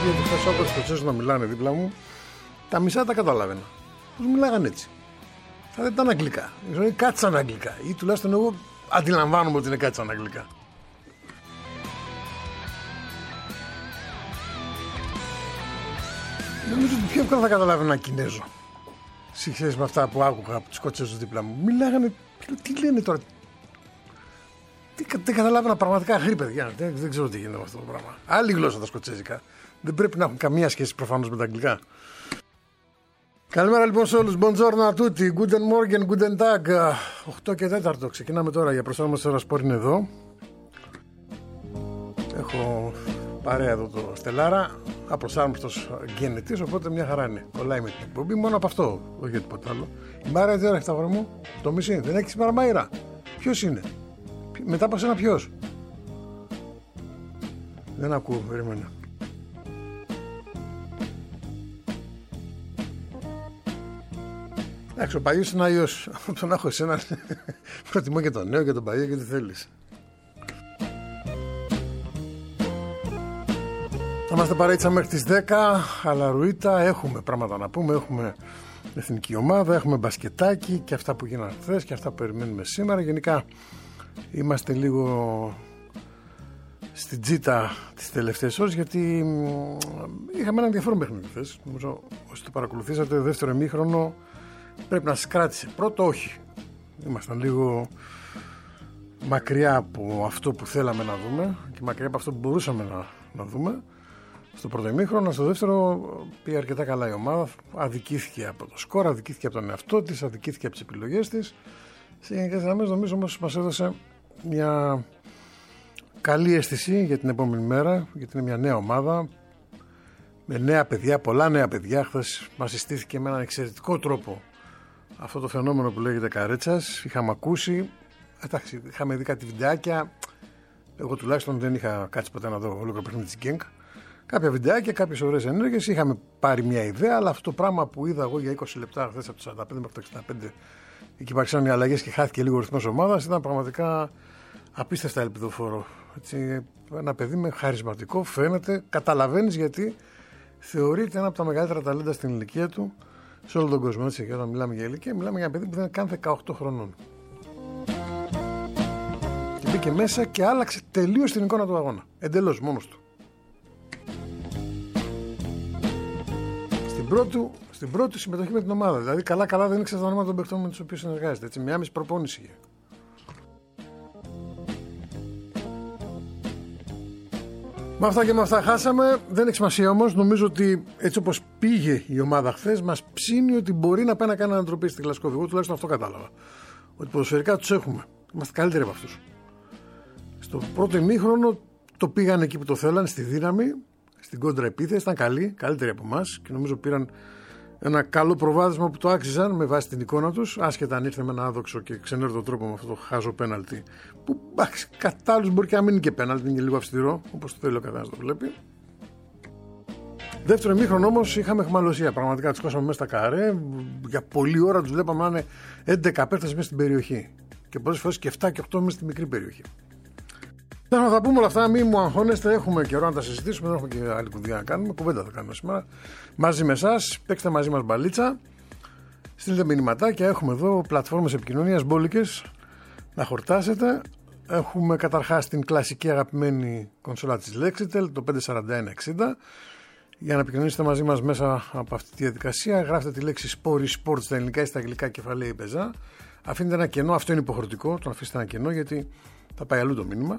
γιατί θα άκουσα τους Σκοτσέζους να μιλάνε δίπλα μου. Τα μισά τα καταλάβαινα. Πώς μιλάγανε έτσι. Θα δεν ήταν αγγλικά. Κάτσαν αγγλικά. Ή τουλάχιστον εγώ αντιλαμβάνομαι ότι είναι κάτσαν αγγλικά. Νομίζω ότι πιο εύκολα θα καταλάβει ένα Κινέζο. Σε σχέση με αυτά που άκουγα από τους Σκοτσέζους δίπλα μου. Μιλάγανε. Τι λένε τώρα. Δεν καταλάβαινα πραγματικά γρή, παιδιά. Δεν ξέρω τι γίνεται με αυτό το πράγμα. Άλλη γλώσσα τα σκοτσέζικα. Δεν πρέπει να έχουν καμία σχέση προφανώς με τα αγγλικά. Καλημέρα λοιπόν σε όλους. Buongiorno a tutti. Guten Morgen, guten Tag. 8 και 4. Ξεκινάμε τώρα. Για προσάρμοση ώρα σπορ είναι εδώ. Έχω παρέα εδώ το Στελάρα. Απροσάρμοστος γενετής, οπότε μια χαρά είναι. Κολλάει με την εκπομπή. Μόνο από αυτό. Όχι για τίποτα άλλο. Η Μάιρα τι ώρα έχει τα βρω μου. Το μισή. Δεν έχει σήμερα Μάιρα. Ποιος είναι. Μετά από σένα ποιος. Δεν ακούω, περίμενα. Εντάξει, ο παλιός είναι αλλιώς. Τον έχω εσένα. Προτιμώ και τον νέο και τον παλιό και τι θέλεις. Θα είμαστε παρέτσα μέχρι τις 10. Χαλαρουίτα, έχουμε πράγματα να πούμε. Έχουμε εθνική ομάδα, έχουμε μπασκετάκι και αυτά που γίνανε χθες και αυτά που περιμένουμε σήμερα. Γενικά είμαστε λίγο στην τζίτα τις τελευταίες ώρες, γιατί είχαμε ένα ενδιαφέρον παιχνίδι χθες. Νομίζω όσοι το παρακολουθήσατε, δεύτερο ημίχρονο πρέπει να σας κράτησε. Πρώτο όχι. Ήμασταν λίγο μακριά από αυτό που θέλαμε να δούμε και μακριά από αυτό που μπορούσαμε να δούμε. Στο πρώτο ημίχρονο, στο δεύτερο πήγε αρκετά καλά η ομάδα. Αδικήθηκε από το σκορ, αδικήθηκε από τον εαυτό της, αδικήθηκε από τις επιλογές της. Σε γενικές γραμμές νομίζω όμως μας έδωσε μια καλή αίσθηση για την επόμενη μέρα, γιατί είναι μια νέα ομάδα με νέα παιδιά, πολλά νέα παιδιά. Χθες μας συστήθηκε με έναν εξαιρετικό τρόπο αυτό το φαινόμενο που λέγεται Καρέτσας. Είχαμε ακούσει, εντάξει, είχαμε δει κάτι βιντεάκια. Εγώ τουλάχιστον δεν είχα κάτσει ποτέ να δω ολόκληρο παιχνίδι της Γκένκ. Κάποια βιντεάκια, κάποιες ωραίες ενέργειες. Είχαμε πάρει μια ιδέα, αλλά αυτό το πράγμα που είδα εγώ για 20 λεπτά χθες από το 45 μέχρι το 65, εκεί υπάρξαν οι αλλαγές και χάθηκε λίγο ο ρυθμός ομάδας, ήταν πραγματικά απίστευτα ελπιδοφόρο. Έτσι, ένα παιδί με χαρισματικό, φαίνεται, καταλαβαίνεις γιατί θεωρείται ένα από τα μεγαλύτερα ταλέντα στην ηλικία του σε όλο τον κόσμο. Έτσι, και όταν μιλάμε για ηλικία, μιλάμε για ένα παιδί που δεν είναι καν 18 χρονών. Και μπήκε μέσα και άλλαξε τελείως την εικόνα του αγώνα. Εντελώς, μόνος του. Στην πρώτη συμμετοχή με την ομάδα. Δηλαδή, καλά δεν ήξερε τα ονόματα των παιχτών με τους οποίους συνεργάζεται. Έτσι, μια μισή προπόνηση είχε. Με αυτά και με αυτά χάσαμε. Δεν έχει σημασία όμως. Νομίζω ότι έτσι όπως πήγε η ομάδα χθες, μας ψήνει ότι μπορεί να πάει να κάνει ανατροπή στη Γλασκόβη. Εγώ τουλάχιστον αυτό κατάλαβα. Ότι ποδοσφαιρικά τους έχουμε. Είμαστε καλύτεροι από αυτούς. Στο πρώτο ημίχρονο το πήγαν εκεί που το θέλαν, στη δύναμη. Στην κόντρα επίθεση ήταν καλύτεροι από εμάς και νομίζω πήραν ένα καλό προβάδισμα που το άξιζαν με βάση την εικόνα τους, άσχετα αν ήρθε με ένα άδοξο και ξενέρδο τρόπο με αυτό το χάζο πέναλτι. Που κατά άλλους μπορεί και να μην είναι και πέναλτι, είναι λίγο αυστηρό, όπως το θέλει ο καθένας το βλέπει. Δεύτερο ημίχρονο όμως είχαμε αιχμαλωσία. Πραγματικά τους κόσαμε μέσα στα καρέ. Για πολλή ώρα τους βλέπαμε να είναι 11 παίκτες μέσα στην περιοχή. Και πολλές φορές και 7 και 8 μέσα στη μικρή περιοχή. Θα τα πούμε όλα αυτά, μην μου αγχώνεστε. Έχουμε καιρό να τα συζητήσουμε. Δεν έχουμε και άλλη κουβέντα να κάνουμε. Κουβέντα θα κάνουμε σήμερα μαζί με εσάς. Παίξτε μαζί μας μπαλίτσα. Στείλτε μηνυματάκια. Έχουμε εδώ πλατφόρμες επικοινωνίας μπόλικες να χορτάσετε. Έχουμε καταρχάς την κλασική αγαπημένη κονσόλα της Lexitel, το 54160. Για να επικοινωνήσετε μαζί μας μέσα από αυτή τη διαδικασία, γράφετε τη λέξη Sport στα ελληνικά ή στα αγγλικά κεφαλαία ή πεζά. Αφήνετε ένα κενό, αυτό είναι υποχρεωτικό. Το αφήσετε ένα κενό γιατί θα πάει αλλού το μήνυμα.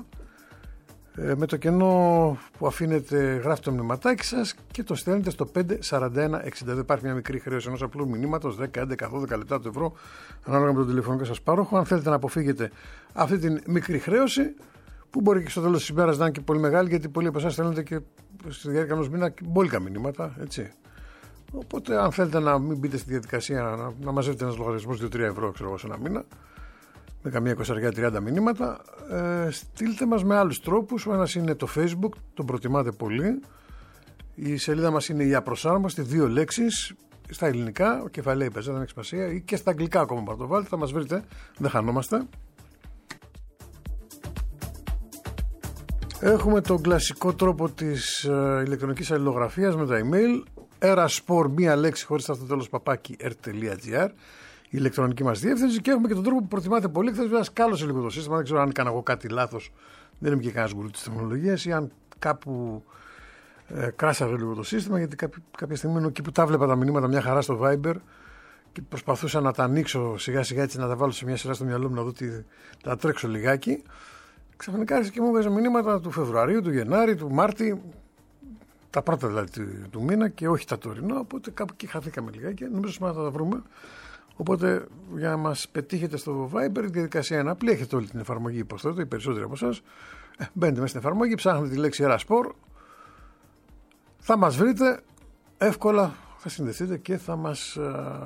Με το κενό που αφήνετε γράφετε το μηνυματάκι σας και το στέλνετε στο 54160. Υπάρχει μια μικρή χρέωση ενός απλού μηνύματος, 10, 11, 12 λεπτά το ευρώ, ανάλογα με τον τηλεφωνικό σας πάροχο. Αν θέλετε να αποφύγετε αυτή την μικρή χρέωση, που μπορεί και στο τέλος της ημέρας να είναι και πολύ μεγάλη, γιατί πολλοί από εσάς στέλνετε και στη διάρκεια ενός μήνα μπόλικα μηνύματα, έτσι. Οπότε, αν θέλετε να μην μπείτε στη διαδικασία να μαζεύετε ένας λογαριασμός 2-3 ευρώ, ξέρω εγώ, σε ένα μήνα, με καμία 20-30 μηνύματα, στείλτε μας με άλλους τρόπους. Ο ένας είναι το Facebook, τον προτιμάτε πολύ. Η σελίδα μας είναι η Απροσάρμοστη, 2 λέξεις, στα ελληνικά, ο κεφαλαία πεζά, δεν έχει σημασία, ή και στα αγγλικά ακόμα που το βάλετε, θα μας βρείτε, δεν χανόμαστε. Έχουμε τον κλασικό τρόπο της ηλεκτρονικής αλληλογραφίας με τα email. Eraspor, μία λέξη χωρίς αυτό το τέλος, @r.gr, η ηλεκτρονική μας διεύθυνση. Και έχουμε και τον τρόπο που προτιμάτε πολύ. Χθες βέβαια σκάλωσε λίγο το σύστημα. Δεν ξέρω αν έκανα εγώ κάτι λάθος. Δεν είμαι και κανένας γκουρού της τεχνολογίας, ή αν κάπου κράσαρε λίγο το σύστημα. Γιατί κάποια στιγμή εκεί που τα βλέπα τα μηνύματα μια χαρά στο Viber και προσπαθούσα να τα ανοίξω σιγά σιγά, έτσι να τα βάλω σε μια σειρά στο μυαλό μου, να δω τα τρέξω λιγάκι. Ξαφνικά άρχισε και μου έβγαζε μηνύματα του Φεβρουαρίου, του Γενάρη, του Μάρτη, τα πρώτα δηλαδή του μήνα και όχι τα τωρινά. Οπότε κάπου εκεί χαθήκαμε λιγάκι. Νομίζω σήμερα θα τα βρούμε. Οπότε για να μας πετύχετε στο Viber, η διαδικασία είναι απλή. Έχετε όλη την εφαρμογή, υποθέτω, οι περισσότεροι από εσάς. Μπαίνετε μέσα στην εφαρμογή, ψάχνετε τη λέξη Eraspor, θα μας βρείτε εύκολα, θα συνδεθείτε και θα μας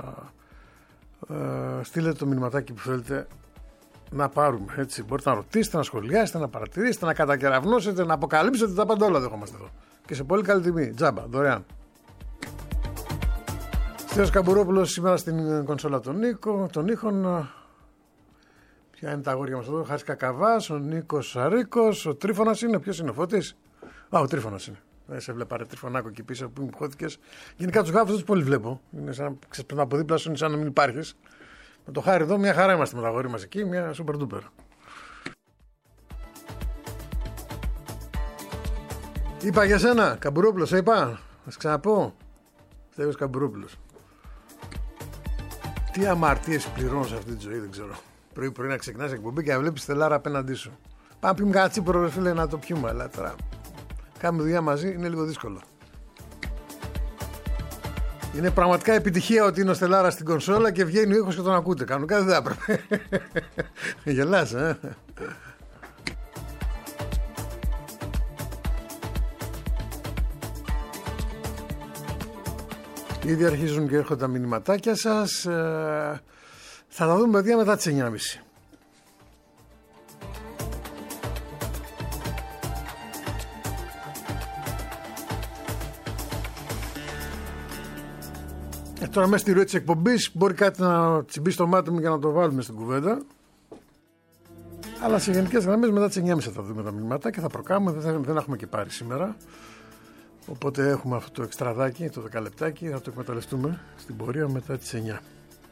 στείλετε το μηνυματάκι που θέλετε να πάρουμε. Έτσι, μπορείτε να ρωτήσετε, να σχολιάσετε, να παρατηρήσετε, να κατακεραυνώσετε, να αποκαλύψετε, τα πάντα όλα δεχόμαστε εδώ. Και σε πολύ καλή τιμή, τζάμπα, δωρεάν. Στέλιος Καμπουρόπουλος σήμερα στην κονσόλα των ήχων. Ποια είναι τα αγόρια μας εδώ? Χάρης Κακαβάς, ο Νίκος Σαρίκος, ο Τρίφωνας είναι. Ποιος είναι, ο Φώτης? Ο Τρίφωνας είναι. Δεν σε βλέπα, ρε Τριφωνάκο, εκεί πίσω που μου χώθηκες. Γενικά τους γάφους δεν τους πολύ βλέπω. Είναι σαν να από δίπλα σου, είναι σαν να μην υπάρχεις. Με το Χάρη εδώ, μια χαρά είμαστε με τα αγόρια μας εκεί, μια super duper. Είπα για σένα, Καμπουρόπουλος, είπα. Να ξαναπώ. Στέλιος Καμπουρόπουλος. Τι αμαρτίες πληρώνω σε αυτή τη ζωή, δεν ξέρω. Πρωί-πρωί να ξεκινάς εκπομπή και να βλέπεις Στελάρα απέναντί σου. Πάμε πιούμε κάτι τσίπουρο, ρε φίλε, να το πιούμε. Αλλά τώρα κάνουμε δουλειά μαζί, είναι λίγο δύσκολο. Είναι πραγματικά επιτυχία ότι είναι ο Στελάρα στην κονσόλα και βγαίνει ο ήχος και τον ακούτε. Κανονικά δεν θα έπρεπε. Γελάς, Ήδη αρχίζουν και έρχονται τα μηνυματάκια σας. Θα τα δούμε, παιδιά, μετά τις 9.30. Τώρα μέσα στη ροή της εκπομπής μπορεί κάτι να τσιμπήσει στο μάτι μου για να το βάλουμε στην κουβέντα. Αλλά σε γενικές γραμμές μετά τις 9.30 θα δούμε τα μηνύματα και θα προκάμουμε. Δεν έχουμε και πάρει σήμερα. Οπότε έχουμε αυτό το εξτραδάκι, το 10 λεπτάκι. Θα το εκμεταλλευτούμε στην πορεία μετά τις 9.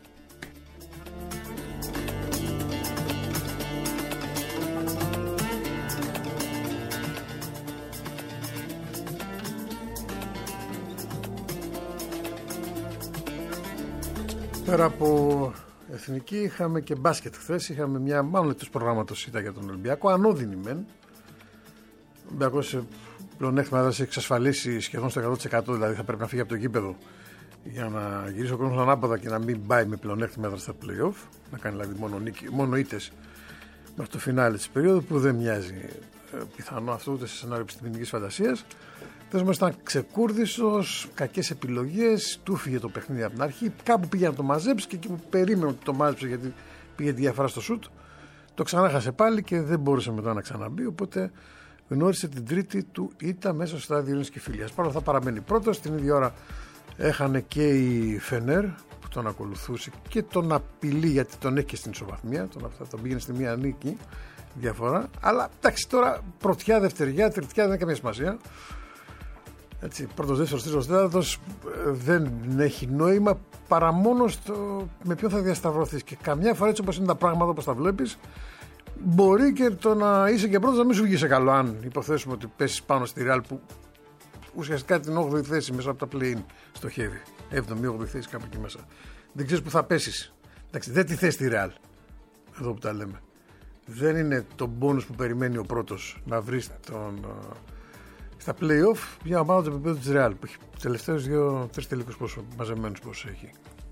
Πέρα από εθνική είχαμε και μπάσκετ χθες. Είχαμε μια, μάλλον εκτός προγράμματος ήταν για τον Ολυμπιακό, ανώδυνη μεν. Ο Ολυμπιακός πλεονέκτημα θα έχει εξασφαλίσει σχεδόν στο 100%, δηλαδή θα πρέπει να φύγει από το γήπεδο για να γυρίσει ο κόσμος ανάποδα και να μην πάει με πλεονέκτημα στα play-off. Να κάνει δηλαδή μόνο ήττες μέχρι το φινάλε της περίοδου, που δεν μοιάζει πιθανό αυτό ούτε σε σενάριο επιστημονικής φαντασίας. Θες μας ήταν ξεκούρδισος, κακές επιλογές, του φύγε το παιχνίδι από την αρχή. Κάπου πήγε να το μαζέψει και εκεί που περίμενε ότι το μάζεψε, γιατί πήγε τη διαφορά στο σουτ, το ξανά χάσε πάλι και δεν μπόρεσε μετά να ξαναμπεί. Οπότε γνώρισε την τρίτη του ήττα μέσα στο στάδιο Ειρήνης και Φιλίας. Παρ' όλα αυτά παραμένει πρώτος. Την ίδια ώρα έχανε και η Φενέρ που τον ακολουθούσε και τον απειλεί, γιατί τον έχει και στην ισοβαθμία. Τον πήγαινε στη μία νίκη διαφορά. Αλλά εντάξει, τώρα πρωτιά, δευτεριά, τριτιά δεν έχει καμία σημασία. Έτσι, πρώτος, δεύτερος, τρίτος, τέταρτος δεν έχει νόημα παρά μόνο με ποιον θα διασταυρωθείς. Και καμιά φορά, έτσι όπως είναι τα πράγματα, όπως τα βλέπεις, μπορεί και το να είσαι και πρώτος να μην σου βγει σε καλό. Αν υποθέσουμε ότι πέσεις πάνω στη Real που ουσιαστικά την 8η θέση μέσα από τα play-in στοχεύει. 7η-8η θέση κάπου εκεί μέσα. Δεν ξέρεις που θα πέσεις. Εντάξει, δεν τη θες τη Real. Εδώ που τα λέμε. Δεν είναι το bonus που περιμένει ο πρώτος να βρεις στα play-off για ομάδα του επίπεδου της Real που έχει τους τελευταίους 2-3 τελικούς μαζεμένους πόσο έχει.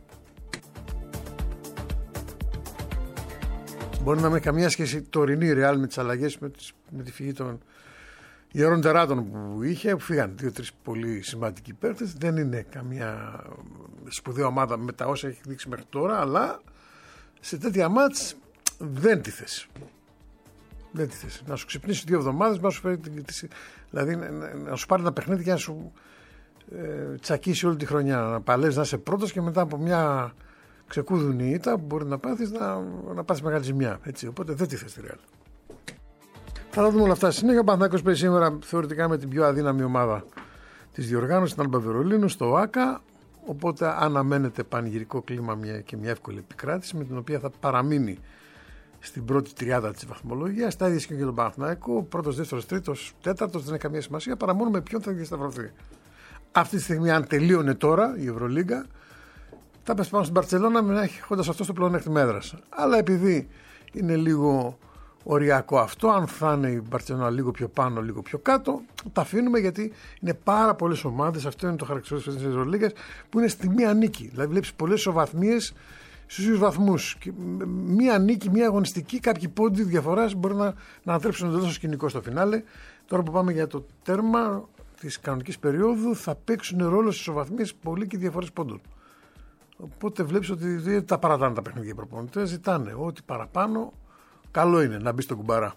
Μπορεί να μην έχει καμία σχέση τωρινή Real με τις αλλαγές, με τη φυγή των ιερών τεράτων που είχε, που φύγαν 2-3 πολύ σημαντικοί παίκτες. Δεν είναι καμία σπουδαία ομάδα με τα όσα έχει δείξει μέχρι τώρα, αλλά σε τέτοια μάτς δεν τη θες. Δεν τη θες. Να σου ξυπνήσει 2 εβδομάδες, να σου φέρει δηλαδή να σου πάρει ένα παιχνίδι και να σου τσακίσει όλη τη χρονιά. Να παλές να είσαι πρώτος και μετά από μια ξεκούδουνη ήττα που μπορεί να πάθεις να πάθεις μεγάλη ζημιά. Έτσι. Οπότε δεν τη θες τη Real. Θα τα δούμε όλα αυτά. Συνέχεια ο Παναθηναϊκός παίζει σήμερα θεωρητικά με την πιο αδύναμη ομάδα της διοργάνωσης, την Άλμπα Βερολίνου, στο ΆΚΑ. Οπότε αναμένεται πανηγυρικό κλίμα και μια εύκολη επικράτηση με την οποία θα παραμείνει στην πρώτη τριάδα της βαθμολογίας. Τα ίδια ισχύουν και τον Παναθηναϊκό. Πρώτος, δεύτερος, τρίτος, τέταρτος, δεν έχει καμία σημασία παρά μόνο με ποιον θα διασταυρωθεί. Αυτή τη στιγμή, αν τελείωνε τώρα η Ευρωλίγκα, θα πέσει πάνω στην Μπαρτσελώνα έχοντας αυτό στο πλεονέκτημα έδρας. Αλλά επειδή είναι λίγο οριακό αυτό, αν θα είναι η Μπαρτσελώνα λίγο πιο πάνω, λίγο πιο κάτω, τα αφήνουμε γιατί είναι πάρα πολλές ομάδες. Αυτό είναι το χαρακτηριστικό της Ευρωλίγκας που είναι στη μία νίκη. Δηλαδή, βλέπεις πολλές ισοβαθμίες στους ίδιους βαθμούς. Μία νίκη, μία αγωνιστική, κάποιοι πόντοι διαφοράς μπορεί να ανατρέψουν εντελώς το σκηνικό στο φινάλε. Τώρα που πάμε για το τέρμα της κανονικής περίοδου, θα παίξουν ρόλο στις ισοβαθμίες πολύ και διαφορές πόντων. Οπότε βλέπεις ότι δεν τα παρατάνε τα παιχνίδια οι προπονητές, ζητάνε ό,τι παραπάνω. Καλό είναι να μπει στον κουμπαρά.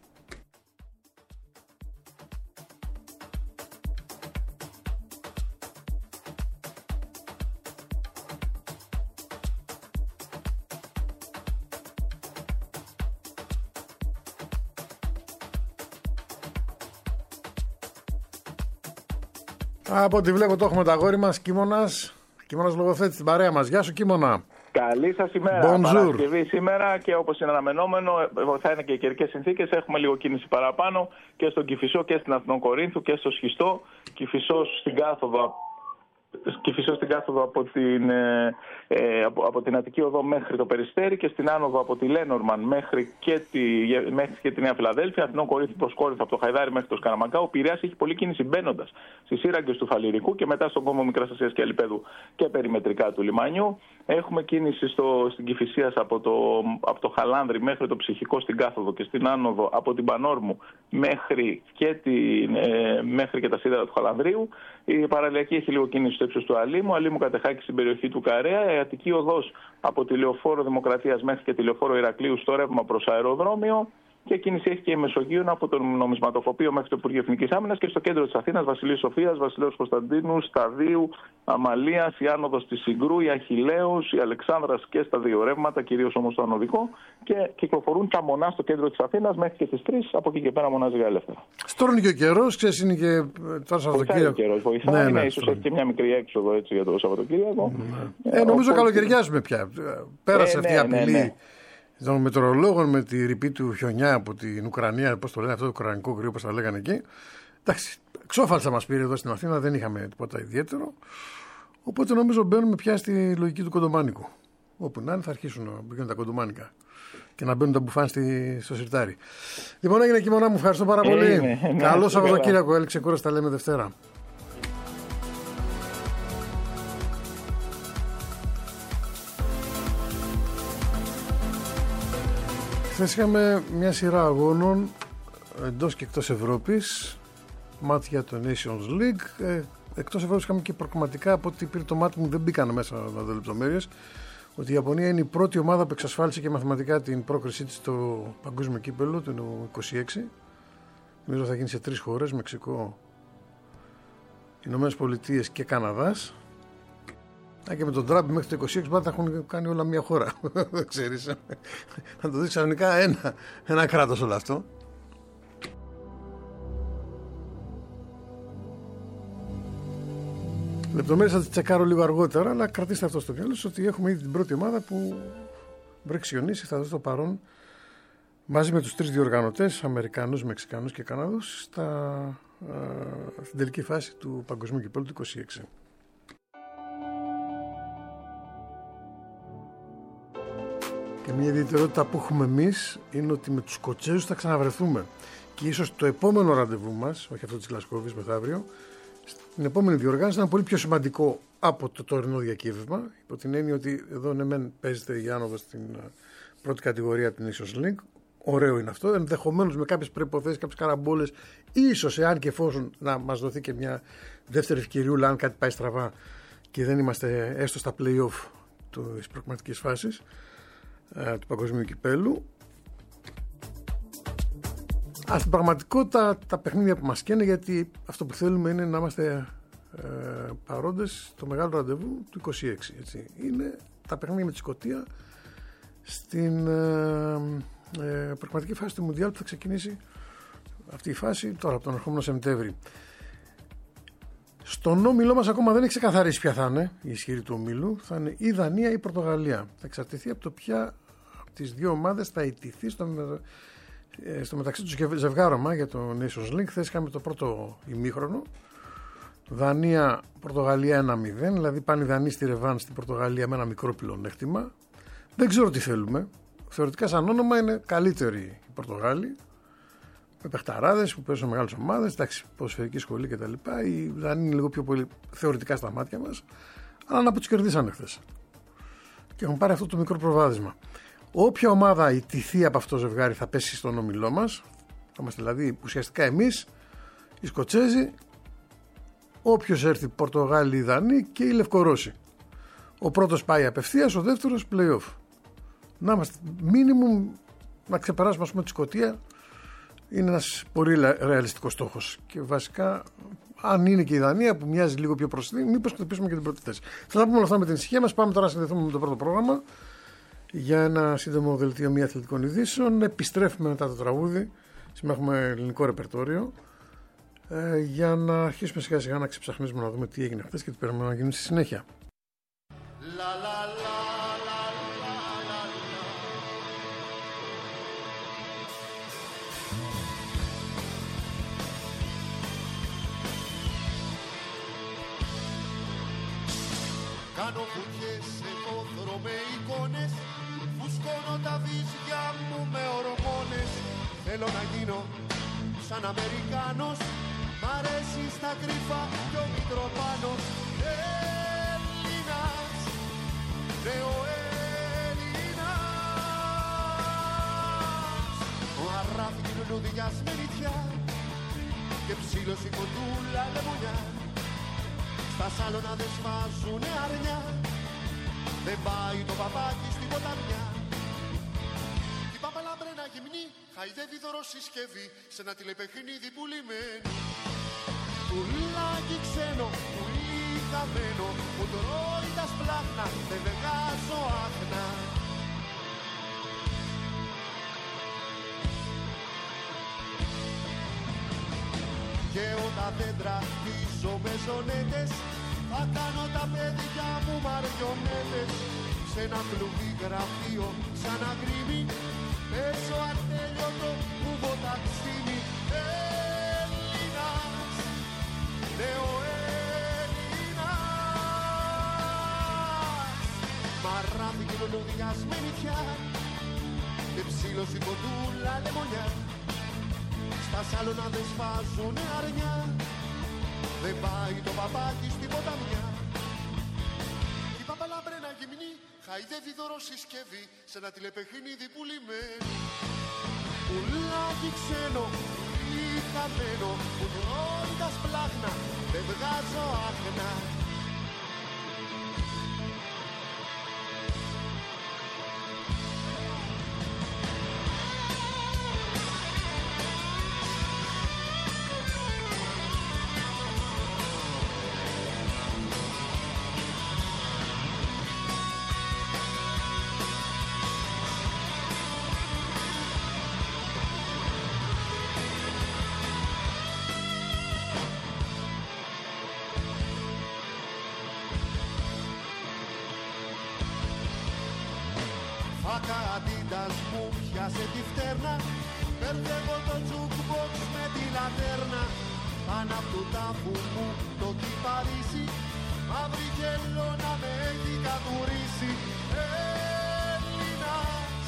Από ό,τι βλέπω το έχουμε το αγόρι μας, Κίμωνας λογοθέτης στην παρέα μας. Γεια σου, Κίμωνα. Καλή σας ημέρα. Παρασκευή σήμερα και όπως είναι αναμενόμενο, θα είναι και οι καιρικές συνθήκες. Έχουμε λίγο κίνηση παραπάνω και στον Κηφισό και στην Αθηνών Κορίνθου και στο Σχιστό. Κηφισός στην κάθοδο από την Αττική Οδό μέχρι το Περιστέρι και στην άνοδο από τη Λένορμαν μέχρι και τη Νέα Φιλαδέλφια. Αθηνών Κορίνθου προς Κόρινθο από το Χαϊδάρι μέχρι το Σκαραμαγκά. Ο Πειραιάς έχει πολλή κίνηση μπαίνοντας στις σύραγγες του Φαλιρικού και μετά στον κόμβο Μικράς Ασίας και Αλιπέδου και περιμετρικά του λιμανιού. Έχουμε κίνηση στην Κηφισίας από το Χαλάνδρι μέχρι το Ψυχικό στην κάθοδο και στην άνοδο από την Πανόρμου μέχρι και τα σίδερα του Χαλανδρίου. Η παραλιακή έχει λίγο κίνηση στο ύψος του Αλήμου. Αλήμου Κατεχάκη στην περιοχή του Καρέα. Η Αττική Οδός από τη Λεωφόρο Δημοκρατίας μέχρι και τη Λεωφόρο Ηρακλείου στο ρεύμα προς αεροδρόμιο. Και κίνηση έχει και η Μεσογείων από το Νομισματοκοπείο μέχρι το Υπουργείο Εθνικής Άμυνας και στο κέντρο της Αθήνας, Βασιλής Σοφίας, Βασιλέως Κωνσταντίνου, Σταδίου, Αμαλίας, η άνοδος της Συγκρού, η Αχιλλέους, η Αλεξάνδρας και στα δύο ρεύματα, κυρίως όμως το ανωδικό, και κυκλοφορούν τα μονά στο κέντρο της Αθήνας μέχρι και τις 3, από εκεί και πέρα μονάζει ελεύθερα. Στρώνει και ο καιρός, ξέρεις, είναι και τώρα Σαββατοκύριακο. Βοηθάει, ναι, ίσως έχει και μια μικρή έξοδο έτσι, για το Σαββατοκύριακο. Νομίζω καλοκαιριάζουμε πια. Πέρασε αυτή η απειλή των μετεωρολόγων με τη ρηπή του χιονιά από την Ουκρανία, πώς το λένε αυτό, το ουκρανικό κρύο, όπως τα λέγανε εκεί. Εντάξει, ξόφαλσα μας πήρε εδώ στην Αθήνα, δεν είχαμε τίποτα ιδιαίτερο. Οπότε νομίζω μπαίνουμε πια στη λογική του κοντομάνικου. Όπου να είναι, θα αρχίσουν να μπαίνουν τα κοντομάνικα και να μπαίνουν τα μπουφάν στο σιρτάρι. Λοιπόν, έγινε Κίμωνα μου, ευχαριστώ πάρα πολύ. Καλό Σαββατοκύριακο, έλεξε κούραση, τα λέμε Δευτέρα. Χθες είχαμε μια σειρά αγώνων εντός και εκτός Ευρώπης, μάτια το Nations League. Εκτός Ευρώπης είχαμε και προκριματικά, από ό,τι πήρε το μάτι μου, δεν μπήκαν μέσα να δω λεπτομέρειες, ότι η Ιαπωνία είναι η πρώτη ομάδα που εξασφάλισε και μαθηματικά την πρόκρισή της στο παγκόσμιο κύπελλο του 26. Νομίζω θα γίνει σε 3 χώρες, Μεξικό, Ηνωμένες Πολιτείες και Καναδάς. Και με τον Τραμπ μέχρι το 26 πάντα έχουν κάνει όλα μια χώρα. Δεν ξέρεις. Θα το δεις ξαφνικά ένα κράτος όλο αυτό. Λεπτομέρειες θα τις τσεκάρω λίγο αργότερα, αλλά κρατήστε αυτό στο μυαλό σας, ότι έχουμε ήδη την πρώτη ομάδα που βρεξιονίσει, θα δώσει το παρόν μαζί με τους 3 διοργανωτές, Αμερικανούς, Μεξικανούς και Καναδούς, στην τελική φάση του παγκοσμίου κυπέλλου του 26. Και μια ιδιαιτερότητα που έχουμε εμείς είναι ότι με τους Σκοτσέζους θα ξαναβρεθούμε. Και ίσως το επόμενο ραντεβού μας, όχι αυτό της Γλασκόβης μεθαύριο, στην επόμενη διοργάνωση είναι πολύ πιο σημαντικό από το τωρινό διακύβευμα. Υπό την έννοια ότι εδώ ναι μεν παίζεται η άνοδος στην πρώτη κατηγορία την Nations League. Ωραίο είναι αυτό. Ενδεχομένως με κάποιες προϋποθέσεις, κάποιες καραμπόλες, ίσως εάν και εφόσον να μας δοθεί και μια δεύτερη ευκαιριούλα, αν κάτι πάει στραβά και δεν είμαστε έστω στα play-off της προκριματικής φάσης του παγκοσμίου κυπέλλου. Στην πραγματικότητα τα παιχνίδια που μας καίνε, γιατί αυτό που θέλουμε είναι να είμαστε παρόντες στο μεγάλο ραντεβού του 26. Έτσι. Είναι τα παιχνίδια με τη Σκωτία στην προκριματική φάση του Μουντιάλ που θα ξεκινήσει αυτή η φάση τώρα από τον ερχόμενο Σεπτέμβρη. Στον όμιλό μας ακόμα δεν έχει ξεκαθαρίσει ποια θα είναι η ισχυρή του ομίλου. Θα είναι η Δανία ή η Πορτογαλία. Θα εξαρτηθεί από το ποια από τις δύο ομάδες θα ιτηθεί στο μεταξύ του ζευγάρωμα για το Nations League. Χθες είχαμε το πρώτο ημίχρονο. Δανία-Πορτογαλία 1-0. Δηλαδή πάνε οι Δανείοι στη ρεβάν στην Πορτογαλία με ένα μικρό πλεονέκτημα. Δεν ξέρω τι θέλουμε. Θεωρητικά, σαν όνομα είναι καλύτεροι οι Πορτογάλοι. Με παιχταράδες που παίζουν σε μεγάλες ομάδες. Εντάξει, ποδοσφαιρική σχολή κτλ. Οι Δανείοι είναι λίγο πιο πολύ θεωρητικά στα μάτια μας. Αλλά να που τους κερδίσανε χθες. Και έχουν πάρει αυτό το μικρό προβάδισμα. Όποια ομάδα ιτηθεί από αυτό το ζευγάρι θα πέσει στον όμιλό μας. Θα είμαστε δηλαδή ουσιαστικά εμείς, οι Σκοτσέζοι, όποιος έρθει Πορτογάλοι, Δανείοι και οι Λευκορώσοι. Ο πρώτος πάει απευθείας, ο δεύτερος play-off. Να είμαστε minimum να ξεπεράσουμε ας πούμε τη Σκωτία. Είναι ένας πολύ ρεαλιστικός στόχος. Και βασικά, αν είναι και η Δανία που μοιάζει λίγο πιο προσθήκη, μήπως χτυπήσουμε και την πρώτη θέση. Θα τα πούμε όλα αυτά με την ησυχία μας. Πάμε τώρα να συνδεθούμε με το πρώτο πρόγραμμα για ένα σύντομο δελτίο μη αθλητικών ειδήσεων. Επιστρέφουμε μετά το τραγούδι. Σήμερα έχουμε ελληνικό ρεπερτόριο. Για να αρχίσουμε σιγά σιγά να ξεψαχνίσουμε να δούμε τι έγινε χθες και τι περιμένουμε να γίνει στη συνέχεια. Κάνω βουτιές σε πόθρο με εικόνες, φουσκώνω τα βίζια μου με ορμόνες. Θέλω να γίνω σαν Αμερικάνος, μ' αρέσει στα κρύφα κι ο Μητροπάνος. Έλληνας, νεοέλληνας, ο αράφη λουλούδιας με νητιά και ψήλωση κοντούλα λεμονιά. Στα σάλωνα δεν σφάζουνε αρνιά, δεν πάει το παπάκι στην ποταμιά. Η πάπα λαμπρένα γυμνή χαϊδεύει δωροσυσκευή σε ένα τηλεπαιχνίδι πουλημένη. Πουλάκι ξένο, πουλί χαμένο, που τρώει τα σπλάχνα, δεν βγάζω άχνα. Και όταν δέντρα πίσω με ζωνέτες, θα κάνω τα παιδιά μου μαριονέτες. Σε ένα κλουβί γραφείο σαν αγρίμι, παίζω ατέλειωτο κουβοταξίμι. Έλληνας, νεοέλληνας, μαράφι και λουλούδιας με νητιά και ψήλωση κοντούλα λεμονιά. Στα σάλωνα δεν σφάζουνε αρνιά, δεν πάει το παπάκι στην ποταμιά. Η πάπα λαμπρένα γυμνή χαϊδεύει δωροσυσκευή σε ένα τηλεπαιχνίδι πουλημένη. Πουλάκι ξένο, πουλί χαμένο, που τρώει τα σπλάχνα, δεν βγάζω άχνα. Φάκα αντίτας μου πιάσε τη φτέρνα, μπερδεύω το jukebox με τη λατέρνα. Πάνω απ' του τάφου μου το κυπαρίσι, μαύρη γελώνα με έχει κατουρίσει. Έλληνας,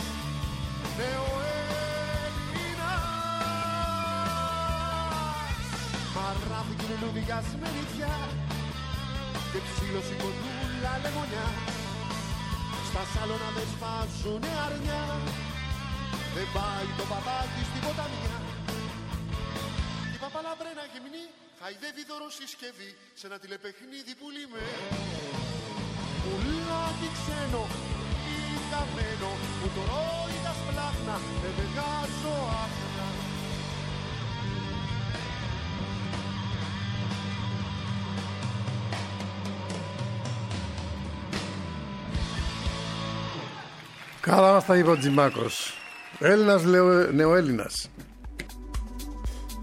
νεοέλληνας, μαράφι και λουλούδιας με νητιά και ψήλωση κοντούλα λεμονιά. Στα σάλωνα δεν σφάζουνε αρνιά, δεν πάει το παπάκι στην ποταμιά. Η πάπα λαμπρένα γυμνή χαϊδεύει δωροσυσκευή σε ένα τηλεπαιχνίδι πουλημένο. Πουλάκι ξένο, ή χαμένο, που τρώει τα σπλάχνα, δεν βγάζω άχνα. Καλά μας τα είπε ο Τζιμάκος. Έλληνας, νεοέλληνας.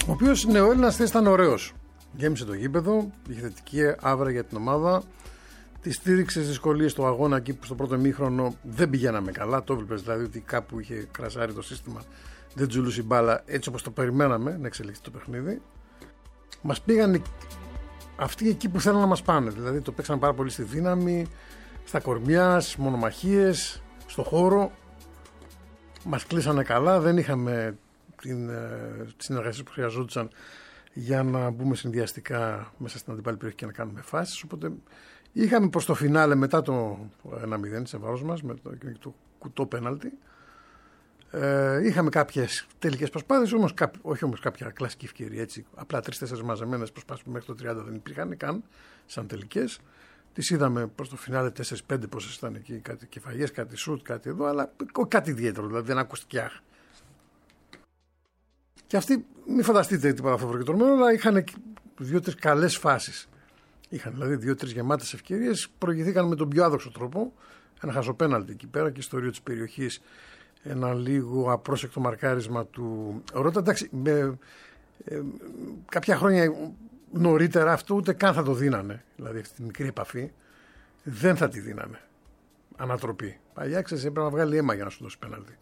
Ο οποίος ο Έλληνας θες ήταν ωραίος. Γέμισε το γήπεδο, είχε θετική άβρα για την ομάδα. Τη στήριξε στις δυσκολίες του αγώνα εκεί που στο πρώτο ημίχρονο δεν πηγαίναμε καλά. Το έβλεπες δηλαδή ότι κάπου είχε κρασάρει το σύστημα, δεν τζουλούσε η μπάλα έτσι όπως το περιμέναμε να εξελιχθεί το παιχνίδι. Μας πήγαν αυτοί εκεί που θέλουν να μας πάνε. Δηλαδή το παίξαν πάρα πολύ στη δύναμη, στα κορμιά, στις μονομαχίες, στο χώρο. Μας κλείσανε καλά, δεν είχαμε την συνεργασία που χρειαζόντουσαν για να μπούμε συνδυαστικά μέσα στην αντιπάλη περιοχή και να κάνουμε φάσεις. Οπότε είχαμε προς το φινάλε μετά το 1-0 σε βάρος μας με το κουτό πέναλτι. Είχαμε κάποιες τελικές προσπάθειες, όχι όμως κάποια κλασική ευκαιρία. Έτσι, απλά 3-4 μαζεμένες προσπάθειες που μέχρι το 30 δεν υπήρχαν καν σαν τελικές. Τις είδαμε προς το φινάλε 4-5 πόσες ήταν εκεί, κάτι κεφαγές, κάτι σουτ, κάτι εδώ, αλλά κάτι ιδιαίτερο, δηλαδή δεν ακούστηκε άχ. Και αυτοί, μην φανταστείτε τίποτα φοβερό και τρομερό, αλλά είχαν 2-3 καλές φάσεις. Είχαν δηλαδή 2-3 γεμάτες ευκαιρίες, προηγηθήκαν με τον πιο άδοξο τρόπο. Ένα χαζοπέναλτι εκεί πέρα και στο όριο της περιοχής. Ένα λίγο απρόσεκτο μαρκάρισμα του Ρώτα. Εντάξει, κάποια χρόνια νωρίτερα αυτό ούτε καν θα το δίνανε. Δηλαδή αυτή τη μικρή επαφή δεν θα τη δίνανε. Ανατροπή. Παλιά ξέρεις έπρεπε να βγάλει αίμα για να σου δώσει πέναλτι.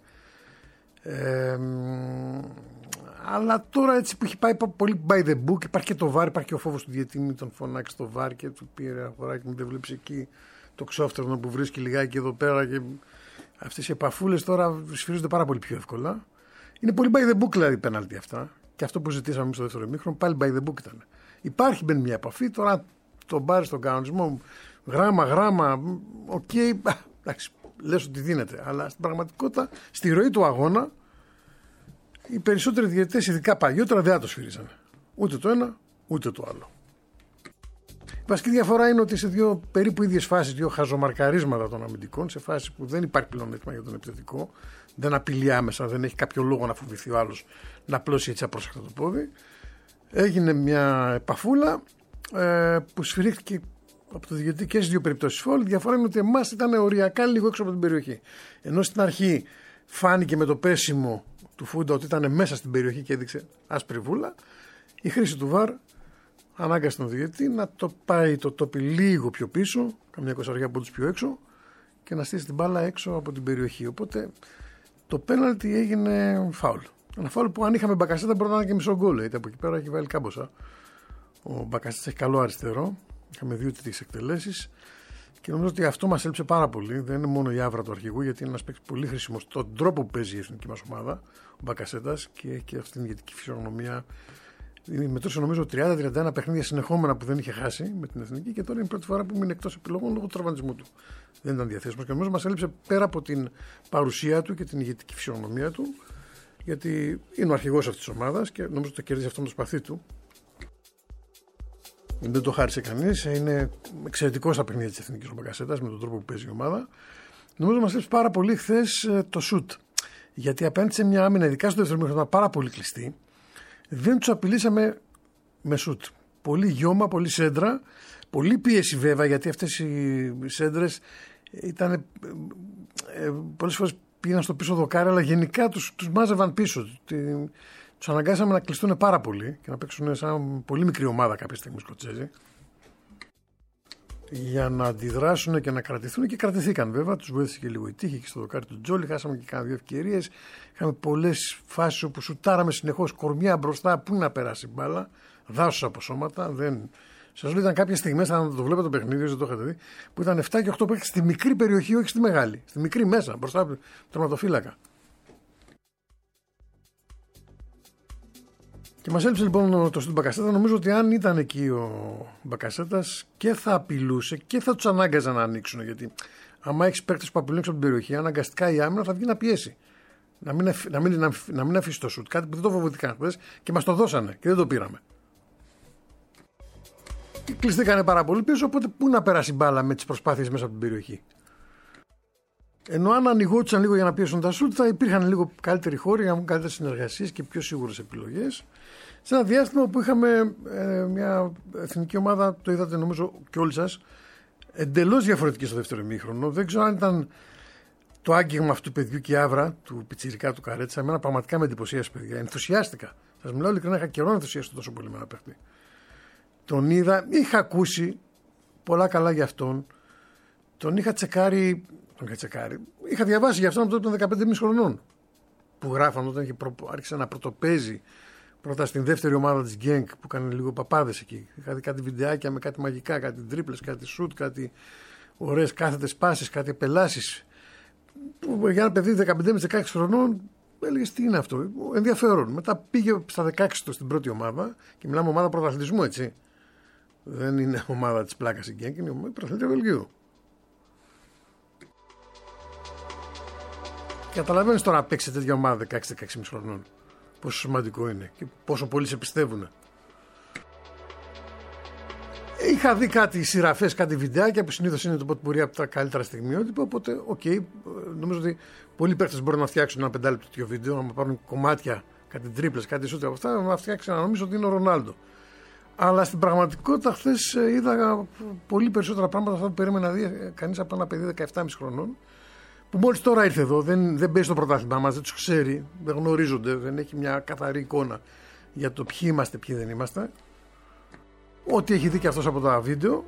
Αλλά τώρα έτσι που έχει πάει πολύ by the book, υπάρχει και το VAR, υπάρχει και ο φόβος του διαιτητή, μην τον φωνάξει το VAR και του πήρε αγοράκι μου, δεν βλέπεις εκεί το ξόφτερνο που βρίσκει λιγάκι εδώ πέρα και αυτές οι επαφούλες τώρα σφυρίζονται πάρα πολύ πιο εύκολα. Είναι πολύ by the book δηλαδή η πέναλτι αυτά και αυτό που ζητήσαμε εμείς στο δεύτερο ημίχρονο πάλι by the book ήταν. Υπάρχει μπαίνει μια επαφή, τώρα τον πάρει στον κανονισμό γράμμα, οκ, εντάξει, λες ότι δίνεται, αλλά στην πραγματικότητα στη ροή του αγώνα οι περισσότεροι διαιτητές, ειδικά παλιότερα, δεν θα το σφυρίζανε. Ούτε το ένα, ούτε το άλλο. Η βασική διαφορά είναι ότι σε δύο περίπου ίδιες φάσεις, δύο χαζομαρκαρίσματα των αμυντικών, σε φάση που δεν υπάρχει πλεονέκτημα για τον επιθετικό, δεν απειλεί άμεσα, δεν έχει κάποιο λόγο να φοβηθεί ο άλλος να πλώσει έτσι απρόσεκτα το πόδι. Έγινε μια επαφούλα που σφυρίχθηκε από το διαιτητή και στις δύο περιπτώσεις φόλ. Η διαφορά είναι ότι εμάς ήταν οριακά λίγο έξω από την περιοχή. Ενώ στην αρχή φάνηκε με το πέσιμο του Φούντα ότι ήταν μέσα στην περιοχή και έδειξε άσπρη βούλα, η χρήση του VAR ανάγκασε τον διαιτητή να το πάει το τόπι λίγο πιο πίσω, καμιά 20 πόντους πιο έξω και να στήσει την μπάλα έξω από την περιοχή. Οπότε το πέναλτι έγινε φάουλ. Ένα φάουλ που αν είχαμε Μπακασέτα μπορεί να ήταν και μισό γκολ. Γιατί από εκεί πέρα έχει βάλει κάμποσα. Ο Μπακασέτας έχει καλό αριστερό. Είχαμε 2 τέτοιες εκτελέσεις. Και νομίζω ότι αυτό μας έλειψε πάρα πολύ. Δεν είναι μόνο η άβρα του αρχηγού, γιατί είναι ένας παίκτης πολύ χρήσιμος στον τρόπο που παίζει η εθνική μας ομάδα, ο Μπακασέτας, και αυτή την ηγετική φυσιογνωμία. Μετρούσε νομίζω 30-31 παιχνίδια συνεχόμενα που δεν είχε χάσει με την εθνική και τώρα είναι η πρώτη φορά που μείνει εκτός επιλογών λόγω του τραυματισμού του. Δεν ήταν διαθέσιμος και νομίζω μας έλειψε πέρα από την παρουσία του και την ηγετική φυσιογνωμία του, γιατί είναι ο αρχηγός αυτής της ομάδας και νομίζω ότι το κερδίζει αυτό το σπαθί του. Δεν το χάρισε κανείς. Είναι εξαιρετικός στα παιχνίδια της εθνικής ο Μπακασέτας με τον τρόπο που παίζει η ομάδα. Νομίζω μας έλειψε πάρα πολύ χθες το σουτ. Γιατί απέναντι σε μια άμυνα, ειδικά στο δεύτερο μήχρονο, πάρα πολύ κλειστή, δεν τους απειλήσαμε με σουτ. Πολύ γιώμα, πολύ σέντρα, πολύ πίεση βέβαια, γιατί αυτές οι σέντρες ήταν πολλές φορές πήγαν στο πίσω δοκάρι, αλλά γενικά τους μάζευαν πίσω. Τους αναγκάσαμε να κλειστούν πάρα πολύ και να παίξουν σαν πολύ μικρή ομάδα κάποια στιγμή Σκοτσέζοι για να αντιδράσουν και να κρατηθούν, και κρατηθήκαν βέβαια. Τους βοήθησε και λίγο η τύχη και στο δοκάρι του Τζόλι. Χάσαμε και κάνα 2 ευκαιρίες. Είχαμε πολλές φάσεις όπου σουτάραμε συνεχώς κορμιά μπροστά. Πού να περάσει η μπάλα, δάσος από σώματα. Σας λέω, ήταν κάποιες στιγμές, αν το βλέπετε το παιχνίδι, δεν το είχατε δει, που ήταν 7 και 8 παίκτες στη μικρή περιοχή, όχι στη μεγάλη. Στη μικρή μέσα, μπροστά από τον τερματοφύλακα. Και μας έλειψε λοιπόν το στον Μπακασέτα. Νομίζω ότι αν ήταν εκεί ο Μπακασέτας και θα απειλούσε και θα τους ανάγκαζε να ανοίξουν. Γιατί άμα έχεις παίκτες που απειλούν από την περιοχή, αναγκαστικά η άμυνα θα βγει να πιέσει. Να μην αφήσει το σουτ. Κάτι που δεν το φοβηθήκαν χθες και μας το δώσανε και δεν το πήραμε. Και κλειστήκανε πάρα πολύ πίσω. Οπότε πού να περάσει μπάλα με τις προσπάθειες μέσα από την περιοχή. Ενώ αν ανοιγόντουσαν λίγο για να πιέσουν τα σουτ, θα υπήρχαν λίγο καλύτεροι χώροι για να έχουν καλύτερες συνεργασίες και πιο σίγουρες επιλογές. Σε ένα διάστημα που είχαμε μια εθνική ομάδα, το είδατε νομίζω και όλοι σας, εντελώς διαφορετική στο δεύτερο ημίχρονο. Δεν ξέρω αν ήταν το άγγιγμα αυτού του παιδιού και η άβρα του πιτσιρικά του Καρέτσα. Εμένα πραγματικά με εντυπωσίασε, παιδιά. Ενθουσιάστηκα Σας μιλάω ειλικρινά, είχα καιρό να ενθουσιαστώ τόσο πολύ με ένα παίχτη. Τον είδα, είχα ακούσει πολλά καλά για αυτόν. Τον είχα τσεκάρει. Είχα διαβάσει για αυτόν από τότε των 15,5 χρονών. Που γράφαν όταν άρχισε να πρωτοπαίζει πρώτα στην δεύτερη ομάδα της Genk που έκανε λίγο παπάδες εκεί. Είχα δει κάτι βιντεάκια με κάτι μαγικά, κάτι τρίπλες, κάτι σουτ, κάτι ωραίες κάθετες πάσεις, κάτι επελάσεις. Για ένα παιδί 15-16 χρονών έλεγες τι είναι αυτό. Ενδιαφέρον. Μετά πήγε στα 16 του στην πρώτη ομάδα και μιλάμε ομάδα πρωταθλητισμού, έτσι. Δεν είναι ομάδα της πλάκας η Genk, είναι ομάδα πρωταθλήτρια Βελγίου. Καταλαβαίνεις τώρα να παίξει τέτοια ομάδα 16-16,5 χρονών. Πόσο σημαντικό είναι και πόσο πολλοί σε πιστεύουν. Είχα δει κάτι σειραφές, κάτι βιντεάκια που συνήθως είναι το ποτπουρί από τα καλύτερα στιγμιότυπα. Οπότε, νομίζω ότι πολλοί παίκτες μπορούν να φτιάξουν ένα 5 λεπτό τέτοιο βίντεο, να πάρουν κομμάτια, κάτι τρίπλες, κάτι σούτ από αυτά, να φτιάξουν να νομίζω ότι είναι ο Ρονάλντο. Αλλά στην πραγματικότητα χθες είδα πολύ περισσότερα πράγματα αυτά που περίμενα να δει κανείς από ένα παιδί 17,5 χρονών. Που μόλις τώρα ήρθε εδώ, δεν παίζει στο πρωτάθλημα μας, δεν τους ξέρει, δεν γνωρίζονται, δεν έχει μια καθαρή εικόνα για το ποιοι είμαστε, ποιοι δεν είμαστε. Ό,τι έχει δει και αυτός από τα βίντεο.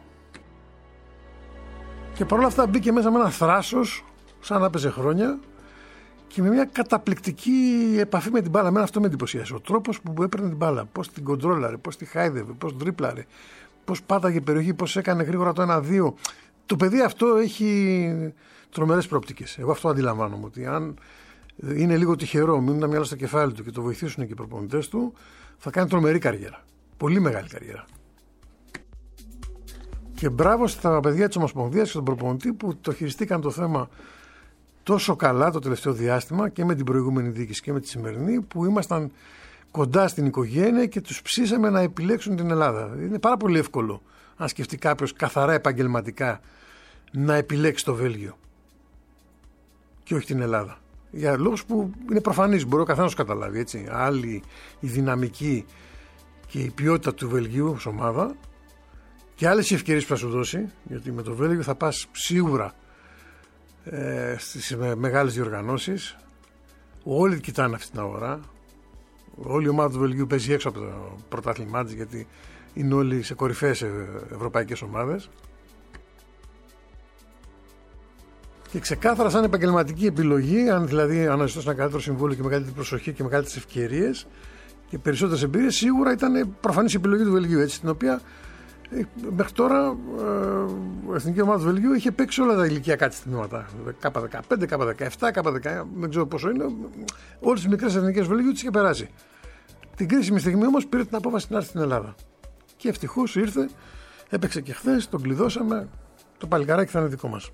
Και παρόλα αυτά μπήκε μέσα με ένα θράσος, σαν να παίζε χρόνια, και με μια καταπληκτική επαφή με την μπάλα. Εμένα αυτό με εντυπωσίασε. Ο τρόπος που έπαιρνε την μπάλα, πώς την κοντρόλαρε, πώς τη χάιδευε, πώς τρίπλαρε, πώς πάταγε περιοχή, πώς έκανε γρήγορα το 1-2. Το παιδί αυτό έχει τρομερές προοπτικές. Εγώ αυτό αντιλαμβάνομαι, ότι αν είναι λίγο τυχερό, μείνουν τα μυαλά στο κεφάλι του και το βοηθήσουν και οι προπονητές του, θα κάνει τρομερή καριέρα. Πολύ μεγάλη καριέρα. Και μπράβο στα παιδιά της Ομοσπονδίας και στον προπονητή που το χειριστήκαν το θέμα τόσο καλά το τελευταίο διάστημα και με την προηγούμενη διοίκηση και με τη σημερινή, που ήμασταν κοντά στην οικογένεια και τους ψήσαμε να επιλέξουν την Ελλάδα. Είναι πάρα πολύ εύκολο, αν σκεφτεί κάποιος καθαρά επαγγελματικά, να επιλέξει το Βέλγιο και όχι την Ελλάδα. Για λόγους που είναι προφανείς, μπορεί ο καθένας να καταλάβει, έτσι. Άλλη η δυναμική και η ποιότητα του Βελγίου ως ομάδα και άλλες οι ευκαιρίες που θα σου δώσει, γιατί με το Βέλγιο θα πας σίγουρα στις μεγάλες διοργανώσεις. Όλοι κοιτάνε αυτή την αγορά. Όλη η ομάδα του Βελγίου παίζει έξω από το πρωτάθλημά της, γιατί είναι όλοι σε κορυφαίες ευρωπαϊκές ομάδες. Και ξεκάθαρα σαν επαγγελματική επιλογή, αν δηλαδή αναζητώσει ένα καλύτερο συμβόλαιο και μεγαλύτερη προσοχή και μεγαλύτερες ευκαιρίες και περισσότερες εμπειρίες, σίγουρα ήταν προφανής η επιλογή του Βελγίου, έτσι, την οποία μέχρι τώρα η εθνική ομάδα του Βελγίου είχε παίξει όλα τα ηλικιακά της τμήματα. K15, K17, K19, δεν ξέρω πόσο είναι. Όλες τις μικρές εθνικές του Βελγίου τις είχε περάσει. Την κρίσιμη στιγμή όμως πήρε την απόφαση να έρθει στην Ελλάδα. Και ευτυχώς ήρθε, έπαιξε και χθες, τον κλειδώσαμε. Το παλικαράκι θα είναι δικό μας.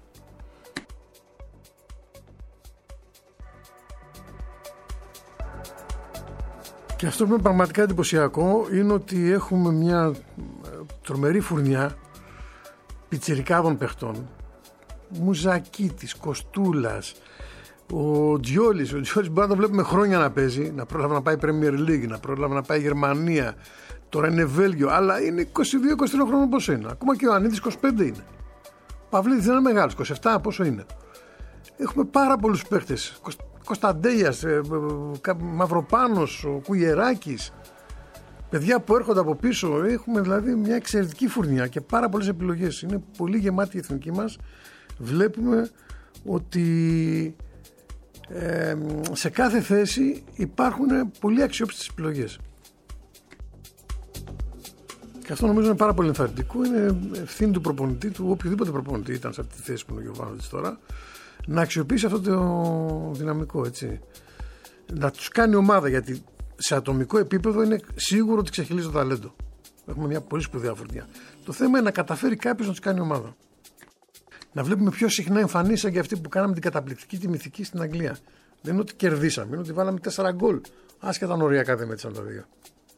Και αυτό που είναι πραγματικά εντυπωσιακό είναι ότι έχουμε μια τρομερή φουρνιά πιτσιρικάδων παιχτών. Μουζακίτης, Κοστούλας, ο Τζιόλης μπορεί να το βλέπουμε χρόνια να παίζει, να πρόλαβε να πάει Premier League, να πρόλαβε να πάει Γερμανία, τώρα είναι Βέλγιο, αλλά είναι 22-23 χρόνων πόσο είναι. Ακόμα και ο Ανίδης 25 είναι. Ο Παυλίδης δεν είναι μεγάλος, 27 πόσο είναι. Έχουμε πάρα πολλούς παίχτες. Κωνσταντέλιας, Μαυροπάνος, ο Κουγεράκης, παιδιά που έρχονται από πίσω. Έχουμε δηλαδή μια εξαιρετική φουρνιά και πάρα πολλές επιλογές. Είναι πολύ γεμάτη η εθνική μας. Βλέπουμε ότι σε κάθε θέση υπάρχουν πολύ αξιόπιστες επιλογές. Και αυτό νομίζω είναι πάρα πολύ ενθαρρυντικό. Είναι ευθύνη του προπονητή, του οποιοδήποτε προπονητή ήταν σε αυτή τη θέση που είναι ο Γιωβάνοβιτς τώρα, να αξιοποιήσει αυτό το δυναμικό, έτσι. Να τους κάνει ομάδα, γιατί σε ατομικό επίπεδο είναι σίγουρο ότι ξεχυλίζει το ταλέντο. Έχουμε μια πολύ σπουδαία φουρνιά. Το θέμα είναι να καταφέρει κάποιος να τους κάνει ομάδα. Να βλέπουμε πιο συχνά εμφανίσαν και αυτοί που κάναμε την καταπληκτική τιμηθική στην Αγγλία. Δεν είναι ότι κερδίσαμε, είναι ότι βάλαμε 4 γκολ. Άσχετα αν οριακά δεν μέτρησαν τα δύο.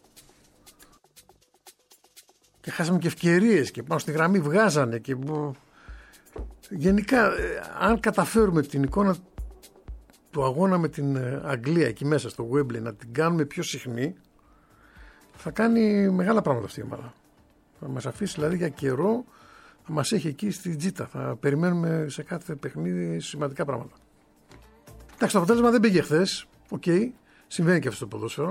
Και χάσαμε και ευκαιρίες και πάνω στη γραμμή βγάζανε και... Γενικά, αν καταφέρουμε την εικόνα του αγώνα με την Αγγλία εκεί μέσα στο Wembley να την κάνουμε πιο συχνή, θα κάνει μεγάλα πράγματα αυτή η ομάδα. Θα μας αφήσει δηλαδή για καιρό, θα μας έχει εκεί στη τζίτα. Θα περιμένουμε σε κάθε παιχνίδι σημαντικά πράγματα. Εντάξει, το αποτέλεσμα δεν πήγε χθες. Συμβαίνει και αυτό το ποδόσφαιρο.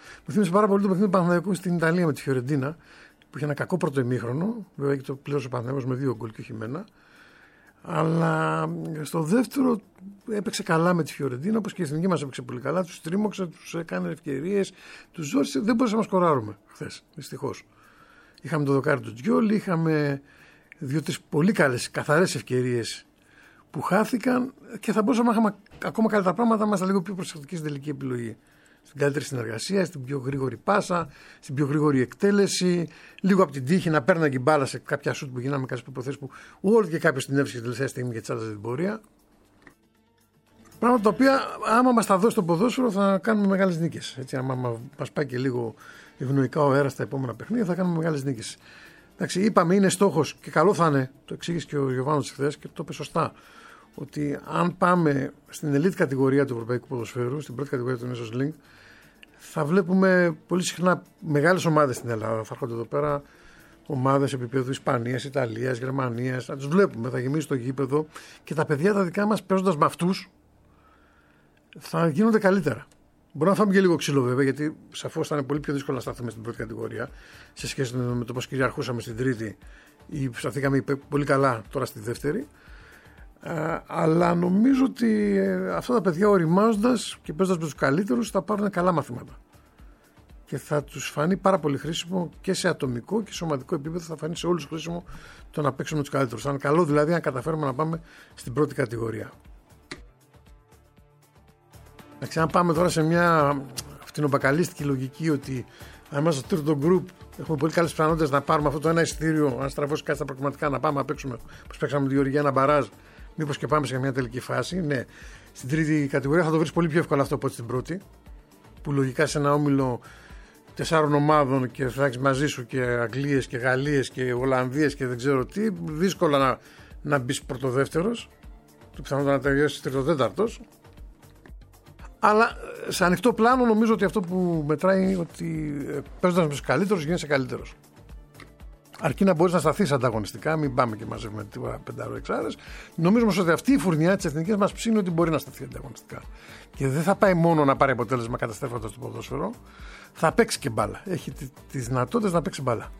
Μου θύμισε πάρα πολύ το παιχνίδι του Παναθηναϊκού στην Ιταλία με τη Φιωρεντίνα, που είχε ένα κακό πρώτο ημίχρονο. Βέβαια και το πλήρωσε ο Παναθηναϊκός με 2 γκολ και όχι με ένα. Αλλά στο δεύτερο έπαιξε καλά με τη Φιωρεντίνα, όπως και η εθνική μας έπαιξε πολύ καλά. Τους τρίμωξε, τους έκανε ευκαιρίες, τους ζόρισε. Δεν μπορούσαμε να σκοράρουμε χθες, δυστυχώς. Είχαμε το δοκάρι του Τζιόλι, είχαμε 2-3 πολύ καλές, καθαρές ευκαιρίες που χάθηκαν και θα μπορούσαμε να είχαμε ακόμα καλύτερα πράγματα, είμαστε λίγο πιο προσεκτικοί στην τελική επιλογή. Στην καλύτερη συνεργασία, στην πιο γρήγορη πάσα, στην πιο γρήγορη εκτέλεση, λίγο από την τύχη να παίρναγε την μπάλα σε κάποια σουτ που γίναμε, κάποιες υποθέσεις που όλο και κάποιος την έβρισκε τελευταία στιγμή και τσάλαζε την πορεία. Πράγματα τα οποία, άμα μας τα δώσει το ποδόσφαιρο, θα κάνουμε μεγάλες νίκες. Έτσι, άμα μας πάει και λίγο ευνοϊκά ο αέρας στα επόμενα παιχνίδια, θα κάνουμε μεγάλες νίκες. Εντάξει, είπαμε, είναι στόχος και καλό θα είναι, το εξήγησε και ο Γιωβάνος χθες και το είπε σωστά, ότι αν πάμε στην elite κατηγορία του ευρωπαϊκού ποδοσφαίρου, στην πρώτη κατηγορία του Nations League, θα βλέπουμε πολύ συχνά μεγάλες ομάδες στην Ελλάδα. Θα έρχονται εδώ πέρα ομάδες επίπεδου Ισπανίας, Ιταλίας, Γερμανίας. Θα τους βλέπουμε, θα γεμίσει το γήπεδο και τα παιδιά τα δικά μας παίζοντας με αυτούς θα γίνονται καλύτερα. Μπορεί να φάμε και λίγο ξύλο βέβαια, γιατί σαφώς θα είναι πολύ πιο δύσκολο να σταθούμε στην πρώτη κατηγορία σε σχέση με το πώς κυριαρχούσαμε στην τρίτη ή σταθήκαμε πολύ καλά τώρα στη δεύτερη. Αλλά νομίζω ότι αυτά τα παιδιά οριμάζοντας και παίζοντας με τους καλύτερους θα πάρουν καλά μαθήματα. Και θα τους φανεί πάρα πολύ χρήσιμο και σε ατομικό και σε ομαδικό επίπεδο. Θα φανεί σε όλους χρήσιμο το να παίξουμε τους καλύτερους. Θα είναι καλό δηλαδή αν καταφέρουμε να πάμε στην πρώτη κατηγορία. Αν πάμε τώρα σε μια φτηνοπακαλίστικη λογική ότι αν είμαστε στο τρίτο γκρουπ έχουμε πολύ καλές πιθανότητες να πάρουμε αυτό το ένα εισιτήριο, αν στραβώσει κάτι στα προκριματικά, να πάμε να παίξουμε όπως παίξαμε με τη Γεωργία ένα μπαράζ, μήπως και πάμε σε μια τελική φάση. Ναι, στην τρίτη κατηγορία θα το βρεις πολύ πιο εύκολα αυτό από ό,τι στην πρώτη, που λογικά σε ένα όμιλο 4 ομάδων και θα έχεις μαζί σου και Αγγλίες και Γαλλίες και Ολλανδίες και δεν ξέρω τι, δύσκολα να μπεις πρωτοδεύτερος, το πιθανότατα να τελειώσεις τρίτο-τέταρτος. Αλλά σε ανοιχτό πλάνο νομίζω ότι αυτό που μετράει είναι ότι παίζοντας με τους καλύτερους γίνεσαι καλύτερος. Αρκεί να μπορείς να σταθείς ανταγωνιστικά, μην πάμε και μαζεύουμε τίποτα 5-6. Νομίζω όμως ότι αυτή η φουρνιά της εθνικής μας ψήνει ότι μπορεί να σταθεί ανταγωνιστικά. Και δεν θα πάει μόνο να πάρει αποτέλεσμα καταστρέφοντας το ποδόσφαιρο, θα παίξει και μπάλα. Έχει τις δυνατότητες να παίξει μπάλα.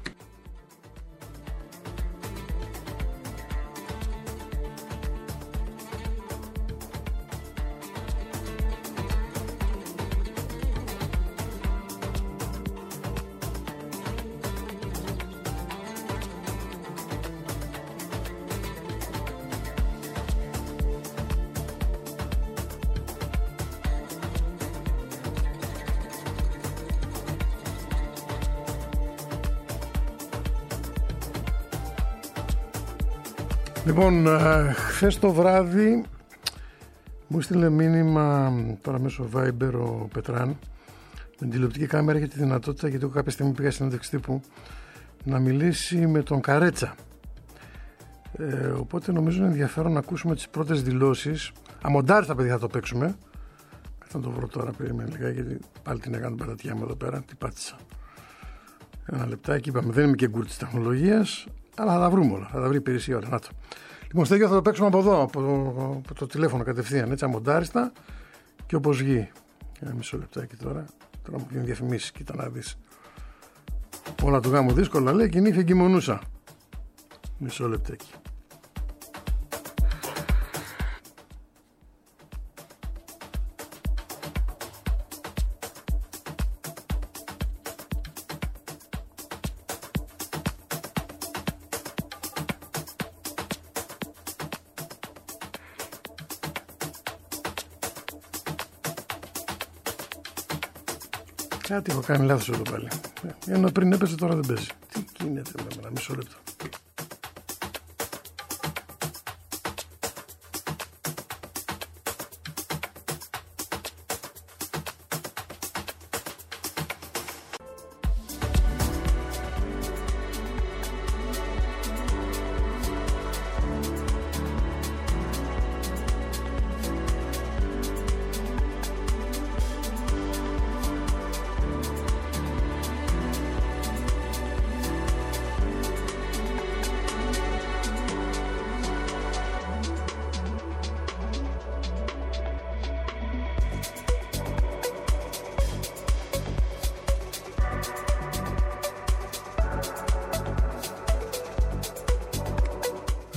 Λοιπόν, χθες το βράδυ μου στείλε μήνυμα τώρα μέσω Viber ο Πετράν με την τηλεοπτική κάμερα για τη δυνατότητα, γιατί εγώ κάποια στιγμή πήγα συνέντευξη τύπου, να μιλήσει με τον Καρέτσα. Οπότε νομίζω είναι ενδιαφέρον να ακούσουμε τις πρώτες δηλώσεις. Αμοντάριστα παιδιά θα το παίξουμε. Θα το βρω τώρα, περιμένω λίγα, γιατί πάλι την έκανα την παρατιά μου εδώ πέρα. Τι πάτησα. Ένα λεπτάκι, είπαμε, δεν είμαι και γκουρ της τεχνολογίας, αλλά θα τα βρούμε όλα. Θα τα βρει η υπηρεσία όλα. Να το. Λοιπόν, Στέγιο, θα το παίξουμε από εδώ, από το τηλέφωνο κατευθείαν, έτσι, αμοντάριστα και όπως βγει. Ένα μισό λεπτάκι τώρα. Τώρα μου βγαίνουν διαφημίσεις, κοίτα να δεις. Όλα του γάμου δύσκολα, λέει, και νύχια εγκυμονούσα. Μισό λεπτάκι. Κάτι έχω κάνει λάθος εδώ πάλι. Ενώ πριν έπαιζε, τώρα δεν παίζει. Τι γίνεται με ένα μισό λεπτό.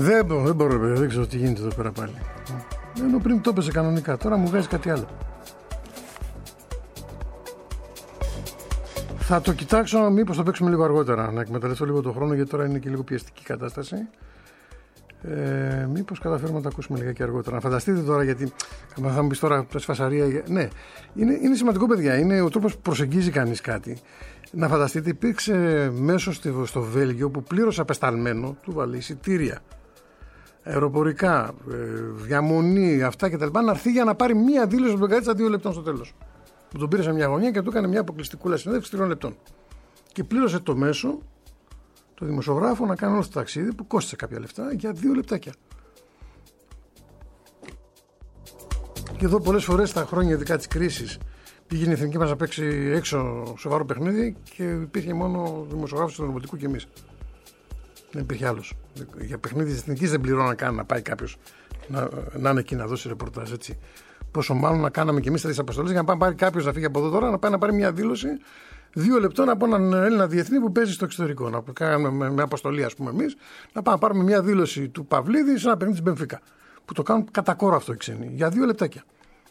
Δεν μπορώ, δεν ξέρω τι γίνεται εδώ πέρα πάλι. Ενώ πριν το έπαιζε κανονικά, τώρα μου βγάζει κάτι άλλο. Θα το κοιτάξω, μήπως το παίξουμε λίγο αργότερα. Να εκμεταλλευτώ λίγο το χρόνο, γιατί τώρα είναι και λίγο πιεστική κατάσταση. Μήπως καταφέρουμε να τα ακούσουμε λιγάκι αργότερα. Να φανταστείτε τώρα, γιατί θα μου πεις τώρα φασαρία. Ναι, είναι σημαντικό, παιδιά. Είναι ο τρόπος που προσεγγίζει κανείς κάτι. Να φανταστείτε, υπήρξε μέσω στο Βέλγιο που πλήρωσε απεσταλμένο, του βάλει εισιτήρια, αεροπορικά, διαμονή, αυτά κτλ. Να έρθει για να πάρει μία δήλωση που τον κάτσα 2 λεπτών στο τέλος. Που τον πήρε σε μια γωνία και του έκανε μια αποκλειστικούλα συνέντευξη 3 λεπτών. Και πλήρωσε το μέσο, το δημοσιογράφο, να κάνει όλο το ταξίδι που κόστησε κάποια λεφτά για 2 λεπτάκια. Και εδώ πολλές φορές στα χρόνια ειδικά της κρίσης πήγαινε η εθνική μας να παίξει έξω σοβαρό παιχνίδι και υπήρχε μόνο δημοσιογράφος του Εθνικού και εμείς. Δεν υπήρχε άλλος. Για παιχνίδι της εθνικής δεν πληρώναν καν να πάει κάποιος να είναι εκεί να δώσει ρεπορτάζ, έτσι. Πόσο μάλλον να κάναμε και εμείς τέτοιες αποστολές για να πάρει κάποιος να φύγει από εδώ τώρα, να πάει να πάρει μια δήλωση 2 λεπτών από έναν Έλληνα διεθνή που παίζει στο εξωτερικό. Να κάνουμε με αποστολή, ας πούμε, εμείς, να πάμε να πάρουμε μια δήλωση του Παυλίδη σε ένα παιχνίδι της Μπενφίκα. Που το κάνουν κατά κόρο αυτό οι ξένοι. Για 2 λεπτάκια.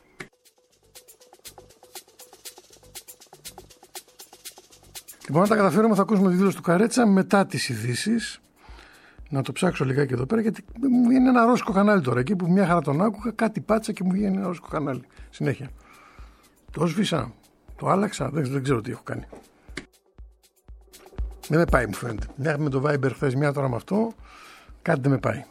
Λοιπόν, αν τα καταφέρουμε, θα ακούσουμε τη δήλωση του Καρέτσα μετά τις ειδήσεις. Να το ψάξω λιγάκι εδώ πέρα, γιατί μου βγαίνει ένα ρώσικο κανάλι τώρα. Εκεί που μια χαρά τον άκουγα, κάτι πάτσα και μου βγαίνει ένα ρώσικο κανάλι. Συνέχεια. Το σβήσα, το άλλαξα, δεν ξέρω τι έχω κάνει. Δεν με πάει, μου φαίνεται. Μια με το Viber χθες, μια τώρα με αυτό, κάτι δεν με πάει.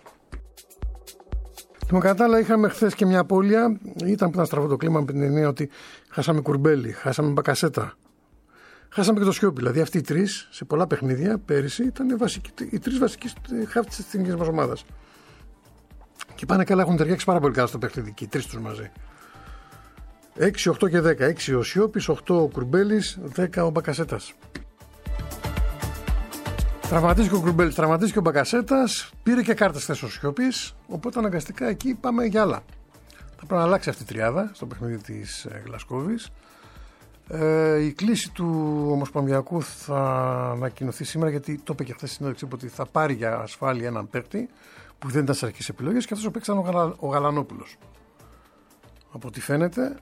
Λοιπόν, κατά άλλα, είχαμε χθες και μια απώλεια. Ήταν που ήταν στραβό το κλίμα με την εννοία ότι χάσαμε Κουρμπέλη, χάσαμε Μπακασέτα. Χάσαμε και το Σιώπη. Δηλαδή, αυτοί οι 3 σε πολλά παιχνίδια πέρυσι ήταν οι 3 βασικοί χάφτες της εθνικής μας ομάδας. Και πάνε καλά, έχουν ταιριάξει πάρα πολύ καλά στο παιχνίδι και οι 3 τους μαζί. 6, 8 και 10. 6 ο Σιώπης, 8 ο Κουρμπέλης, 10 ο Μπακασέτας. Τραυματίστηκε ο Κουρμπέλης, τραυματίστηκε ο Μπακασέτας, πήρε και κάρτες χθες ο Σιώπης. Οπότε αναγκαστικά εκεί πάμε για άλλα. Θα πρέπει να αλλάξει αυτή η τριάδα στο παιχνίδι της Γλασκόβης. Η κλίση του Ομοσπονδιακού θα ανακοινωθεί σήμερα, γιατί το είπε και χθες στην συνέντευξη ότι θα πάρει για ασφάλεια έναν παίκτη που δεν ήταν στις αρχικές επιλογές και αυτός ο παίκτης ήταν ο Γαλανόπουλος. Από ό,τι φαίνεται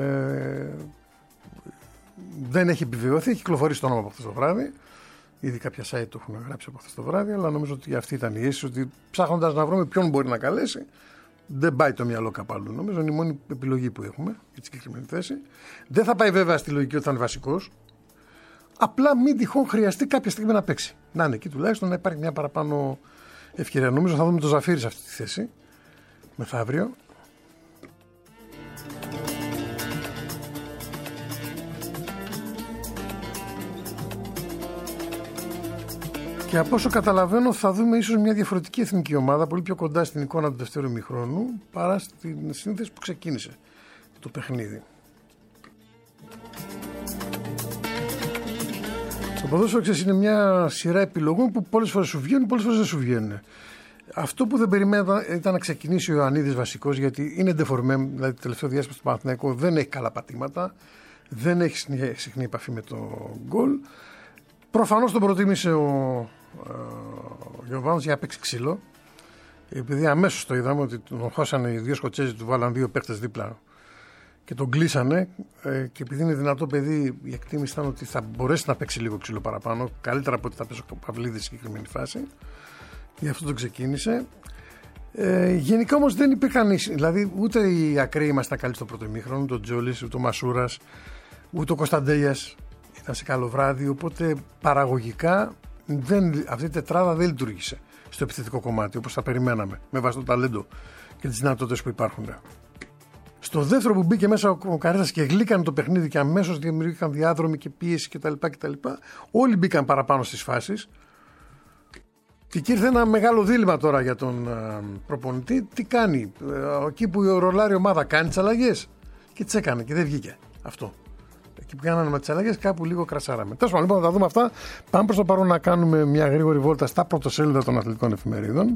δεν έχει επιβεβαιωθεί, έχει κυκλοφορήσει το όνομα από χθες το βράδυ. Ήδη κάποια site το έχουν γράψει από χθες το βράδυ, αλλά νομίζω ότι αυτή ήταν η αίσθηση, ότι ψάχνοντας να βρούμε ποιον μπορεί να καλέσει, δεν πάει το μυαλό κάπου αλλού. Νομίζω είναι η μόνη επιλογή που έχουμε για τη συγκεκριμένη θέση. Δεν θα πάει βέβαια στη λογική ότι θα είναι βασικός. Απλά μην τυχόν χρειαστεί κάποια στιγμή να παίξει. Να είναι εκεί τουλάχιστον, να υπάρχει μια παραπάνω ευκαιρία. Νομίζω θα δούμε το Ζαφύρι σε αυτή τη θέση μεθαύριο. Και από όσο καταλαβαίνω θα δούμε ίσως μια διαφορετική εθνική ομάδα, πολύ πιο κοντά στην εικόνα του δεύτερου ημιχρόνου παρά στην σύνθεση που ξεκίνησε το παιχνίδι. Το ποδόσφαιρο, ξέρεις, είναι μια σειρά επιλογών που πολλές φορές σου βγαίνουν, πολλές φορές δεν σου βγαίνουν. Αυτό που δεν περιμένα ήταν να ξεκινήσει ο Ιωαννίδης βασικός, γιατί είναι ντεφορμέ, δηλαδή το τελευταίο διάστημα στο Παναθηναϊκό δεν έχει καλά πατήματα, δεν έχει συχνή επαφή με το γκολ. Προφανώς τον προτίμησε ο Γιωβάνος για να παίξει ξύλο, επειδή αμέσως το είδαμε ότι τον χώσανε οι 2 Σκοτσέζοι, του βάλαν 2 παίκτες δίπλα και τον κλείσανε, και επειδή είναι δυνατό παιδί, η εκτίμηση ήταν ότι θα μπορέσει να παίξει λίγο ξύλο παραπάνω, καλύτερα από ότι θα παίξει ο Παυλίδης στη συγκεκριμένη φάση. Γι' αυτό τον ξεκίνησε. Γενικά όμως δεν υπήρχαν, δηλαδή ούτε οι ακραίοι ήμασταν καλοί στο πρώτο ημίχρονο, ούτε ο Τζόλης, ούτε ο Μασούρας, ούτε ο Κωνσταντέλιας ήταν σε καλό βράδυ, οπότε παραγωγικά αυτή η τετράδα δεν λειτουργήσε στο επιθετικό κομμάτι όπως θα περιμέναμε, με βάση το ταλέντο και τις δυνατότητες που υπάρχουν. Στο δεύτερο που μπήκε μέσα ο Καρέτσας και γλύκανε το παιχνίδι και αμέσως δημιουργήθηκαν διάδρομοι και πίεση κτλ. Όλοι μπήκαν παραπάνω στις φάσεις. Και ήρθε ένα μεγάλο δίλημμα τώρα για τον προπονητή. Τι κάνει, εκεί που η ρολάρη ομάδα κάνει τις αλλαγές, και τις έκανε και δεν βγήκε αυτό. Εκεί που κάνανε με τις αλλαγές κάπου λίγο κρασάραμε. Τέλος πάντων, λοιπόν, θα δούμε αυτά. Πάμε προς το παρόν να κάνουμε μια γρήγορη βόλτα στα πρωτοσέλιδα των αθλητικών εφημερίδων.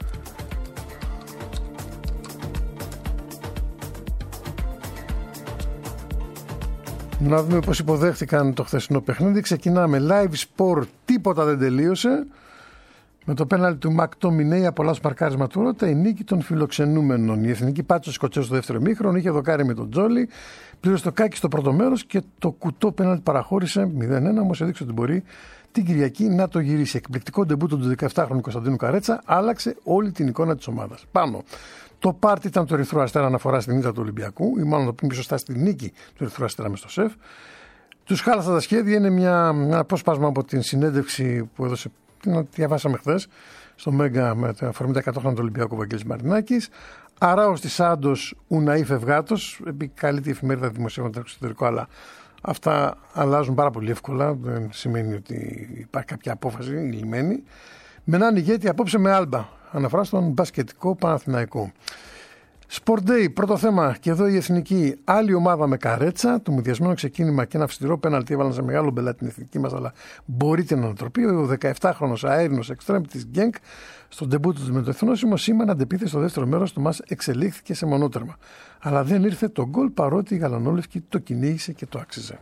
Να δούμε πώς υποδέχτηκαν το χθεσινό παιχνίδι. Ξεκινάμε live sport, τίποτα δεν τελείωσε. Με το πέναλτι του Μακτόμινέη απολαύσει μαρκάρισμα του Ρώτα, η νίκη των φιλοξενούμενων. Η εθνική πάτησε του Σκοτσέζου στο δεύτερο ημίχρονο, είχε δοκάρει με τον Τζόλι, πλήρωσε το Κάκι στο πρώτο μέρος και το κουτό πέναλτι παραχώρησε 0-1, όμως έδειξε ότι μπορεί την Κυριακή να το γυρίσει. Εκπληκτικό ντεμπούτο του 17χρονου Κωνσταντίνου Καρέτσα άλλαξε όλη την εικόνα της ομάδας. Πάνω. Το πάρτι ήταν του Ερυθρού Αστέρα αναφορά στην ήττα του Ολυμπιακού, ή μάλλον το πούμε σωστά στη νίκη του Ερυθρού Αστέρα με στο ΣΕΦ. Τους χάλασαν τα σχέδια, είναι ένα απόσπασμα από την συνέντευξη που έδωσε, την διαβάσαμε χθες, στο Μέγκα με αφορμή τα 100 χρόνια του Ολυμπιακού Βαγγέλης Μαρινάκης. Αράος της Άντος Ουναΐ Φευγάτος, επικαλείται η εφημερίδα δημοσίευματα στο εξωτερικό, αλλά αυτά αλλάζουν πάρα πολύ εύκολα. Δεν σημαίνει ότι υπάρχει κάποια απόφαση λυμμένη. Με έναν ηγέτη απόψε με Άλμπα, αναφορά στον μπασκετικό Παναθηναϊκό. Sport Day, πρώτο θέμα, και εδώ η εθνική. Άλλη ομάδα με Καρέτσα, το μουδιασμένο ξεκίνημα και ένα αυστηρό πέναλτι έβαλαν σε μεγάλο μπελά την εθνική μας, αλλά μπορεί την ανατροπή. Ο 17χρονος αέρινος εξτρέμ της Γκένκ, στον ντεμπούτο του με το εθνόσημο, σήμερα αντεπίθεση στο δεύτερο μέρος του μας εξελίχθηκε σε μονότερμα. Αλλά δεν ήρθε το γκολ, παρότι η γαλανόλευκη το κυνήγησε και το άξιζε.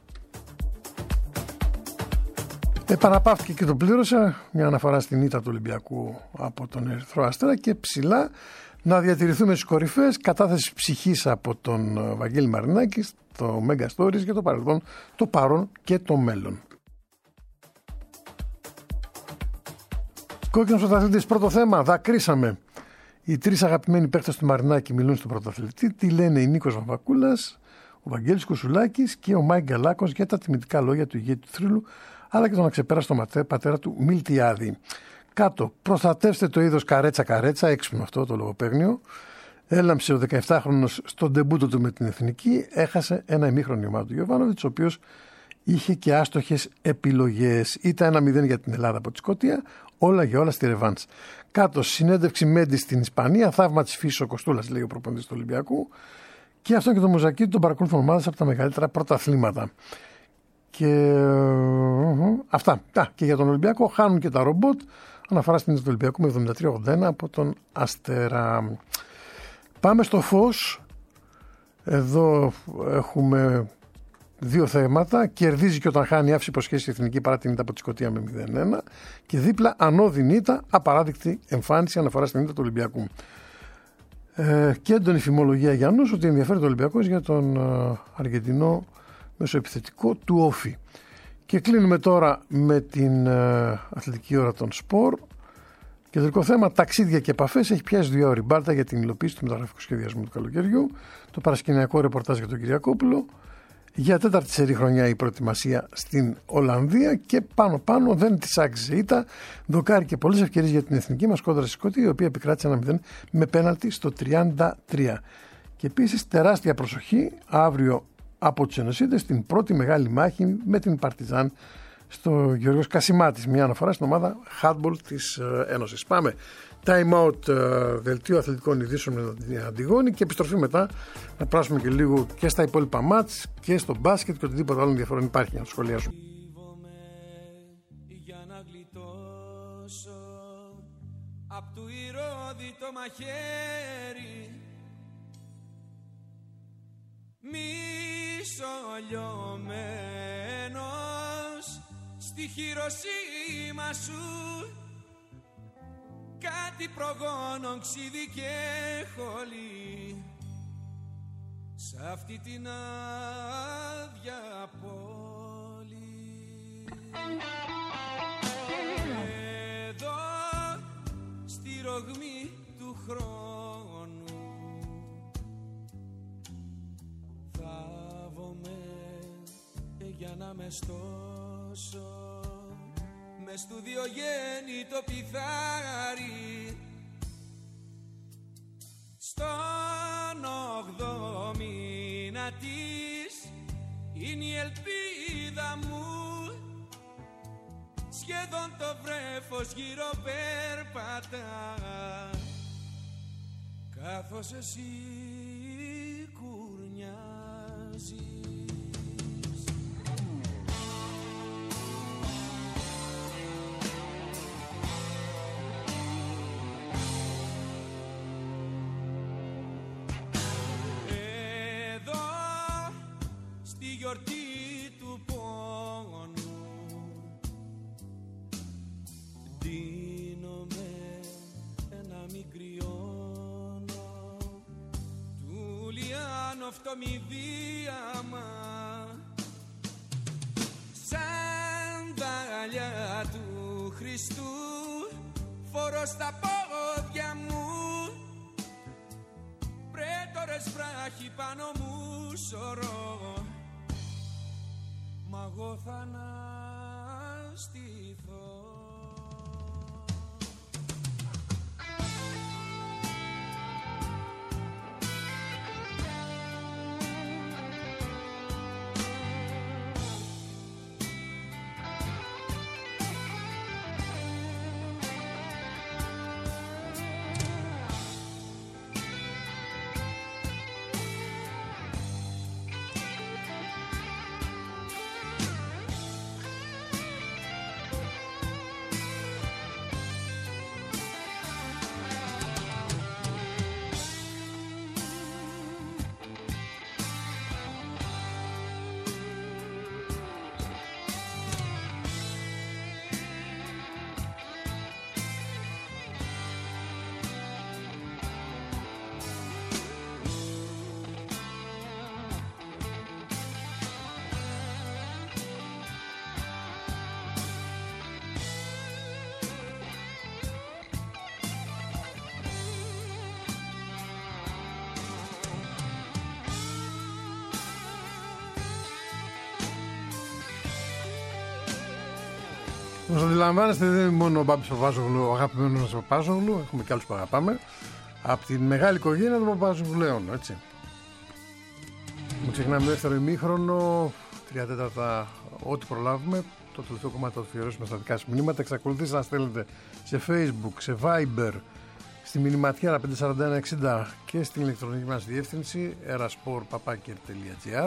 Επαναπαύτηκε και το πλήρωσε, μια αναφορά στην ήττα του Ολυμπιακού από τον Ερυθρό Αστέρα, και ψηλά να διατηρηθούμε στις κορυφές. Κατάθεση ψυχής από τον Βαγγέλη Μαρινάκη, το Mega Stories, για το παρελθόν, το παρόν και το μέλλον. Κόκκινος πρωταθλητής, πρώτο θέμα, δακρύσαμε. Οι τρεις αγαπημένοι παίκτες του Μαρινάκη μιλούν στον πρωταθλητή. Τι λένε η Νίκος Βαμβακούλας, ο Βαγγέλης Κουσουλάκης και ο Μάικ Γκαλάκος για τα τιμητικά λόγια του ηγέτη του θρύλου, αλλά και τον αξεπέραστο πατέρα του Μιλτιάδη. Κάτω, προστατεύστε το είδος Καρέτσα, έξυπνο αυτό το λογοπαίγνιο. Έλαμψε ο 17χρονος στον ντεμπούτο του με την εθνική, έχασε ένα ημίχρονο η ομάδα του Γιοβάνοβιτς, ο οποίος είχε και άστοχες επιλογές. Ήταν 1-0 για την Ελλάδα από τη Σκωτία, όλα για όλα στη ρεβάνς. Κάτω, συνέντευξη Μέντι στην Ισπανία, θαύμα της φύσης ο Κοστούλας, λέει ο προπονητής του Ολυμπιακού. Και αυτό και το Μουζακί τον παρακολουθούν ομάδες από τα μεγαλύτερα πρωταθλήματα. Και αυτά. Και για τον Ολυμπιακό χάνουν και τα ρομπότ. Αναφορά στην του Ολυμπιακού με 73-81 από τον Αστέρα. Πάμε στο φως. Εδώ έχουμε δύο θέματα. Κερδίζει και όταν χάνει, άφησε υποσχέσεις η εθνική παρά την ήττα από τη Σκωτία με 0-1. Και δίπλα ανώδυνη ήττα, απαράδεκτη εμφάνιση, αναφορά στην ήττα του Ολυμπιακού. Και έντονη φημολογία για νους ότι ενδιαφέρει το Ολυμπιακός για τον Αργεντινό μεσοεπιθετικό του Όφη. Και κλείνουμε τώρα με την αθλητική ώρα των σπορ. Κεντρικό θέμα, ταξίδια και επαφές. Έχει πιάσει 2 ώρες μπάρτα για την υλοποίηση του μεταγραφικού σχεδιασμού του καλοκαιριού. Το παρασκηνιακό ρεπορτάζ για τον Κυριακόπουλο. Για 4η σερί χρονιά η προετοιμασία στην Ολλανδία. Και πάνω δεν της άξιζε ήττα. Δοκάρει και πολλές ευκαιρίες για την εθνική μας κόντρα στη Σκωτία, η οποία επικράτησε 1-0 με πέναλτι στο 33. Και επίσης τεράστια προσοχή αύριο από τους ενωσίτες στην πρώτη μεγάλη μάχη με την Παρτιζάν στο Γεωργός Κασιμάτης, μια αναφορά στην ομάδα handball της Ένωσης. Πάμε. Time out, δελτίο αθλητικών ειδήσεων με την Αντιγόνη, και επιστροφή μετά να πράσουμε και λίγο και στα υπόλοιπα μάτς και στο μπάσκετ και οτιδήποτε άλλο ενδιαφέρον υπάρχει να το σχολιάσουμε. Για να γλιτώσω απ' του ηρώδη το μαχαίρι, μισολιωμένος στη Χειροσύμα σου, κάτι προγόνων ξύδι και χολή, σ' αυτή την άδεια πόλη. Εδώ στη ρογμή του χρόνου θάβομαι για να με στώσω μες στου Διογέννητο πιθάρι, στον 8ο μήνα της είναι η ελπίδα μου, σχεδόν το βρέφος γύρω περπατά, καθώς εσύ κουρνιάζεις. Γιορτή του πόνου, την αυτομηδίαμα. Σανδάλια του Χριστού φορώ στα πόδια μου, πρέτορες βράχοι πάνω μου σωρώ, μα εγώ θα αναστηθώ. Όπως αντιλαμβάνεστε, δεν είναι μόνο ο Μπάμπης Παπάζογλου, ο αγαπημένος μας Παπάζογλου, έχουμε και άλλους που αγαπάμε. Από τη μεγάλη οικογένεια των Παπάζογλουέων, έτσι. Μην ξεχνάμε δεύτερο ημίχρονο, 3/4 ό,τι προλάβουμε. Το τελευταίο κομμάτι θα το αφιερώσουμε στα δικά σας μηνύματα. Εξακολουθείτε να στέλνετε σε Facebook, σε Viber, στη μηνυματιέρα 54160 και στην ηλεκτρονική μας διεύθυνση erasport@gr.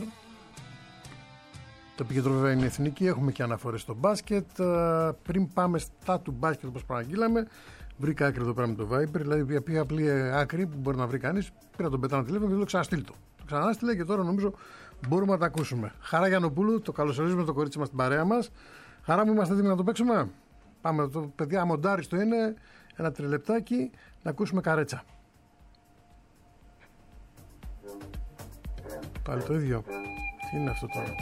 Το επίκεντρο βέβαια είναι εθνική, έχουμε και αναφορές στο μπάσκετ. Πριν πάμε στα του μπάσκετ, όπως προαναγγείλαμε, βρήκα άκρη εδώ πέρα με το Viber, δηλαδή μια απλή άκρη που μπορεί να βρει κανείς. Πήρα τον Πετράνο τηλέφωνο και το ξαναστείλω. Το ξανάστειλε και τώρα νομίζω μπορούμε να τα ακούσουμε. Χαρά Γιαννοπούλου, το καλωσορίζουμε το κορίτσι μας στην παρέα μας. Χαρά μου, είμαστε έτοιμοι να το παίξουμε. Πάμε, το παιδιά αμοντάριστο είναι, ένα τριλεπτάκι να ακούσουμε καρέτσα. Πάλι το ίδιο. Τι είναι αυτό τώρα?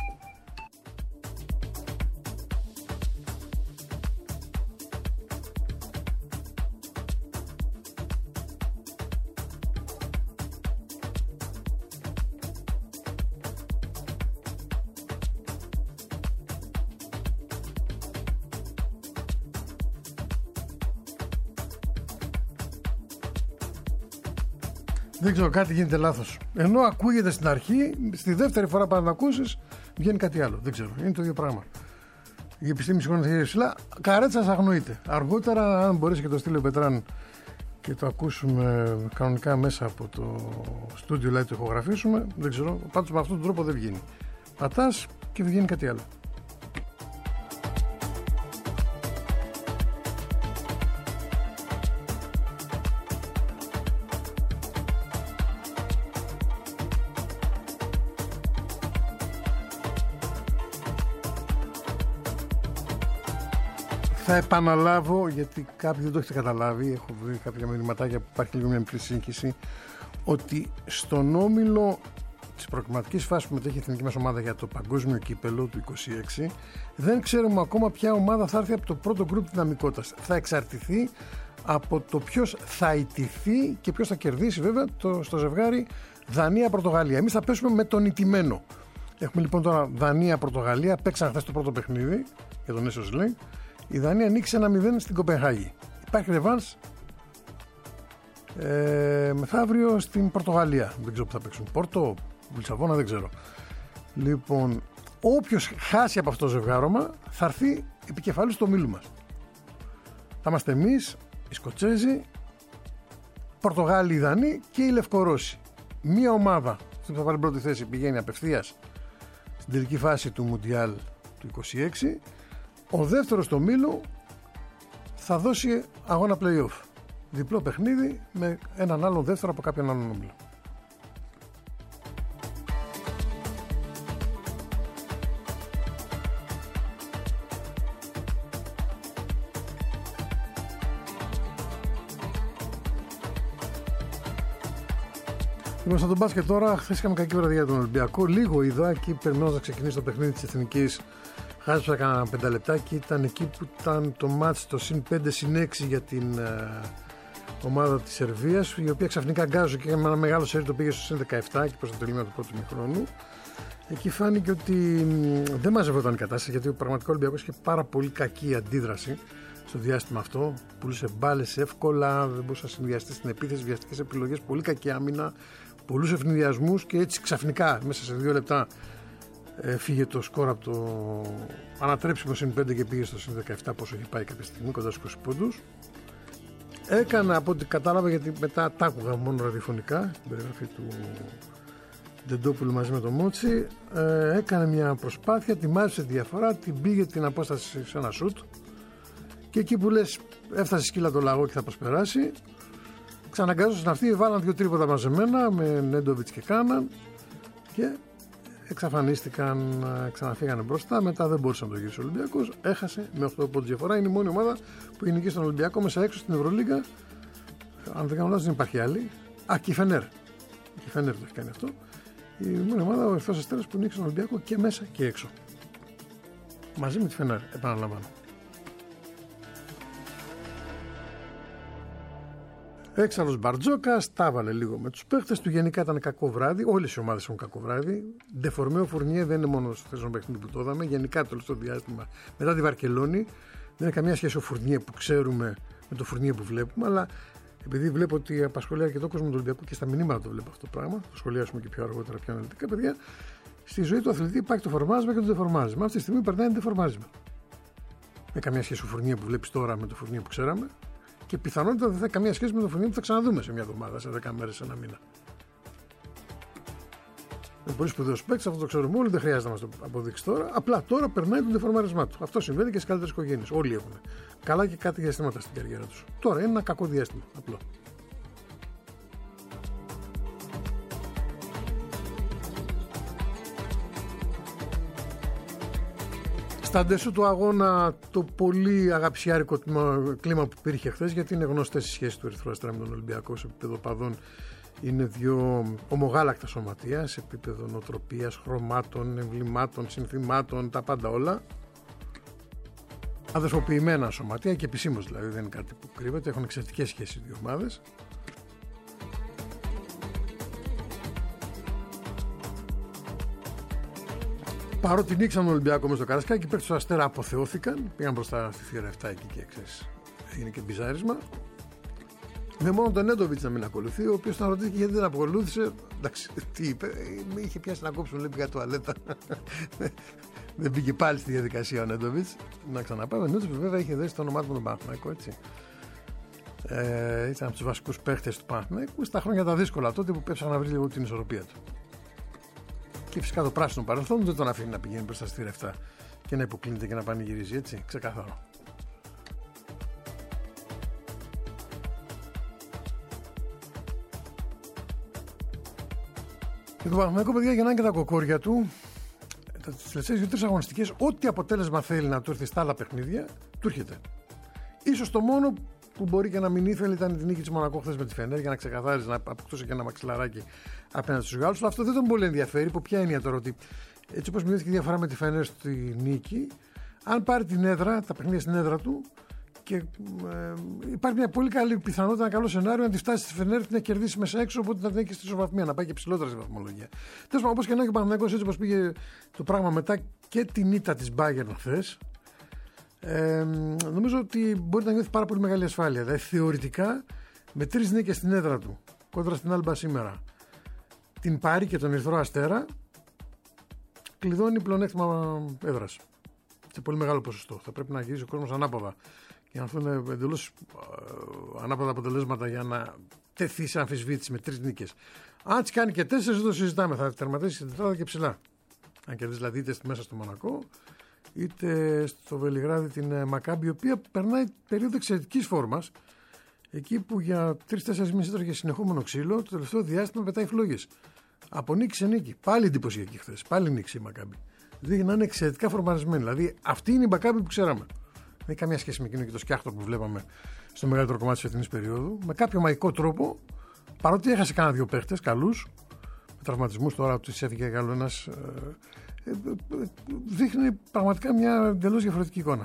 Δεν ξέρω, κάτι γίνεται λάθος. Ενώ ακούγεται στην αρχή, στη δεύτερη φορά που να ακούσεις, βγαίνει κάτι άλλο. Δεν ξέρω. Είναι το ίδιο πράγμα. Η επιστήμη σηκώνει ψηλά. Καρέτσα αγνοείται. Αργότερα, αν μπορέσει και το στείλει ο Πετράν και το ακούσουμε κανονικά μέσα από το στούντιο, δηλαδή το ηχογραφήσουμε, δεν ξέρω. Πάντως με αυτόν τον τρόπο δεν βγαίνει. Πατάς και βγαίνει κάτι άλλο. Θα επαναλάβω, γιατί κάποιοι δεν το έχετε καταλάβει, έχω βρει κάποια μηνυματάκια που υπάρχει λίγο μια μικρή σύγχυση, ότι στον όμιλο της προκριματικής φάσης που μετέχει η εθνική μας ομάδα για το παγκόσμιο κύπελο του 26, δεν ξέρουμε ακόμα ποια ομάδα θα έρθει από το πρώτο γκρουπ δυναμικότητας. Θα εξαρτηθεί από το ποιος θα ιτηθεί και ποιος θα κερδίσει βέβαια στο ζευγάρι Δανία-Πορτογαλία. Εμείς θα πέσουμε με τον ιτημένο. Έχουμε λοιπόν τώρα Δανία-Πορτογαλία, παίξαν χθες το πρώτο παιχνίδι για τον Nations League. Η Δανία νίκησε 1-0 στην Κοπενχάγη. Υπάρχει ρεβάνς μεθαύριο στην Πορτογαλία. Δεν ξέρω που θα παίξουν. Πόρτο, Λισαβόνα, δεν ξέρω. Λοιπόν, όποιος χάσει από αυτό το ζευγάρωμα θα έρθει επικεφαλής του ομίλου μας. Θα είμαστε εμείς, οι Σκοτσέζοι, Πορτογάλοι, οι Δανείοι και οι Λευκορώσοι. Μία ομάδα που θα πάρει πρώτη θέση πηγαίνει απευθείας στην τελική φάση του Μουντιάλ του 26. Ο δεύτερος του ομίλου θα δώσει αγώνα play-off. Διπλό παιχνίδι με έναν άλλον δεύτερο από κάποιον άλλον όμιλο. Λοιπόν, στον μπάσκετ τώρα, χθες είχαμε κακή βραδιά για τον Ολυμπιακό. Λίγο είδα εκεί, περιμένοντας να ξεκινήσει το παιχνίδι της Εθνικής. Χάζεψα κανένα 5 λεπτάκι. Ήταν εκεί που ήταν το μάτς το συν 5 συν 6 για την ομάδα της Σερβίας, η οποία ξαφνικά γκάζωσε και με ένα μεγάλο σέρι το πήγε στο συν 17 και προς το τελείωμα του πρώτου μηχρόνου. Εκεί φάνηκε ότι δεν μαζευόταν η κατάσταση, γιατί ο πραγματικό Ολυμπιακός είχε πάρα πολύ κακή αντίδραση στο διάστημα αυτό. Πουλούσε μπάλες εύκολα, δεν μπορούσε να συνδυαστεί στην επίθεση, βιαστικές επιλογές, πολύ κακή άμυνα, πολλούς ευνηδιασμούς και έτσι ξαφνικά μέσα σε 2 λεπτά φύγε το σκορ από το ανατρέψιμο συν 5 και πήγε στο συν 17, πόσο έχει πάει κάποια στιγμή, κοντά στους 20 πόντους. Έκανα από ό,τι κατάλαβα, γιατί μετά τα άκουγα μόνο ραδιοφωνικά, την περιγραφή του Ντεντόπουλου μαζί με τον Μότσι, έκανε μια προσπάθεια, τη μάζεψε τη διαφορά, την πήγε την απόσταση σε ένα σουτ και εκεί που λες έφτασε σκύλα το λαγό και θα προσπεράσει, ξαναγκάζωσαν αυτοί, βάλαν 2 τρίποτα μαζεμένα με Νέντοβιτς και Κάναν και εξαφανίστηκαν, ξαναφύγανε μπροστά. Μετά δεν μπορούσε να το γυρίσει ο Ολυμπιακός, έχασε με 8 πόντους διαφορά. Είναι η μόνη ομάδα που είναι εκεί στον Ολυμπιακό μέσα έξω στην Ευρωλίγκα. Αν δεν κάνω λάθος, δεν υπάρχει άλλη. Και η Φενέρ. Η Φενέρ το έχει κάνει αυτό. Η μόνη ομάδα, ο Ερυθρός Αστέρας, που νίκησε τον Ολυμπιακό και μέσα και έξω. Μαζί με τη Φενέρ, επαναλαμβάνω. Έξαλλος Μπαρτζόκας, τα έβαλε λίγο με τους παίχτες του. Γενικά ήταν κακό βράδυ. Όλες οι ομάδες έχουν κακό βράδυ. Ντεφορμέ ο Φουρνιέ δεν είναι μόνο στο θέσιο παιχνίδι που το είδαμε. Γενικά το τελευταίο διάστημα μετά τη Βαρκελόνη δεν έχει καμία σχέση ο Φουρνιέ που ξέρουμε με το Φουρνιέ που βλέπουμε. Αλλά επειδή βλέπω ότι απασχολεί αρκετό κόσμο του Ολυμπιακού και στα μηνύματα το βλέπω αυτό το πράγμα, θα σχολιάσουμε και πιο αργότερα πιο αναλυτικά, παιδιά. Στη ζωή του αθλητή υπάρχει το φορμάρισμα και το δεφορμάρισμα. Αυτή τη στιγμή περνάει το δεφορμάρισμα. Δεν έχει καμία σχέση ο Φουρνιέ που βλέπει τώρα με το Φουρνιέ που ξέραμε. Και πιθανότητα δεν θα έχει καμία σχέση με το Φουρνιέ που θα ξαναδούμε σε μια εβδομάδα, σε 10 μέρες, σε ένα μήνα. Είναι πολύ σπουδαίο παίκτη, αυτό το ξέρουμε όλοι, δεν χρειάζεται να μας το αποδείξει τώρα. Απλά τώρα περνάει τον δεφορμαρισμά του. Αυτό συμβαίνει και στις καλύτερες οικογένειες. Όλοι έχουν καλά και κάτι διαστήματα στην καριέρα τους. Τώρα είναι ένα κακό διάστημα. Απλό. Στα ντεσού του αγώνα, το πολύ αγαπησιάρικο κλίμα που υπήρχε χθες, γιατί είναι γνωστές οι σχέσεις του Ερυθρού Αστέρα με τον Ολυμπιακό σε επίπεδο παδών. Είναι 2 ομογάλακτα σωματεία σε επίπεδο νοοτροπίας, χρωμάτων, εμβλημάτων, συνθημάτων, τα πάντα όλα. Αδερφοποιημένα σωματεία και επισήμως δηλαδή, δεν είναι κάτι που κρύβεται. Έχουν εξαιρετικές σχέσεις οι 2 ομάδες. Παρότι νίξαν τον Ολυμπιακό μες στο Καρασκάκι, οι παίκτες του Αστέρα αποθεώθηκαν. Πήγαν μπροστά στη θύρα 7 εκεί και ξέρεις, έγινε και μπιζάρισμα. Με μόνο τον Νέντοβιτς να μην ακολουθεί, ο οποίος τον ρωτήθηκε γιατί δεν ακολούθησε. Εντάξει, τι είπε, είχε πιάσει να κόψουν λέει για τουαλέτα. Δεν πήγε πάλι στη διαδικασία ο Νέντοβιτς να ξαναπάει. Ο Νέντοβιτς βέβαια είχε δέσει το όνομά του με τον Παναθηναϊκό, έτσι. Ήταν από τους βασικούς παίχτες του Παναθηναϊκού στα χρόνια τα δύσκολα, τότε που πέψαν να βρει λίγο την ισορροπία του. Και φυσικά το πράσινο παρελθόν δεν τον αφήνει να πηγαίνει μπροστά στη θύρα 7 και να υποκλίνεται και να πανηγυρίζει, έτσι, ξεκάθαρο. Και το Παναθηναϊκό, παιδιά, γεννάνε και τα κοκόρια του. Τις τελευταίες 2-3 αγωνιστικές, ό,τι αποτέλεσμα θέλει να του έρθει στα άλλα παιχνίδια, του έρχεται. Ίσως το μόνο που μπορεί και να μην ήθελε ήταν τη νίκη της Μονακό χθες με τη Φενέρ, για να ξεκαθάριζε, να αποκτούσε και ένα μαξιλαράκι απέναντι στους Γάλλους. Αλλά αυτό δεν τον πολύ ενδιαφέρει. Που ποια είναι τώρα ότι έτσι όπως μειώθηκε η διαφορά με τη Φενέρ στη νίκη, αν πάρει την έδρα, τα παιχνίδια στην έδρα του, και υπάρχει μια πολύ καλή πιθανότητα, ένα καλό σενάριο να τη φτάσει στη Φενέρ, να κερδίσει μέσα έξω, οπότε να την έχει στη ισοβαθμία, να πάει και ψηλότερα στη βαθμολογία. Τέλος πάντων, όπως και να έχει ο Παναθηναϊκός, έτσι όπως πήγε το πράγμα μετά και την ήττα της Bayern χθες, νομίζω ότι μπορεί να νιώθει πάρα πολύ μεγάλη ασφάλεια. Δηλαδή, θεωρητικά, με 3 νίκες στην έδρα του, κόντρα στην Άλμπα σήμερα, την πάρει και τον Ερυθρό Αστέρα, κλειδώνει πλεονέκτημα έδρας. Σε πολύ μεγάλο ποσοστό. Θα πρέπει να γυρίσει ο κόσμος ανάποδα για να έρθουν εντελώς ανάποδα αποτελέσματα για να τεθεί σε αμφισβήτηση με 3 νίκες. Αν τις κάνει και 4, δεν το συζητάμε. Θα τερματίσει την τετράδα και ψηλά. Αν κερδίσει δηλαδή είτε μέσα στο Μονακό, είτε στο Βελιγράδι την Μακάμπι, η οποία περνάει περίοδο εξαιρετικής φόρμας. Εκεί που για 3-4 μήνες έτρωγε συνεχόμενο ξύλο, το τελευταίο διάστημα πετάει φλόγες. Από νίκη σε νίκη. Πάλι εντυπωσιακή χθες. Πάλι νίκη η Μακάμπι. Δείχνει να είναι εξαιρετικά φορμαρισμένη. Δηλαδή αυτή είναι η Μακάμπι που ξέραμε. Δεν έχει καμία σχέση με εκείνο και το σκιάχτο που βλέπαμε στο μεγαλύτερο κομμάτι της φετινής περίοδου. Με κάποιο μαγικό τρόπο παρότι έχασε κάνα δύο παίχτες καλούς, με τραυματισμούς, τώρα του έφυγε καλό ένας, δείχνει πραγματικά μια εντελώς διαφορετική εικόνα.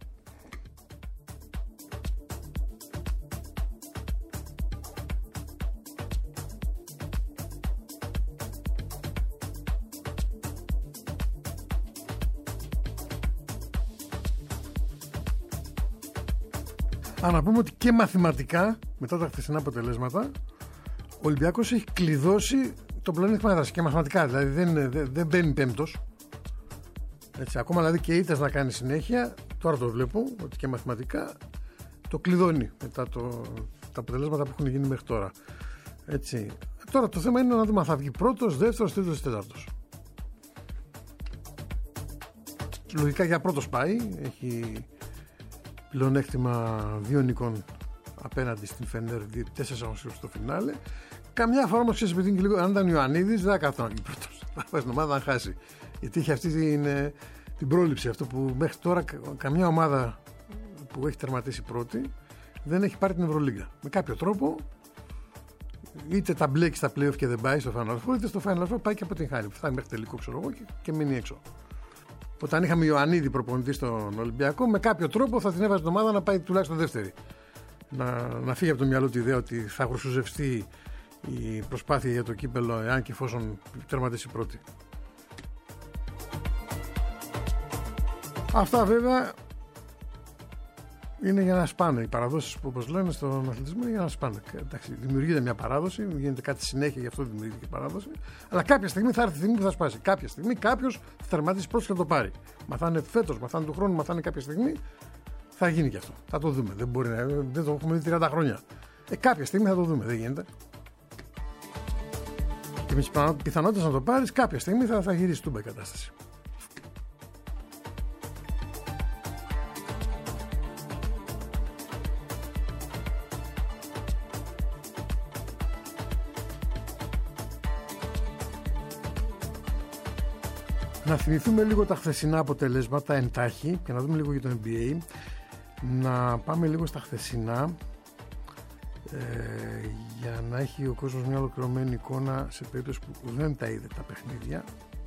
Να πούμε ότι και μαθηματικά, μετά τα χθεσινά αποτελέσματα, ο Ολυμπιακός έχει κλειδώσει το πλεονέκτημα έδρας και μαθηματικά, δηλαδή δεν μπαίνει πέμπτος. Έτσι, ακόμα δηλαδή και ήττες να κάνει συνέχεια, τώρα το βλέπω ότι και μαθηματικά το κλειδώνει μετά τα αποτελέσματα που έχουν γίνει μέχρι τώρα. Έτσι. Τώρα το θέμα είναι να δούμε αν θα βγει πρώτος, δεύτερος, τρίτος, τέταρτος. Λογικά για πρώτος πάει, έχει πλεονέκτημα 2 νικών απέναντι στην Φενέρ, 4 αγωνιστικούς στο φινάλε. Καμιά φορά όμως ξέρεις, επειδή λίγο, αν ήταν Ιωαννίδης, δεν θα κάθεται να βγει πρώτος. Θα πάει στην ομάδα να χάσει. Γιατί είχε αυτή την πρόληψη, αυτό που μέχρι τώρα καμιά ομάδα που έχει τερματίσει πρώτη δεν έχει πάρει την Ευρωλίγκα. Με κάποιο τρόπο, είτε τα μπλέκει στα play-off και δεν πάει στο Final Four, είτε στο Final Four πάει και αποτυγχάνει. Φτάνει μέχρι τελικό, ξέρω εγώ, και μείνει έξω. Όταν είχαμε Ιωαννίδη προπονητή στον Ολυμπιακό, με κάποιο τρόπο θα την έβαζε την ομάδα να πάει τουλάχιστον δεύτερη. Να φύγει από το μυαλό τη ιδέα ότι θα γρουσουζευτεί η προσπάθεια για το κύπελο, εάν και εφόσον τερματίσει πρώτη. Αυτά βέβαια είναι για να σπάνε. Οι παραδόσεις που, όπως λένε στον αθλητισμό, είναι για να σπάνε. Εντάξει, δημιουργείται μια παράδοση, γίνεται κάτι συνέχεια, γι' αυτό δημιουργείται και παράδοση. Αλλά κάποια στιγμή θα έρθει η στιγμή που θα σπάσει. Κάποια στιγμή κάποιος θα τερματίσει πρώτος και θα το πάρει. Μαθάνε φέτος, μαθάνε του χρόνου, μαθάνε κάποια στιγμή. Θα γίνει και αυτό. Θα το δούμε. Δεν το έχουμε δει 30 χρόνια. Κάποια στιγμή θα το δούμε. Δεν γίνεται. Και με τις πιθανότητες να το πάρεις, κάποια στιγμή θα γυρίσει τούμπα η κατάσταση. Να θυμηθούμε λίγο τα χθεσινά αποτελέσματα εντάχει και να δούμε λίγο για το NBA. Να πάμε λίγο στα χθεσινά για να έχει ο κόσμος μια ολοκληρωμένη εικόνα σε περίπτωση που δεν τα είδε τα παιχνίδια.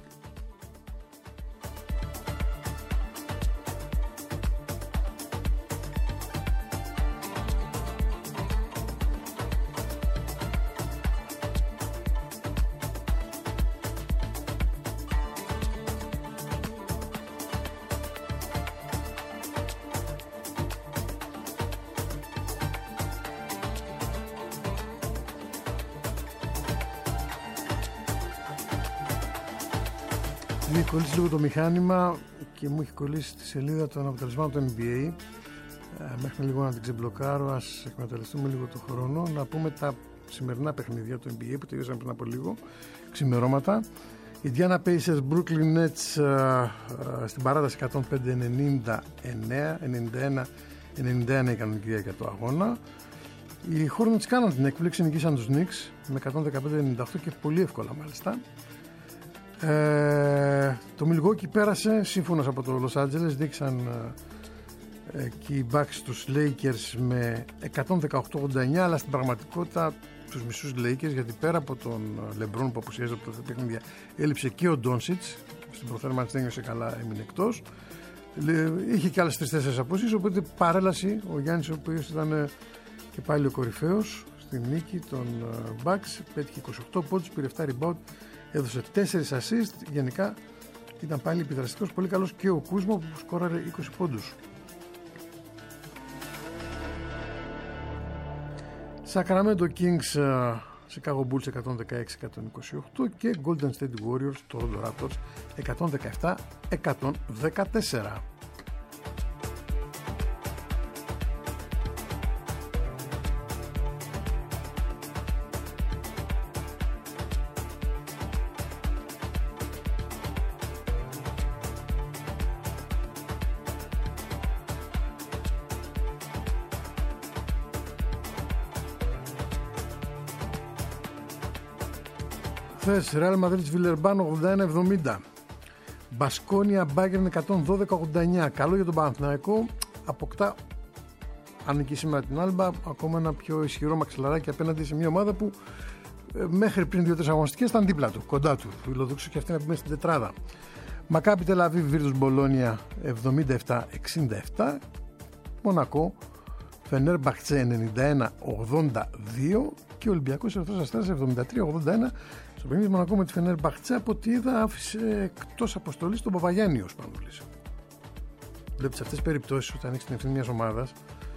Έχει κολλήσει λίγο το μηχάνημα και μου έχει κολλήσει τη σελίδα των αποτελεσμάτων του NBA. Μέχρι λίγο να την ξεμπλοκάρω, ας εκμεταλλευτούμε λίγο το χρόνο. Να πούμε τα σημερινά παιχνίδια του NBA που τελειώσαμε πριν από λίγο, ξημερώματα. Η Indiana Pacers Brooklyn Nets στην παράταση 105-99, 91 η κανονική διάρκεια του αγώνα. Οι Hornets κάναν την έκπληξη, νικήσαν τους Knicks με 115-98 και πολύ εύκολα μάλιστα. Το Milwaukee πέρασε σύμφωνα από το Los Angeles, δείξαν και οι Bucks τους Lakers με 118-89, αλλά στην πραγματικότητα τους μισούς Lakers, γιατί πέρα από τον LeBron που απουσιάζει από τα παιχνίδια έλειψε και ο Doncic, στην προθέρμανση δεν ένιωσε καλά, έμεινε εκτός, είχε και άλλες 3-4 απουσίες, οπότε παρέλαση ο Γιάννης, ο οποίος ήταν και πάλι ο κορυφαίος στην νίκη των Bucks, πέτυχε 28 πόντους, πήρε 7 rebound, έδωσε 4 assist, γενικά ήταν πάλι επιδραστικός, πολύ καλός και ο Κούσμα που σκόραρε 20 πόντους. Sacramento Kings, Chicago Bulls 116-128 και Golden State Warriors, Toronto Raptors 117-114. Χθες Real Madrid Βιλερμπάν 81-70, Μπασκόνια Bayern 112-89. Καλό για τον Παναθηναϊκό, αποκτά αν νικήσει σήμερα την Άλμπα, ακόμα ένα πιο ισχυρό μαξιλαράκι απέναντι σε μια ομάδα που μέχρι πριν 2-3 αγωνιστικές ήταν δίπλα του, κοντά του. Φιλοδοξούσε και αυτή να μπει στην τετράδα. Μακάμπι Τελ Αβίβ Βίρτους Μπολόνια 77-67. Μονακό Φενέρμπαχτσε 91-82 και ο Ολυμπιακός Ερυθρός Αστέρας 73-81. Στο παιχνίδι Μονακό με τη Φενέρμπαχτσε, από ό,τι είδα, άφησε εκτός αποστολής τον Παπαγιάννη ως Πανούλης. Βλέπεις αυτές τις περιπτώσεις όταν έχεις την ευθύνη μιας ομάδας,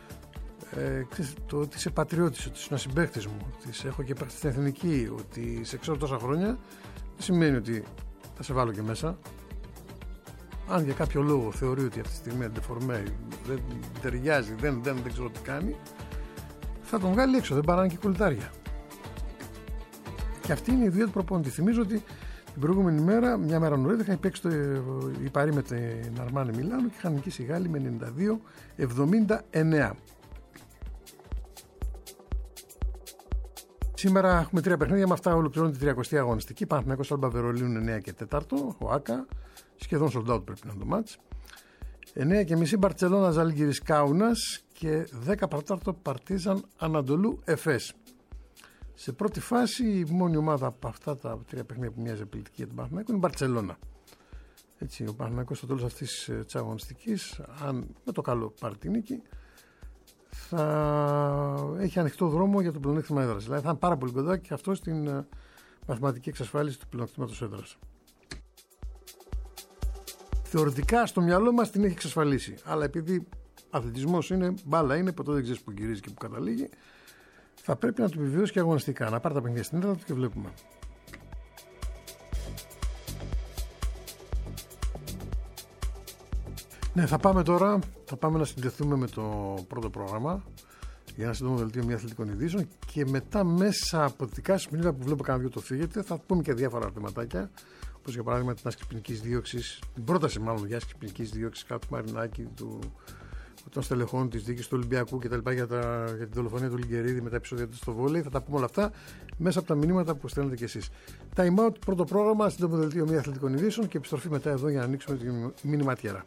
το ότι είσαι πατριώτης, ότι είσαι ένα συμπαίκτης μου, ότι σε έχω και παίχτη στην εθνική, ότι σε ξέρω τόσα χρόνια, δεν σημαίνει ότι θα σε βάλω και μέσα. Αν για κάποιο λόγο θεωρεί ότι αυτή τη στιγμή αντεφορμέ, δεν ταιριάζει, δεν ξέρω τι κάνει, θα τον βγάλει έξω, δεν παράνε και κουλτάρια. Και αυτή είναι η δουλειά του προπονητή. Θυμίζω ότι την προηγούμενη μέρα, μια μέρα νωρίτερα, είχαν παίξει η Παρί με την Αρμάνι Μιλάνο και είχαν νικήσει οι Γάλλοι με 92-79. Σήμερα έχουμε 3 παιχνίδια, με αυτά ολοκληρώνει τη 30η αγωνιστική. Παναθηναϊκός Άλμπα Βερολίνου 9 και 4, ο Άκα, σχεδόν sold out πρέπει να είναι το μάτς. 9:30 Μπαρτσελώνα Ζαλγκίρις Κάουνας και 10 παρατάρτο Παρτίζαν Ανατολού Εφές. Σε πρώτη φάση η μόνη ομάδα από αυτά τα 3 παιχνίδια που μοιάζει επιλεκτική για τον Παναθηναϊκό είναι η Μπαρτσελώνα. Έτσι, ο Παναθηναϊκός στο τέλος αυτής της αγωνιστικής, αν με το καλό πάρει τη νίκη, θα έχει ανοιχτό δρόμο για το πλεονέκτημα έδρας. Δηλαδή θα είναι πάρα πολύ κοντά και αυτό στην μαθηματική εξασφάλιση του πλεονεκτήματος έδρας. Θεωρητικά στο μυαλό μας την έχει εξασφαλίσει. Αλλά επειδή αθλητισμός είναι, μπάλα είναι, ποτέ δεν ξέρεις που γυρίζει και που καταλήγει, θα πρέπει να το επιβεβαιώσει και αγωνιστικά. Να πάρει τα παιχνίδια στην έδρα του και βλέπουμε. Ναι, θα πάμε να συνδεθούμε με το πρώτο πρόγραμμα για ένα σύντομο δελτίο μη αθλητικών ειδήσεων και μετά μέσα από δικά σημεία που βλέπω κανένα δυο το φύγετε θα πούμε και διάφορα θεματάκια, όπως για παράδειγμα την άσκηση ποινικής δίωξης, την πρόταση μάλλον για άσκηση ποινικής δίωξης κάτω του Μαρινάκη, των στελεχών της δίκης του Ολυμπιακού κτλ. Για τη δολοφονία του Λιγκερίδη με τα επεισόδια του στο βόλεϊ. Θα τα πούμε όλα αυτά μέσα από τα μηνύματα που στέλνετε κι εσείς. Time out, πρώτο πρόγραμμα, σύντομο δελτίο μη αθλητικών ειδήσεων και επιστροφή μετά εδώ για να ανοίξουμε τη μηνυματιέρα.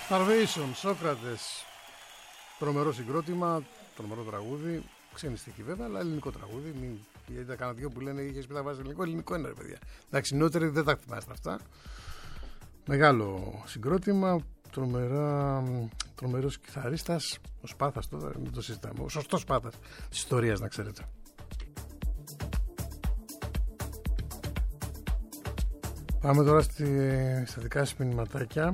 Starvation, Σόκρατες. Τρομερό συγκρότημα, τρομερό τραγούδι. Ξένη στοιχή βέβαια, αλλά ελληνικό τραγούδι. Γιατί τα κάνα δυο που λένε είχε πει να βάζει ελληνικό είναι ρε παιδιά. Εντάξει, νεότεροι δεν τα θυμάστε αυτά. Μεγάλο συγκρότημα, τρομερός κιθαρίστας, ο Σπάθας τώρα, μην το συζητάμε. Ο σωστός Σπάθας της ιστορίας, να ξέρετε. Πάμε τώρα στα δικά σας μηνυματάκια.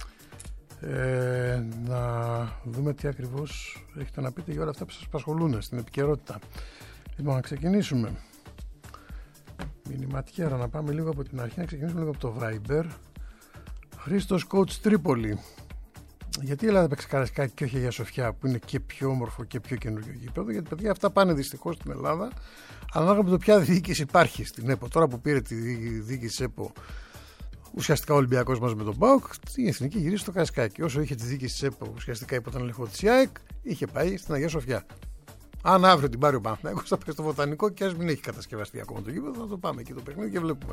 Να δούμε τι ακριβώς έχετε να πείτε για όλα αυτά που σας απασχολούν στην επικαιρότητα. Λοιπόν, να ξεκινήσουμε. Μηνυματιέρα, να πάμε λίγο από την αρχή, να ξεκινήσουμε λίγο από το Viber. Χρήστος Coach Τρίπολη. Γιατί η Ελλάδα παίξει Καραϊσκάκη και όχι Αγία Σοφιά, που είναι και πιο όμορφο και πιο καινούργιο γήπεδο? Γιατί παιδιά αυτά πάνε δυστυχώς στην Ελλάδα, ανάλογα με το ποια διοίκηση υπάρχει στην ΕΠΟ. Τώρα που πήρε τη διοίκηση ΕΠΟ ουσιαστικά ο Ολυμπιακός μαζί με τον ΠΑΟΚ, η Εθνική γυρίσει στο Καραϊσκάκη. Όσο είχε τη διοίκηση της ΕΠΟ ουσιαστικά υπό τον έλεγχο της ΑΕΚ, είχε πάει στην Αγία Σοφιά. Αν αύριο την πάρει ο Παναθηναϊκός, θα πάει στο Βοτανικό και ας μην έχει κατασκευαστεί ακόμα το γήπεδο, θα το πάμε εκεί το παιχνίδι και βλέπουμε.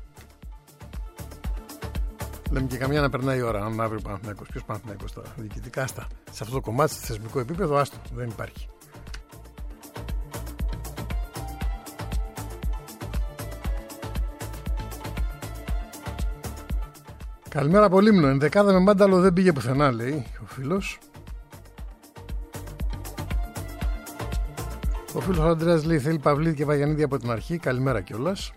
Λέμε και καμιά να περνάει η ώρα. Αν αύριο ο Παναθηναϊκός, ποιος Παναθηναϊκός τώρα? Διοικητικά άστα. Σε αυτό το κομμάτι, σε θεσμικό επίπεδο, άστο. Δεν υπάρχει. Καλημέρα από Λίμνο. Ενδεκάδα με Μάνταλο δεν πήγε πουθενά, λέει ο φίλος. Ο φίλος Αντρέας λέει θέλει Παυλίδη και Βαγιανίδη από την αρχή. Καλημέρα κιόλας.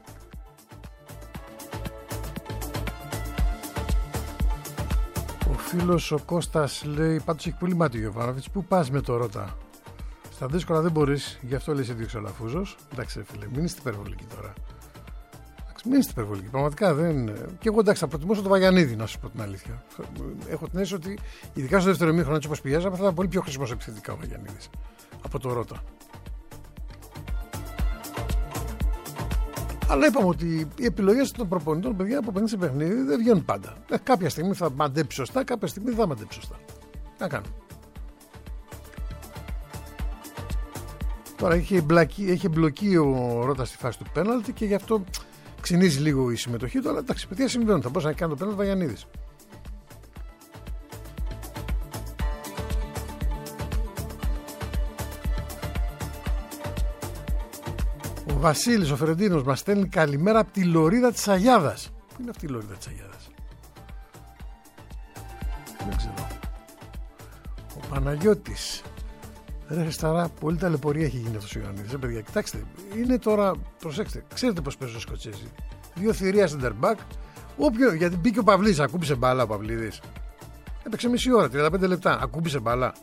Ο φίλος ο Κώστας λέει πάντως έχει πολύ μάτι ο Γιωβάνοβιτς. Πού πας με το Ρώτα? Στα δύσκολα δεν μπορείς, γι' αυτό λέει σε διοξολαφούζος. Εντάξει φίλε, μην είστε υπερβολικοί τώρα. Μην είστε υπερβολικοί. Πραγματικά δεν. Και εγώ εντάξει, θα προτιμούσα το Βαγιανίδη, να σας πω την αλήθεια. Έχω την αίσθηση ότι ειδικά στο δεύτερο ημίχρονο, έτσι όπως πηγαίναμε, θα ήταν πολύ πιο χρήσιμος επιθετικά ο Βαγιανίδης από το Ρώτα. Αλλά είπαμε ότι οι επιλογές των προπονητών, παιδιά, από παιχνίδι σε παιχνίδι δεν βγαίνουν πάντα. Κάποια στιγμή θα μαντέψει σωστά, κάποια στιγμή δεν θα μαντέψει σωστά. Να κάνω. Τώρα έχει εμπλοκεί ο Ρώτα στη φάση του πέναλτι και γι' αυτό ξυνίζει λίγο η συμμετοχή του. Αλλά εντάξει, παιδιά συμβαίνουν. Θα μπορούσε να κάνει το πέναλτι Βαγιανίδης. Ο Βασίλης, ο Φερεντίνος, μας στέλνει καλημέρα από τη Λωρίδα της Αγιάδας. Πού είναι αυτή η Λωρίδα της Αγιάδας? Δεν ξέρω. Ο Παναγιώτης. Ρε Σταρά, πολύ ταλαιπωρία έχει γίνει αυτός ο Ιωαννίδης. Παιδιά, κοιτάξτε, είναι τώρα, προσέξτε, ξέρετε πώς παίζουν οι Σκοτσέζοι. Δύο θηρία center back. Γιατί μπήκε ο Παυλίδης, ακούμπησε μπάλα ο Παυλίδης. Έπαιξε μισή ώρα, 35 λεπτά. Ακούμπησε μπάλα.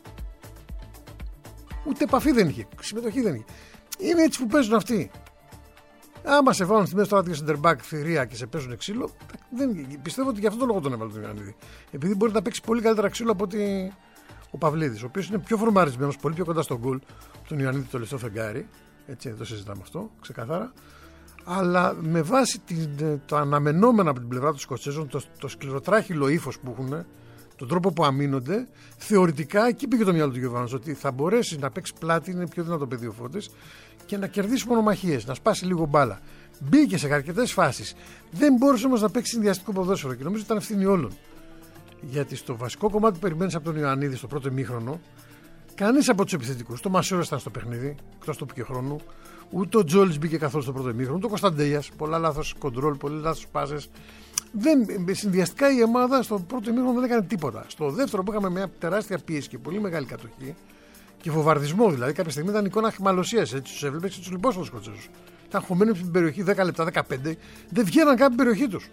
Ούτε επαφή δεν είχε, συμμετοχή δεν είχε. Είναι έτσι που παίζουν αυτοί. Άμα σε βάλουν στη μέση τώρα δύο center back θηρία και σε παίζουν ξύλο, πιστεύω ότι γι' αυτό το λόγο τον έβαλε τον Ιωαννίδη. Επειδή μπορεί να παίξει πολύ καλύτερα ξύλο από ότι ο Παυλίδης, ο οποίος είναι πιο φορμαρισμένος, πολύ πιο κοντά στον γκολ, τον Ιωαννίδη το λεπτό φεγγάρι. Έτσι, δεν το συζητάμε αυτό, ξεκαθάρα. Αλλά με βάση το αναμενόμενο από την πλευρά των Σκοτσέζων, το σκληροτράχυλο ύφος που έχουν, τον τρόπο που αμήνονται, θεωρητικά εκεί πήγε το μυαλό του Γιωβάνος, ότι θα μπορέσει να παίξει πλάτη, είναι πιο δυνατό παιδί ο Φώτης, και να κερδίσει μονομαχίες, να σπάσει λίγο μπάλα. Μπήκε σε αρκετές φάσεις. Δεν μπόρεσε όμως να παίξει συνδυαστικό ποδόσφαιρο και νομίζω ότι ήταν ευθύνη όλων. Γιατί στο βασικό κομμάτι που περιμένεις από τον Ιωαννίδη στο πρώτο ημίχρονο, κανείς από τους επιθετικούς, το Μασόρο ήταν στο παιχνίδι, εκτός του και χρόνου, ούτε ο Τζόλις μπήκε καθόλου στο πρώτο ημίχρονο, ούτε ο Κωνσταντέιας, πολλά λάθος κοντρόλ, πολλοί λάθος πάσες. Συνδυαστικά η ομάδα στο πρώτο ημίχρονο δεν έκανε τίποτα. Στο δεύτερο που είχαμε μια τεράστια πίεση και πολύ μεγάλη κατοχή και φοβαρδισμό, δηλαδή κάποια στιγμή ήταν εικόνα αχμαλωσίας. Έτσι τους έβλεπες και τους λιπόσουν τους Σκοτσέζους. Ήταν χωμένοι στην περιοχή 10 λεπτά, 15, δεν βγαίναν καν την περιοχή τους.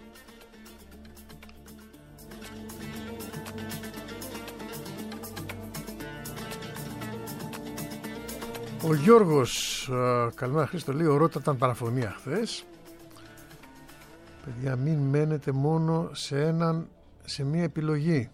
Ο Γιώργος, καλημέρα Χρήστο, λέει ο Ρώτα ήταν παραφωνία χθες. Παιδιά, μην μένετε μόνο σε μία επιλογή.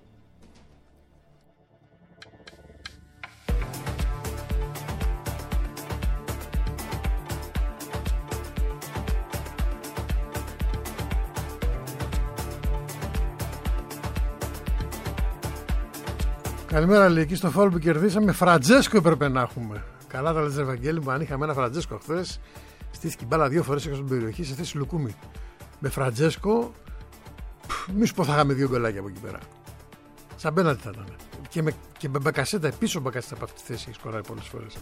Καλημέρα, λέει, εκεί στο φάουλ που κερδίσαμε Φραντζέσκο έπρεπε να έχουμε. Καλά τα λες, Ευαγγέλη μου, αν είχαμε ένα Φραντζέσκο χθες, στήθηκε μπάλα 2 φορές έξω στην περιοχή σε θέση Λουκούμι. Με Φραντζέσκο, μη σου πω θα είχαμε 2 γκολάκια από εκεί πέρα. Σαν πέναλτι θα ήταν. Και με Μπακασέτα, πίσω Μπακασέτα από αυτή τη θέση έχει σκοράρει πολλές φορές.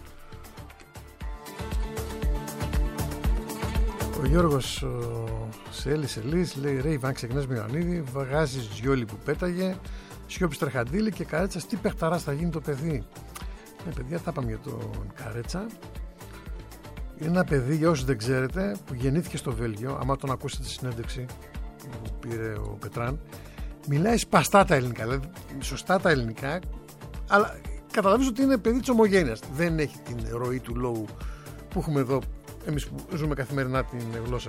Ο Γιώργος Σελής λέει: Ρε Ιβάν, ξεκινάς με Ιωαννίδη, βγάζεις Γιόλι που πέταγε, Σιώπης Τρεχαντήλη και Καρέτσας. Τι παιχταράς θα γίνει το παιδί. Παιδιά, θα πάμε για τον Καρέτσα. Είναι ένα παιδί, για όσους δεν ξέρετε, που γεννήθηκε στο Βέλγιο. Άμα τον ακούσετε στη συνέντευξη που πήρε ο Πετράν, μιλάει σπαστά τα ελληνικά, δηλαδή σωστά τα ελληνικά, αλλά καταλαβαίνεις ότι είναι παιδί της ομογένειας. Δεν έχει την ροή του λόγου που έχουμε εδώ εμείς που ζούμε καθημερινά την γλώσσα.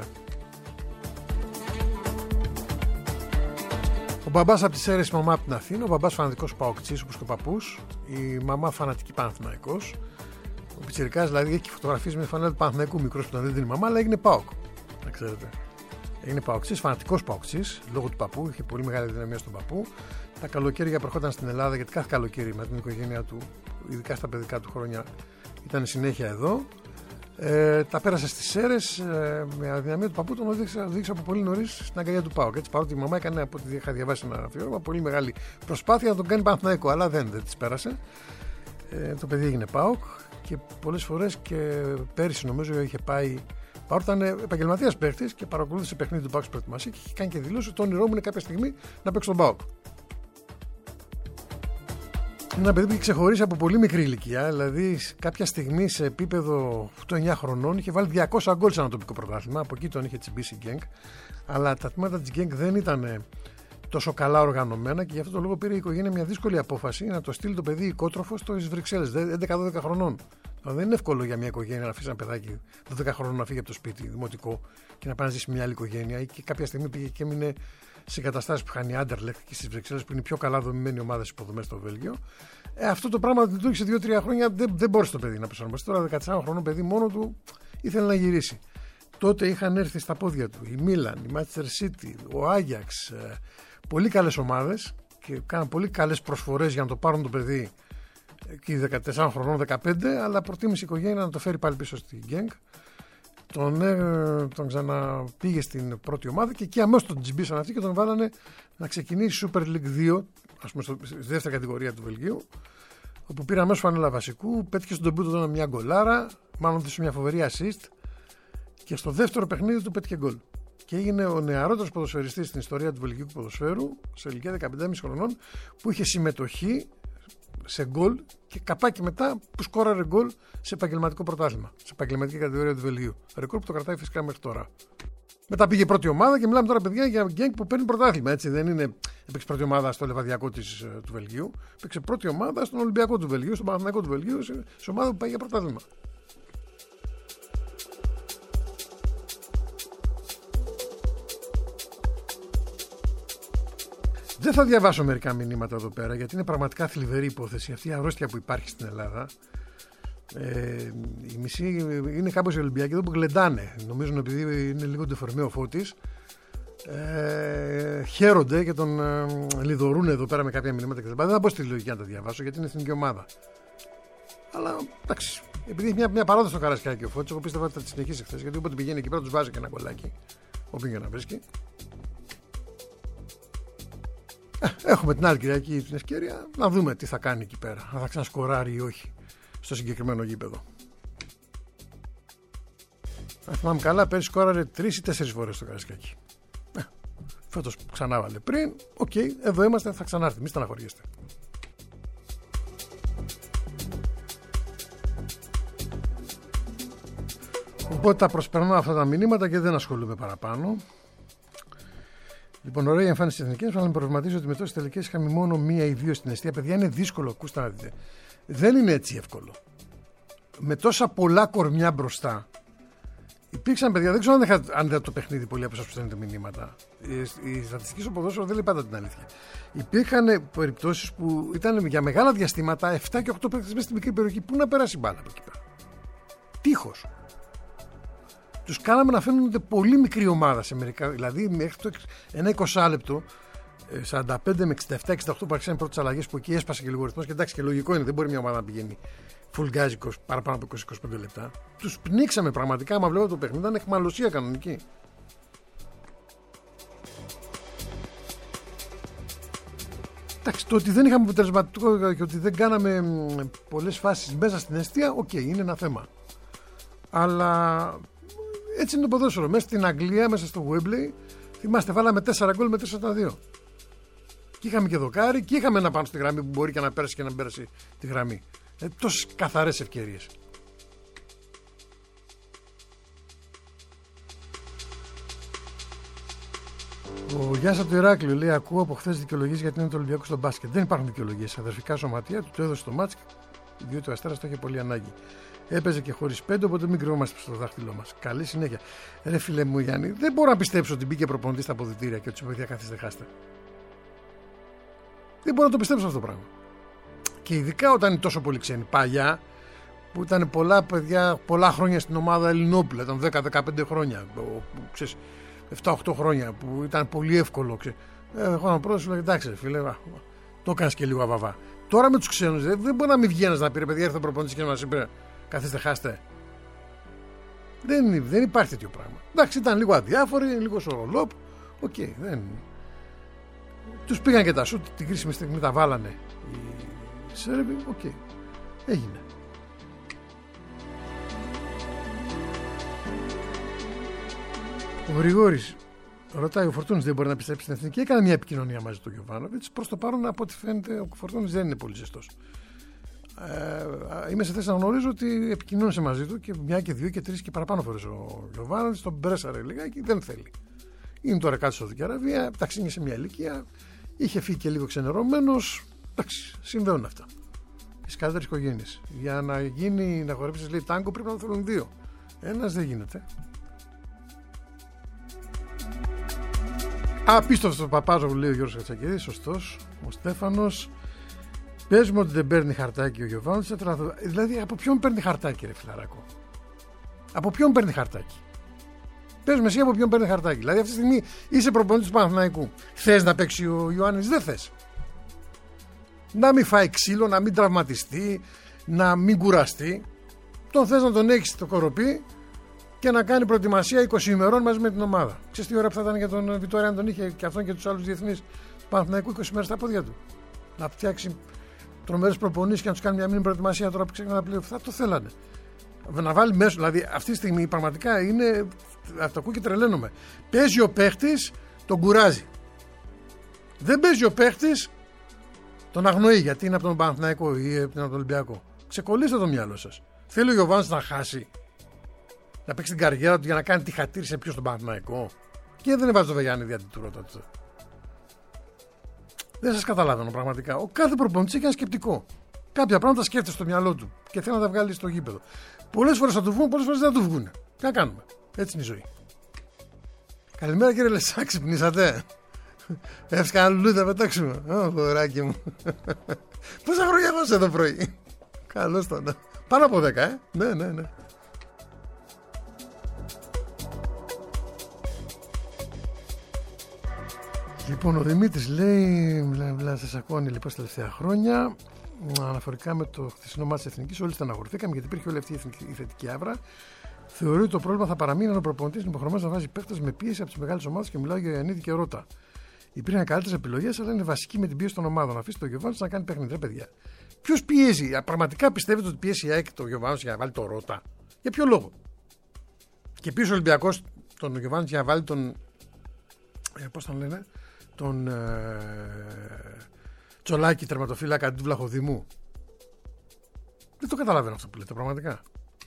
Ο μπαμπάς από τις Σέρρες, η μαμά από την Αθήνα. Ο μπαμπάς φανατικός Παοκτσής όπως και ο παππούς. Η μαμά φανατική Παναθηναϊκός. Ο πιτσιρικάς δηλαδή έχει φωτογραφίες με φανέλα του Παναθηναϊκού, μικρός που τον δίνει η μαμά, αλλά έγινε ΠΑΟΚ. Να ξέρετε. Έγινε Παοκτσής, φανατικός Παοκτσής, λόγω του παππού. Είχε πολύ μεγάλη δυναμία στον παππού. Τα καλοκαίρια προχώταν στην Ελλάδα, γιατί κάθε καλοκαίρι με την οικογένειά του, ειδικά στα παιδικά του χρόνια, ήταν συνέχεια εδώ. Τα πέρασε στις Σέρρες με αδυναμία του παππού, τον οδήγησε από πολύ νωρίς στην αγκαλιά του ΠΑΟΚ. Έτσι, παρότι η μαμά έκανε, από ό,τι είχα διαβάσει ένα αφιέρωμα, πολύ μεγάλη προσπάθεια να τον κάνει Παναθηναϊκό, αλλά δεν της πέρασε. Το παιδί έγινε ΠΑΟΚ και πολλές φορές και πέρυσι νομίζω είχε πάει. Παρότι ήταν επαγγελματίας παίχτης και παρακολούθησε παιχνίδι του ΠΑΟΚ στην προετοιμασία και είχε κάνει και δηλώσει ότι το όνειρό μου είναι κάποια στιγμή να παίξει τον ΠΑΟΚ. Είναι ένα παιδί που είχε ξεχωρίσει από πολύ μικρή ηλικία, δηλαδή κάποια στιγμή σε επίπεδο 8-9 χρονών είχε βάλει 200 γκολ σε ένα τοπικό πρωτάθλημα. Από εκεί τον είχε τσιμπήσει η Γκένκ. Αλλά τα τμήματα της Γκένκ δεν ήταν τόσο καλά οργανωμένα και γι' αυτό το λόγο πήρε η οικογένεια μια δύσκολη απόφαση να το στείλει το παιδί οικότροφο στις Βρυξέλλες, 11-12 χρονών. Δεν είναι εύκολο για μια οικογένεια να αφήσει ένα παιδάκι 12 χρόνων να φύγει από το σπίτι, δημοτικό, και να πάει να ζήσει μια άλλη οικογένεια. Ή και κάποια στιγμή πήγε και έμεινε σε εγκαταστάσεις που είχαν η Άντερλεχτ και στις Βρυξέλλες, που είναι η πιο καλά δομημένη ομάδα στις υποδομές στο Βέλγιο. Αυτό το πράγμα λειτουργήσε 2-3 χρόνια, δεν μπόρεσε το παιδί να προσαρμοστεί. Τώρα, 14 χρονών παιδί μόνο του ήθελε να γυρίσει. Τότε είχαν έρθει στα πόδια του η Μίλαν, η Manchester City, ο Άγιαξ, πολύ καλές ομάδες και κάναν πολύ καλές προσφορές για να το πάρουν το παιδί εκεί 14 χρονών, 15, αλλά προτίμησε η οικογένεια να το φέρει πάλι πίσω στη Γκένκ. Τον ξαναπήγε στην πρώτη ομάδα και εκεί αμέσως τον τσιμπήσαν αυτοί και τον βάλανε να ξεκινήσει Super League 2, ας πούμε στη δεύτερη κατηγορία του Βελγίου, όπου πήρε αμέσως φανέλα βασικού, πέτυχε στον τεμπούτο του μια γκολάρα, μάλλον δίσε μια φοβερή assist και στο δεύτερο παιχνίδι του πέτυχε γκολ. Και έγινε ο νεαρότερος ποδοσφαιριστής στην ιστορία του βελγικού ποδοσφαίρου, σε ηλικία 15,5 χρονών, που είχε συμμετοχή σε γκολ και καπάκι μετά που σκόραρε γκολ σε επαγγελματικό πρωτάθλημα, σε επαγγελματική κατηγορία του Βελγίου. Ρεκόρ που το κρατάει φυσικά μέχρι τώρα. Μετά πήγε πρώτη ομάδα και μιλάμε τώρα, παιδιά, για Γκένκ που παίρνει πρωτάθλημα. Έτσι, δεν είναι. Έπαιξε πρώτη ομάδα στο Λεβαδιακό του Βελγίου, έπαιξε πρώτη ομάδα στον Ολυμπιακό του Βελγίου, στον Παναθηναϊκό του Βελγίου, σε ομάδα που πάει για πρωτάθλημα. Δεν θα διαβάσω μερικά μηνύματα εδώ πέρα, γιατί είναι πραγματικά θλιβερή υπόθεση αυτή η αρρώστια που υπάρχει στην Ελλάδα. Οι μισοί είναι κάπως οι Ολυμπιακοί εδώ που γλεντάνε. Νομίζουν επειδή είναι λίγο ντεφορμέ ο Φώτης. Χαίρονται και τον λιδωρούν εδώ πέρα με κάποια μηνύματα κτλ. Δεν θα μπω στη λογική να τα διαβάσω γιατί είναι εθνική ομάδα. Αλλά εντάξει, επειδή έχει μια παράδοση στο Καρασκάκι ο Φώτης, εγώ πίστευα ότι θα τη συνεχίσει χθες. Γιατί όποτε πηγαίνει εκεί πέρα του βάζει και ένα κολλάκι. Όπου και να βρίσκει. Έχουμε την άλλη Κυριακή την ευκαιρία να δούμε τι θα κάνει εκεί πέρα. Αν θα ξανασκοράρει ή όχι στο συγκεκριμένο γήπεδο. Αν θυμάμαι καλά, πέρυσι σκόραρε 3 ή 4 φορές στο Καρασκάκι. Φέτος ξανά βάλε πριν. Οκ, εδώ είμαστε, θα ξανάρθει. Μη στεναχωριέστε. Οπότε τα προσπερνώ αυτά τα μηνύματα και δεν ασχολούμαι παραπάνω. Λοιπόν, ωραία η εμφάνιση της εθνικής, αλλά με προβληματίζει ότι με τόσες τελικές είχαμε μόνο 1 ή 2 στην εστία. Παιδιά, είναι δύσκολο, ακούστε να δείτε. Δεν είναι έτσι εύκολο. Με τόσα πολλά κορμιά μπροστά. Υπήρξαν παιδιά, δεν ξέρω αν είδατε το παιχνίδι πολλοί από εσάς που στέλνετε μηνύματα. Η στατιστική στο ποδόσφαιρο δεν λέει πάντα την αλήθεια. Υπήρχαν περιπτώσεις που ήταν για μεγάλα διαστήματα 7 και 8 παίκτες μέσα στην μικρή περιοχή. Πού να περάσει η μπάλα από εκεί πέρα. Τείχος. Τους κάναμε να φαίνονται πολύ μικρή ομάδα σε μερικά. Δηλαδή μέχρι ένα 20 λεπτό, 45 με 67-68 που άρχισαν οι πρώτες αλλαγές που εκεί έσπασε και λίγο ρυθμός. Και εντάξει, και λογικό είναι, δεν μπορεί μια ομάδα να πηγαίνει full gas παραπάνω από 20-25 λεπτά. Τους πνίξαμε πραγματικά. Άμα βλέπω το παιχνίδι, ήταν αιχμαλωσία κανονική. Εντάξει, το ότι δεν είχαμε αποτελεσματικό και ότι δεν κάναμε πολλές φάσεις μέσα στην εστία, είναι ένα θέμα. Αλλά έτσι είναι το ποδόσφαιρο. Μέσα στην Αγγλία, μέσα στο Wembley, θυμάστε, βάλαμε 4 γκολ με 4-2. Και είχαμε και δοκάρι και είχαμε ένα πάνω στη γραμμή που μπορεί και να πέρασε και να πέρασε τη γραμμή. Τόσες καθαρές ευκαιρίες. Ο Γιάννης από το Ηράκλειο λέει: ακούω από χθες δικαιολογίες γιατί είναι το Ολυμπιακό στο μπάσκετ. Δεν υπάρχουν δικαιολογίες. Αδερφικά σωματεία του το έδωσε το μάτς, διότι ο Αστέρας το είχε πολύ ανάγκη. Έπαιζε και χωρίς 5, οπότε μην κρυβόμαστε στο δάχτυλό μας. Καλή συνέχεια. Ρε φίλε μου, Γιάννη, δεν μπορώ να πιστέψω ότι μπήκε προπονητής στα αποδυτήρια και ότι σου παιδιά καθίστε χάστε. Δεν μπορώ να το πιστέψω αυτό το πράγμα. Και ειδικά όταν είναι τόσο πολύ ξένοι. Παλιά, που ήταν πολλά παιδιά, πολλά χρόνια στην ομάδα Ελληνόπουλα, ήταν 10-15 χρόνια, 7-8 χρόνια, που ήταν πολύ εύκολο. Εγώ να πρώτα σου λέω: εντάξει, φίλε, το έκανες και λίγο αβαβά. Τώρα με τους ξένους δεν μπορεί να μην βγαίνεις να πει: ρε παιδιά, ήρθε ο προπονητής και μας είπε: καθίστε, χάστε. Δεν υπάρχει τέτοιο πράγμα. Εντάξει, ήταν λίγο αδιάφοροι, λίγο σορολόπ. Δεν. Τους πήγαν και τα σουτ, την κρίσιμη στιγμή τα βάλανε οι Σέρβοι. Έγινε. Ο Γρηγόρης ρωτάει: ο Φορτούνης δεν μπορεί να πιστέψει στην εθνική? Έκανε μια επικοινωνία μαζί του Γιοβάνοβιτς. Προς το παρόν, από ό,τι φαίνεται, ο Φορτούνης δεν είναι πολύ ζεστός. Είμαι σε θέση να γνωρίζω ότι επικοινώνησε μαζί του και μια και δύο και τρεις και παραπάνω φορές ο Γιοβάνοβιτς. Τον μπρέσαρε λιγάκι, δεν θέλει. Είναι τώρα κάτω στη Σαουδική Αραβία. Εντάξει, είναι σε μια ηλικία. Είχε φύγει και λίγο ξενερωμένος. Εντάξει, συμβαίνουν αυτά. Τις καλύτερες οικογένειες. Για να χορέψεις λέει τάγκο πρέπει να θέλουν 2. Ένας δεν γίνεται. Απίστευτο Παπάζο, λέει ο Γιώργος Κατσακίδης, σωστός. Ο Στέφανος. Πες μου ότι δεν παίρνει χαρτάκι ο Γιωβάνοβιτς. Δηλαδή, από ποιον παίρνει χαρτάκι, ρε φιλαράκο? Από ποιον παίρνει χαρτάκι? Πες με εσύ από ποιον παίρνει χαρτάκι. Δηλαδή, αυτή τη στιγμή είσαι προπονητής του Παναθηναϊκού. Θες να παίξει ο Ιωάννης? Δεν θες. Να μην φάει ξύλο, να μην τραυματιστεί, να μην κουραστεί. Τον θες να τον έχεις στο κοροπή και να κάνει προετοιμασία 20 ημερών μαζί με την ομάδα. Ξέρεις τι ώρα που θα ήταν για τον Βιτόρια αν τον είχε και αυτόν και τους άλλους διεθνείς του Παναθηναϊκού 20 μέρες στα πόδια του? Να φτιάξει τρομερές προπονήσεις και να τους κάνει μια μήνυ προετοιμασία τώρα που ξεκινάνε τα πλέον. Θα το θέλανε. Να βάλει μέσω. Δηλαδή αυτή τη στιγμή πραγματικά είναι. Αυτό ακούω και τρελαίνομαι. Παίζει ο παίχτης, τον κουράζει. Δεν παίζει ο παίχτης, τον αγνοεί γιατί είναι από τον Παναθηναϊκό ή από τον Ολυμπιακό. Ξεκολλήστε το μυαλό σας. Θέλει ο Γιωβάνης να χάσει, να παίξει την καριέρα του για να κάνει τη χατήρη σε ποιο στον Παναθηναϊκό? Και δεν έβαζε το Βεγιάννη γιατί του ρώτα. Δεν σας καταλαβαίνω πραγματικά. Ο κάθε προπονητής έχει ένα σκεπτικό. Κάποια πράγματα σκέφτεται στο μυαλό του και θέλει να τα βγάλει στο γήπεδο. Πολλές φορές θα του βγουν, πολλές φορές δεν θα του βγουν. Τι να κάνουμε. Έτσι είναι η ζωή. Καλημέρα κύριε Λεσά, ξυπνήσατε? Εύσκα λουλούδι θα πετάξουμε. Ω, δωράκι μου. Πόσα χρόνια έχω εδώ πρωί? Καλώς το. Πάνω από 10, Ναι. Λοιπόν, ο Δημήτρης λέει, σας ακούνε λοιπόν στα τελευταία χρόνια, αναφορικά με το χθεσινό μάτι της Εθνικής, όλοι στεναχωρηθήκαμε γιατί υπήρχε όλη αυτή η θετική άβρα. Θεωρεί ότι το πρόβλημα θα παραμείνει αν ο προπονητής είναι υποχρεωμένος να βάζει παίκτες με πίεση από τις μεγάλες ομάδες και μιλάω για Ιωαννίδη και Ρώτα. Υπήρχαν καλύτερες επιλογές, αλλά είναι βασική με την πίεση των ομάδων. Αφήστε τον Γιωβάνοβιτς να κάνει παιχνίδι, παιδιά. Ποιος πιέζει? Πραγματικά πιστεύετε ότι πιέσει η ΑΕΚ τον Γιωβάνοβιτς για να βάλει το Ρώτα? Για ποιο λόγο? Και πίσω ο Ολυμπιακός τον Γιωβάνοβιτς για να βάλει τον. Πώς τον λένε? Τον Τσολάκη, τερματοφύλακα του Βλαχοδημού. Δεν το καταλαβαίνω αυτό που λέτε πραγματικά.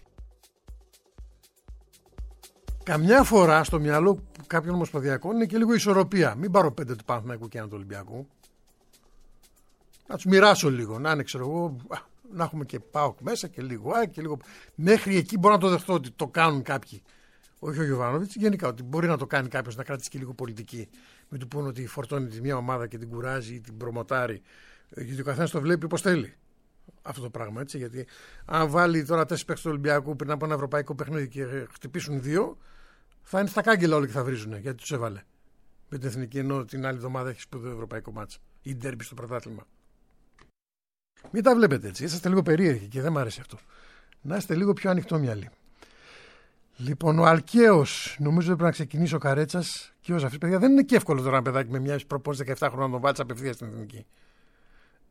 Καμιά φορά στο μυαλό κάποιων ομοσπονδιακών είναι και λίγο ισορροπία. Μην πάρω 5 του Παναθηναϊκού και 1 του Ολυμπιακού. Να τους μοιράσω λίγο. Να είναι, ξέρω εγώ, να έχουμε και ΠΑΟΚ μέσα και λίγο και λίγο. Μέχρι εκεί μπορώ να το δεχτώ ότι το κάνουν κάποιοι. Όχι ο Γιωβάνοβιτς, γενικά ότι μπορεί να το κάνει κάποιος να κρατήσει και λίγο πολιτική. Μην του πούνε ότι φορτώνει τη μια ομάδα και την κουράζει ή την προμοτάρει. Γιατί ο καθένας το βλέπει όπως θέλει. Αυτό το πράγμα, έτσι. Γιατί αν βάλει τώρα 4 παίκτες του Ολυμπιακού πριν από ένα ευρωπαϊκό παιχνίδι και χτυπήσουν 2, θα είναι στα κάγκελα όλοι και θα βρίζουν γιατί τους έβαλε. Με την εθνική, ενώ την άλλη εβδομάδα έχει σπουδαίο ευρωπαϊκό μάτς ή ντέρμπι στο πρωτάθλημα. Μην τα βλέπετε έτσι. Είσαστε λίγο περίεργοι και δεν μου αρέσει αυτό. Να είστε λίγο πιο ανοιχτόμυαλοι. Λοιπόν, ο Αλκαίος, νομίζω πρέπει να ξεκινήσει ο Καρέτσας και ο Ζαφής. Παιδιά, δεν είναι και εύκολο τώρα ένα παιδάκι με μια προπόνηση 17 χρόνια να τον βάλει απευθείας στην εθνική.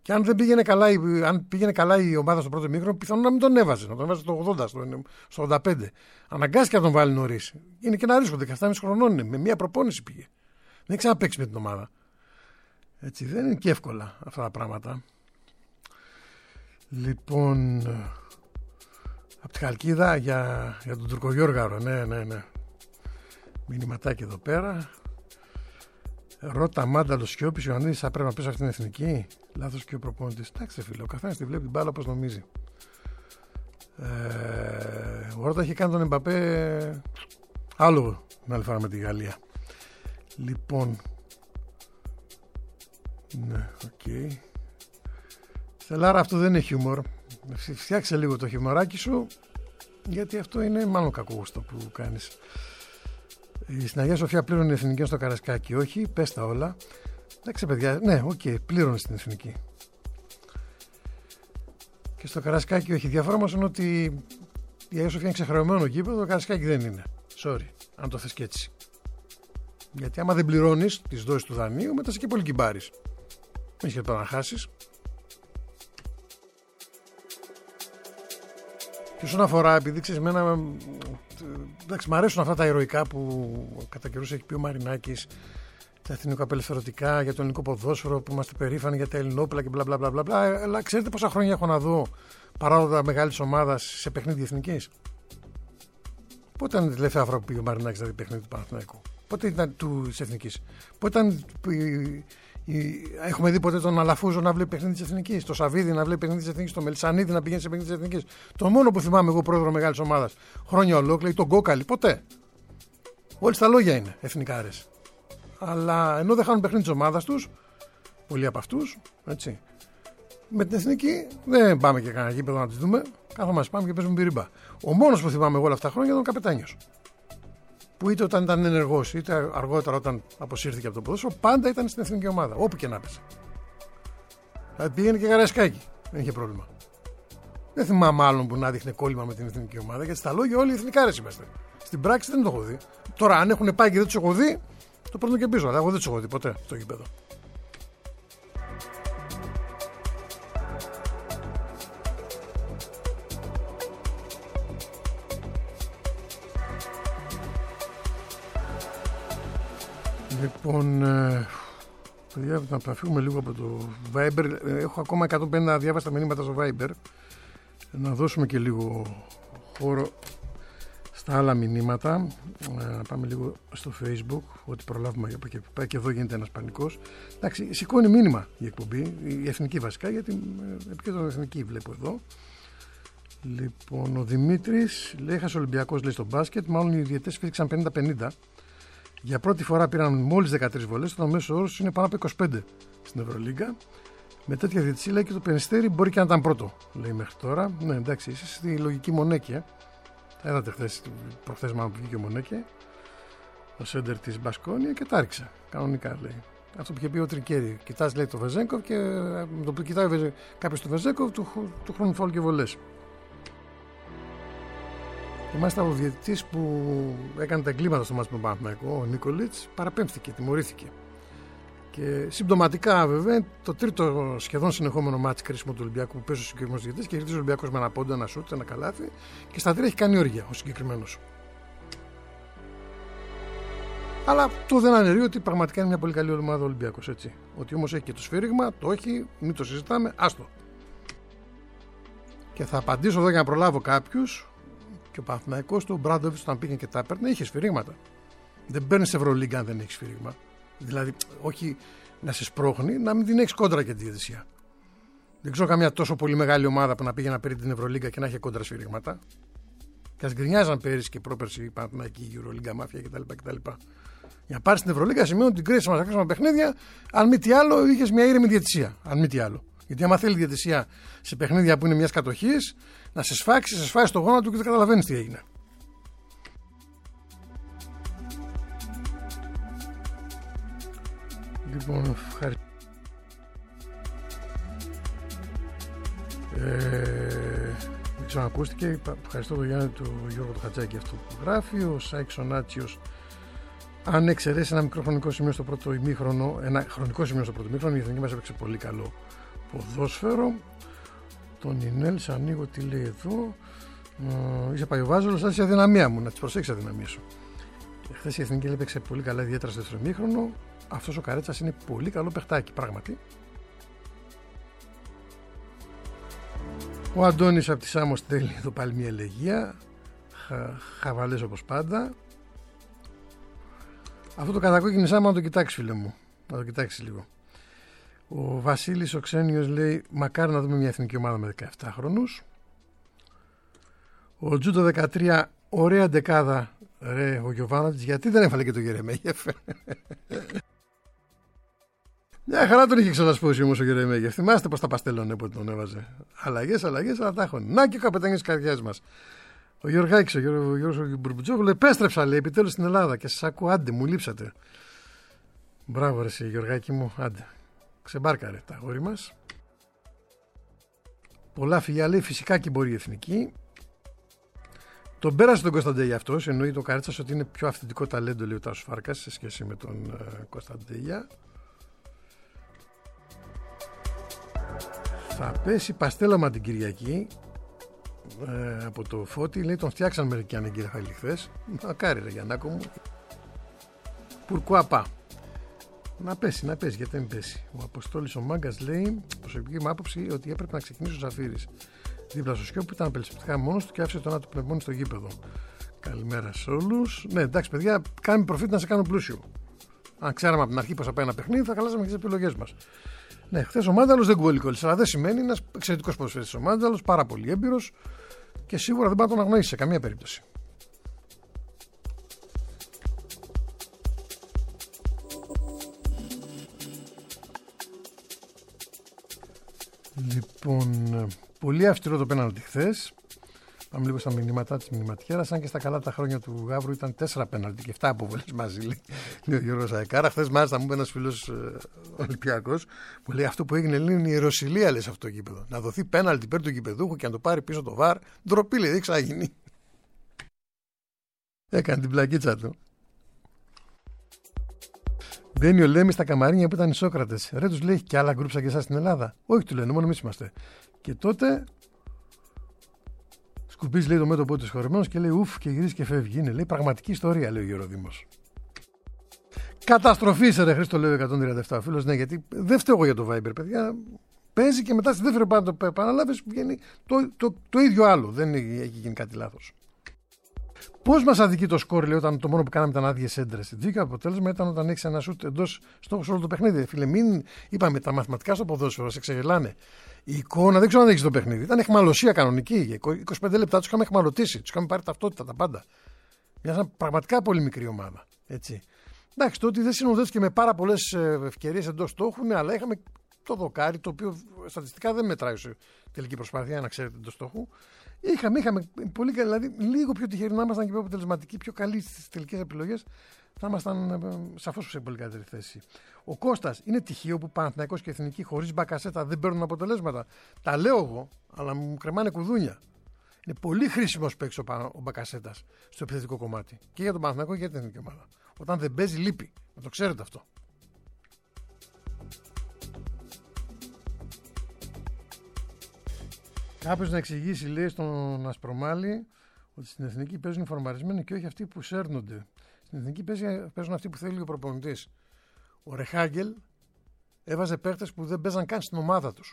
Και αν πήγαινε καλά η ομάδα στο πρώτο ημίχρονο, πιθανόν να μην τον έβαζε. Να τον έβαζε στο 80, στο 85. Αναγκάστηκε να τον βάλει νωρίς. Είναι και ένα ρίσκο. 17,5 χρονών είναι. Με μία προπόνηση πήγε. Δεν έχει ξαναπαίξει με την ομάδα. Έτσι, δεν είναι και εύκολα αυτά τα πράγματα. Λοιπόν, από τη Χαλκίδα για τον Τουρκογιώργαρο. Ναι. Μηνυματάκι εδώ πέρα. Ρώτα Μάνταλο Σιώπης, Ιωαννίδης, θα πρέπει να πέσει αυτήν την εθνική. Λάθος και ο προπονητής. Εντάξει, φίλε, ο καθένας τη βλέπει την μπάλα όπως νομίζει. Ο Ρώτα είχε κάνει τον Εμπαπέ άλλο την άλλη φορά με τη Γαλλία. Λοιπόν, ναι, οκ. Στελάρα, αυτό δεν είναι χιούμορ. Φτιάξε λίγο το χιουμοράκι σου, γιατί αυτό είναι μάλλον κακόγουστο που κάνεις. Στην Αγία Σοφιά πλήρωνε η εθνική στο Καρασκάκι. Όχι, πες τα όλα. Εντάξει, παιδιά, ναι, πλήρωνε στην εθνική. Και στο Καρασκάκι όχι. Η διαφορά μας είναι ότι η Αγία Σοφιά είναι ξεχρεωμένο γήπεδο, το Καρασκάκι δεν είναι. Sorry, αν το θες και έτσι. Γιατί άμα δεν πληρώνεις τις δόσεις του δανείου, μετά σε και πολύ κυμπάρεις. Μην είχε τώρα να χάσεις. Και όσον αφορά, επειδή ξέρεις, εντάξει, μ' αρέσουν αυτά τα ηρωικά που κατά καιρούς έχει πει ο Μαρινάκης, τα εθνικοαπελευθερωτικά, για το ελληνικό ποδόσφαιρο, που είμαστε περήφανοι για τα Ελληνόπουλα και μπλα μπλα μπλα. Αλλά ξέρετε πόσα χρόνια έχω να δω παράδοτα μεγάλης ομάδας σε παιχνίδι εθνικής? Πότε ήταν η τελευταία φορά που πήγε ο Μαρινάκης να δει παιχνίδι του Παναθηναϊκού? Πότε ήταν της εθνικής? Πότε ήταν. Έχουμε δει ποτέ τον Αλαφούζο να βλέπει παιχνίδι της εθνικής, το Σαββίδι να βλέπει παιχνίδι της εθνικής, το Μελισανίδη να πηγαίνει σε παιχνίδι της εθνικής? Το μόνο που θυμάμαι εγώ, πρόεδρο μεγάλης ομάδας, χρόνια ολόκληρη, τον Κόκαλη. Ποτέ. Όλοι στα λόγια είναι εθνικάρες. Αλλά ενώ δεν χάνουν παιχνίδι της ομάδας τους, πολλοί από αυτούς, έτσι, με την εθνική δεν πάμε και κανένα γήπεδο να τη δούμε. Κάθομαστε, πάμε και παίζουμε μπυρίμπα. Ο μόνος που θυμάμαι εγώ όλα αυτά τα χρόνια ήταν ο Καπετάνιος. Που είτε όταν ήταν ενεργός, είτε αργότερα όταν αποσύρθηκε από το ποδόσφαιρο, πάντα ήταν στην εθνική ομάδα, όπου και να πέσε. Δηλαδή πήγαινε και Καραϊσκάκι, δεν είχε πρόβλημα. Δεν θυμάμαι άλλον που να δείχνε κόλλημα με την εθνική ομάδα, γιατί στα λόγια όλοι οι εθνικάρες είμαστε. Στην πράξη δεν το έχω δει. Τώρα, αν έχουν πάει και δεν τους έχω δει, το παίρνω και πίσω. Αλλά εγώ δεν τους έχω δει ποτέ στο γήπεδο. Λοιπόν, παιδιά, να φύγουμε λίγο από το Viber. Έχω ακόμα 150 αδιάβαστα μηνύματα στο Viber. Να δώσουμε και λίγο χώρο στα άλλα μηνύματα. Να πάμε λίγο στο Facebook, ό,τι προλάβουμε από εκεί πέρα. Και εδώ γίνεται ένας πανικός. Εντάξει, σηκώνει μήνυμα η εκπομπή, η εθνική βασικά, γιατί επικέντρωση εθνική βλέπω εδώ. Λοιπόν, ο Δημήτρης λέει: έχασε ο Ολυμπιακός, λέει, στο μπάσκετ. Μάλλον οι διαιτές φύριξαν 50-50. Για πρώτη φορά πήραν μόλις 13 βολές, το μέσο όρος είναι πάνω από 25 στην Ευρωλίγκα. Με τέτοια διαιτησία, λέει, και το Περιστέρι μπορεί και να ήταν πρώτο, λέει, μέχρι τώρα. Ναι, εντάξει, είσαι στη λογική Μονέκη. Τα είδατε προχθές μάλλον που βγήκε ο Μονέκη, ο σέντερ της Μπασκόνια, και τα ρίξε κανονικά, λέει. Αυτό που είχε πει ο Τρικέρι. Κοιτάς, λέει, το Βεζέγκοφ, και με το που κοιτάει κάποιος του Βεζέγκοφ, του χρόνου φάουλ και βολές. Μάλιστα ο διαιτητής που έκανε τα εγκλήματα στο μάτς με τον Παναθηναϊκό, ο Νίκολιτς, παραπέμφθηκε, τιμωρήθηκε. Και συμπτωματικά, βέβαια, το τρίτο σχεδόν συνεχόμενο μάτς κρίσιμο του Ολυμπιακού που παίζει ο συγκεκριμένος διαιτητής, και κερδίζει ο Ολυμπιακός με ένα πόντο, ένα σούτ, ένα καλάθι, και στα τρία έχει κάνει όργια ο συγκεκριμένος. Αλλά αυτό δεν αναιρεί ότι πραγματικά είναι μια πολύ καλή ομάδα ο Ολυμπιακός, έτσι. Ότι όμως έχει και το σφύριγμα, το έχει, μην το συζητάμε, άστο. Και θα απαντήσω εδώ για να προλάβω κάποιους. Και ο Παναθηναϊκός του Μπράντοβιτς, όταν πήγαινε και τα έπαιρνε, είχε σφυρίγματα. Δεν παίρνει Ευρωλίγκα αν δεν έχει σφυρίγμα. Δηλαδή, όχι να σε σπρώχνει, να μην την έχει κόντρα και τη διαιτησία. Δεν ξέρω καμιά τόσο πολύ μεγάλη ομάδα που να πήγε να παίρνει την Ευρωλίγκα και να έχει κόντρα σφυρίγματα. Και α γκρινιάζαν πέρυσι και πρόπερσι η Παναθηναϊκή, η Ευρωλίγκα, μάφια κτλ. Για να πάρει την Ευρωλίγκα σημαίνει ότι την κρίση μα κρίσιμα παιχνίδια, αν μη τι άλλο, είχε μια ήρεμη διαιτησία. Αν μη τι άλλο. Γιατί άμα θέλει διαιτησία σε παιχνίδια που είναι μια κατοχή, να σε σφάξει, σε σφάει στο γόνατο και δεν καταλαβαίνει τι έγινε. Λοιπόν, ευχαριστώ. Δεν ξέρω αν ακούστηκε. Ευχαριστώ τον Γιάννη, τον Γιώργο του Χατζάκη, αυτό που γράφει. Ο Σάικ Νάτσιος, αν εξαιρέσει ένα μικρό χρονικό σημείο στο πρώτο ημίχρονο, η εθνική μας έπαιξε πολύ καλό ποδόσφαιρο. Τον Ινέλ, ανοίγω τι λέει εδώ. Είσαι Παϊοβάζολος, θα είσαι αδυναμία μου. Να τις προσέξεις αδυναμία σου. Χθες η Εθνική έπαιξε πολύ καλά, ιδιαίτερα στο δεύτερο ημίχρονο. Αυτός ο Καρέτσας είναι πολύ καλό παιχτάκι, πράγματι. Ο Αντώνης από τη Σάμος στέλνει εδώ πάλι μια ελεγεία. Χαβαλές όπως πάντα. Αυτό το κατακόκκινη Σάμα να το κοιτάξει, φίλε μου. Να το κοιτάξει λίγο. Ο Βασίλης ο Ξένιος λέει: μακάρι να δούμε μια εθνική ομάδα με 17χρονους. Ο Τζούτο 13, ωραία ντεκάδα. Ρε, ο Γιωβάνοβιτς, γιατί δεν έβαλε και το Γερεμέγεφ? Μια χαρά τον είχε ξαλασπώσει όμως ο Γερεμέγεφ. Θυμάστε πως τα παστελώνε που τον έβαζε. Αλλαγές, αλλά τα έχουν. Να και ο καπετάνιος της καρδιάς μας. Ο Γιωργάκης, ο Γιώργος Μπουρμπουτζόγλου, επέστρεψα, λέει, επιτέλους στην Ελλάδα και σας ακούω. Άντε, μου λείψατε. Μπράβο, ρε, Γιωργάκη μου, άντε. Ξεμπάρκαρε τα αγόρι μας. Πολλά φιλιά, λέει, φυσικά και μπορεί η εθνική. Τον πέρασε τον Κωνσταντέλια αυτός, εννοεί το Καρέτσας ότι είναι πιο αυθεντικό ταλέντο, λέει ο Τάσος Φάρκας, σε σχέση με τον Κωνσταντέλια. Θα πέσει παστέλαμα την Κυριακή από το Φώτη, λέει, τον φτιάξαν μερικοί ανεγκύραχαλοι χθες. Μακάρι, ρε Γιαννάκο μου. Πουρκουαπά. Να πέσει, γιατί δεν πέσει. Ο Αποστόλης ο Μάγκας λέει, προσωπική μου άποψη, ότι έπρεπε να ξεκινήσει ο Ζαφύρης δίπλα στο Σκιό που ήταν απελευθερωτικά μόνος του και άφησε τον άτομο πνευμόνι στο γήπεδο. Καλημέρα σε όλους. Ναι, εντάξει, παιδιά, κάνουμε προφήτη να σε κάνω πλούσιο. Αν ξέραμε από την αρχή πως θα πάει ένα παιχνίδι, θα χαλάσαμε και τις επιλογές μας. Ναι, χθες ο Μάνταλος δεν κουβολικόλησε, αλλά δεν σημαίνει ένας εξαιρετικός ποδοσφαιριστής ο Μάνταλος, πάρα πολύ έμπειρος και σίγουρα δεν πάει να τον αγνοήσει σε καμία περίπτωση. Λοιπόν, πολύ αυστηρό το πέναλτι χθες. Πάμε λίγο στα μηνύματα της μηνυματιέρας. Αν και στα καλά τα χρόνια του Γαύρου ήταν 4 πέναλτι και 7 αποβολές μαζί, λέει ο Γιώργος Αεκάρα. Χθες μάλιστα μου είπε ένας φίλος Ολυμπιακός που λέει: αυτό που έγινε είναι η ιεροσυλία, λέει, σε αυτό το γήπεδο. Να δοθεί πέναλτι υπέρ του γηπεδούχου και να το πάρει πίσω το βαρ. Ντροπή, λέει, δεν ξαναγίνει. Έκανε την πλακίτσα του. Μπαίνει ο Λέμι στα καμαρίνια που ήταν οι Σόκρατες. Ρε, τους λέει: έχει και άλλα γκρούπσα και εσάς στην Ελλάδα? Όχι, του λένε, μόνο εμείς είμαστε. Και τότε σκουπίζει, λέει, το μέτωπό του χωρημένος και λέει: ουφ, και γυρίζει και φεύγει. Είναι, λέει, πραγματική ιστορία, λέει ο Γεροδήμος. Καταστροφή σε, ρε Χρήστο, λέει ο 137 φίλος. Ναι, γιατί δεν φταίω εγώ για το Viber, παιδιά. Παίζει και μετά στη δεύτερη πάνω το επαναλάβεις, βγαίνει το ίδιο άλλο. Δεν έχει γίνει κάτι λάθος. Πώς μας αδικεί το σκορ, λέει, όταν το μόνο που κάναμε ήταν άδειες έντρες? Δίκαιο αποτέλεσμα ήταν όταν έχεις ένα σουτ εντός στόχου σε όλο το παιχνίδι. Φίλε, μην είπαμε τα μαθηματικά στο ποδόσφαιρο, σε ξεγελάνε. Η εικόνα δεν ξέρω αν έχεις το παιχνίδι. Ήταν αιχμαλωσία κανονική. 25 λεπτά τους είχαμε αιχμαλωτήσει. Τους είχαμε πάρει ταυτότητα, τα πάντα. Μια πραγματικά πολύ μικρή ομάδα. Έτσι. Εντάξει, το ότι δεν συνοδεύτηκε με πάρα πολλές ευκαιρίες εντός στόχου, ναι, αλλά είχαμε το δοκάρι, το οποίο στατιστικά δεν μετράει σε τελική προσπάθεια, να ξέρετε, εντός στόχου. Είχαμε πολύ καλή, δηλαδή λίγο πιο τυχεροί να ήμασταν και πιο αποτελεσματικοί, πιο καλοί στις τελικές επιλογές, θα ήμασταν σαφώς σε πολύ καλύτερη θέση. Ο Κώστας, είναι τυχαίο που Παναθηναϊκός και Εθνική χωρίς Μπακασέτα δεν παίρνουν αποτελέσματα? Τα λέω εγώ, αλλά μου κρεμάνε κουδούνια. Είναι πολύ χρήσιμος παίκτης ο Μπακασέτας στο επιθετικό κομμάτι. Και για τον Παναθηναϊκό και για την Εθνική ομάδα. Όταν δεν παίζει, λείπει. Να το ξέρετε αυτό. Κάποιος να εξηγήσει, λέει, στον Ασπρομάλη ότι στην Εθνική παίζουν οι φορμαρισμένοι και όχι αυτοί που σέρνονται. Στην Εθνική παίζουν αυτοί που θέλει ο προπονητής. Ο Ρεχάγκελ έβαζε παίχτες που δεν παίζαν καν στην ομάδα τους.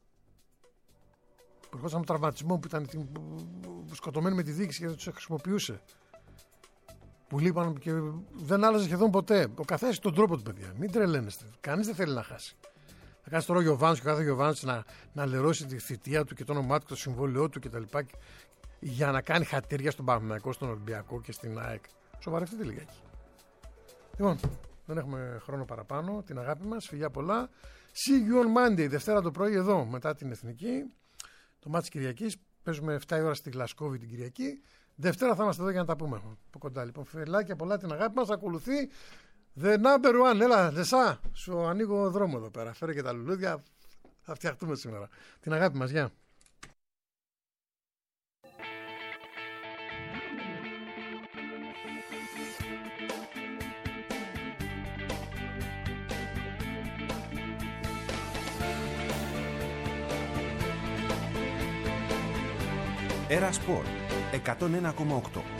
Που ερχόντουσαν με τραυματισμό, που ήταν σκοτωμένοι με τη διοίκηση και δεν τους χρησιμοποιούσε. Που λείπαν και δεν άλλαζε σχεδόν ποτέ. Ο καθένας τον τρόπο του, παιδιά. Μην τρελαίνεστε. Κανείς δεν θέλει να χάσει. Θα κάνει τώρα ο Γιωβάνος και ο κάθε Γιωβάνος να λερώσει τη θητεία του και το όνομά του και το συμβόλαιό του κτλ. Για να κάνει χατήρια στον Παναθηναϊκό, στον Ολυμπιακό και στην ΑΕΚ. Σοβαρευτείτε λιγάκι. Λοιπόν, δεν έχουμε χρόνο παραπάνω. Την αγάπη μας, φιλιά πολλά. See you on Monday, Δευτέρα το πρωί εδώ, μετά την Εθνική. Το μάτς Κυριακής. Παίζουμε 7 η ώρα στη Γλασκόβη την Κυριακή. Δευτέρα θα είμαστε εδώ για να τα πούμε από κοντά. Λοιπόν, φιλάκια πολλά, την αγάπη μας. Ακολουθεί The number one. Έλα, Δεσά, σου ανοίγω δρόμο εδώ πέρα. Φέρε και τα λουλούδια. Θα φτιαχτούμε σήμερα. Την αγάπη μας, γεια. Era Sport 101,8.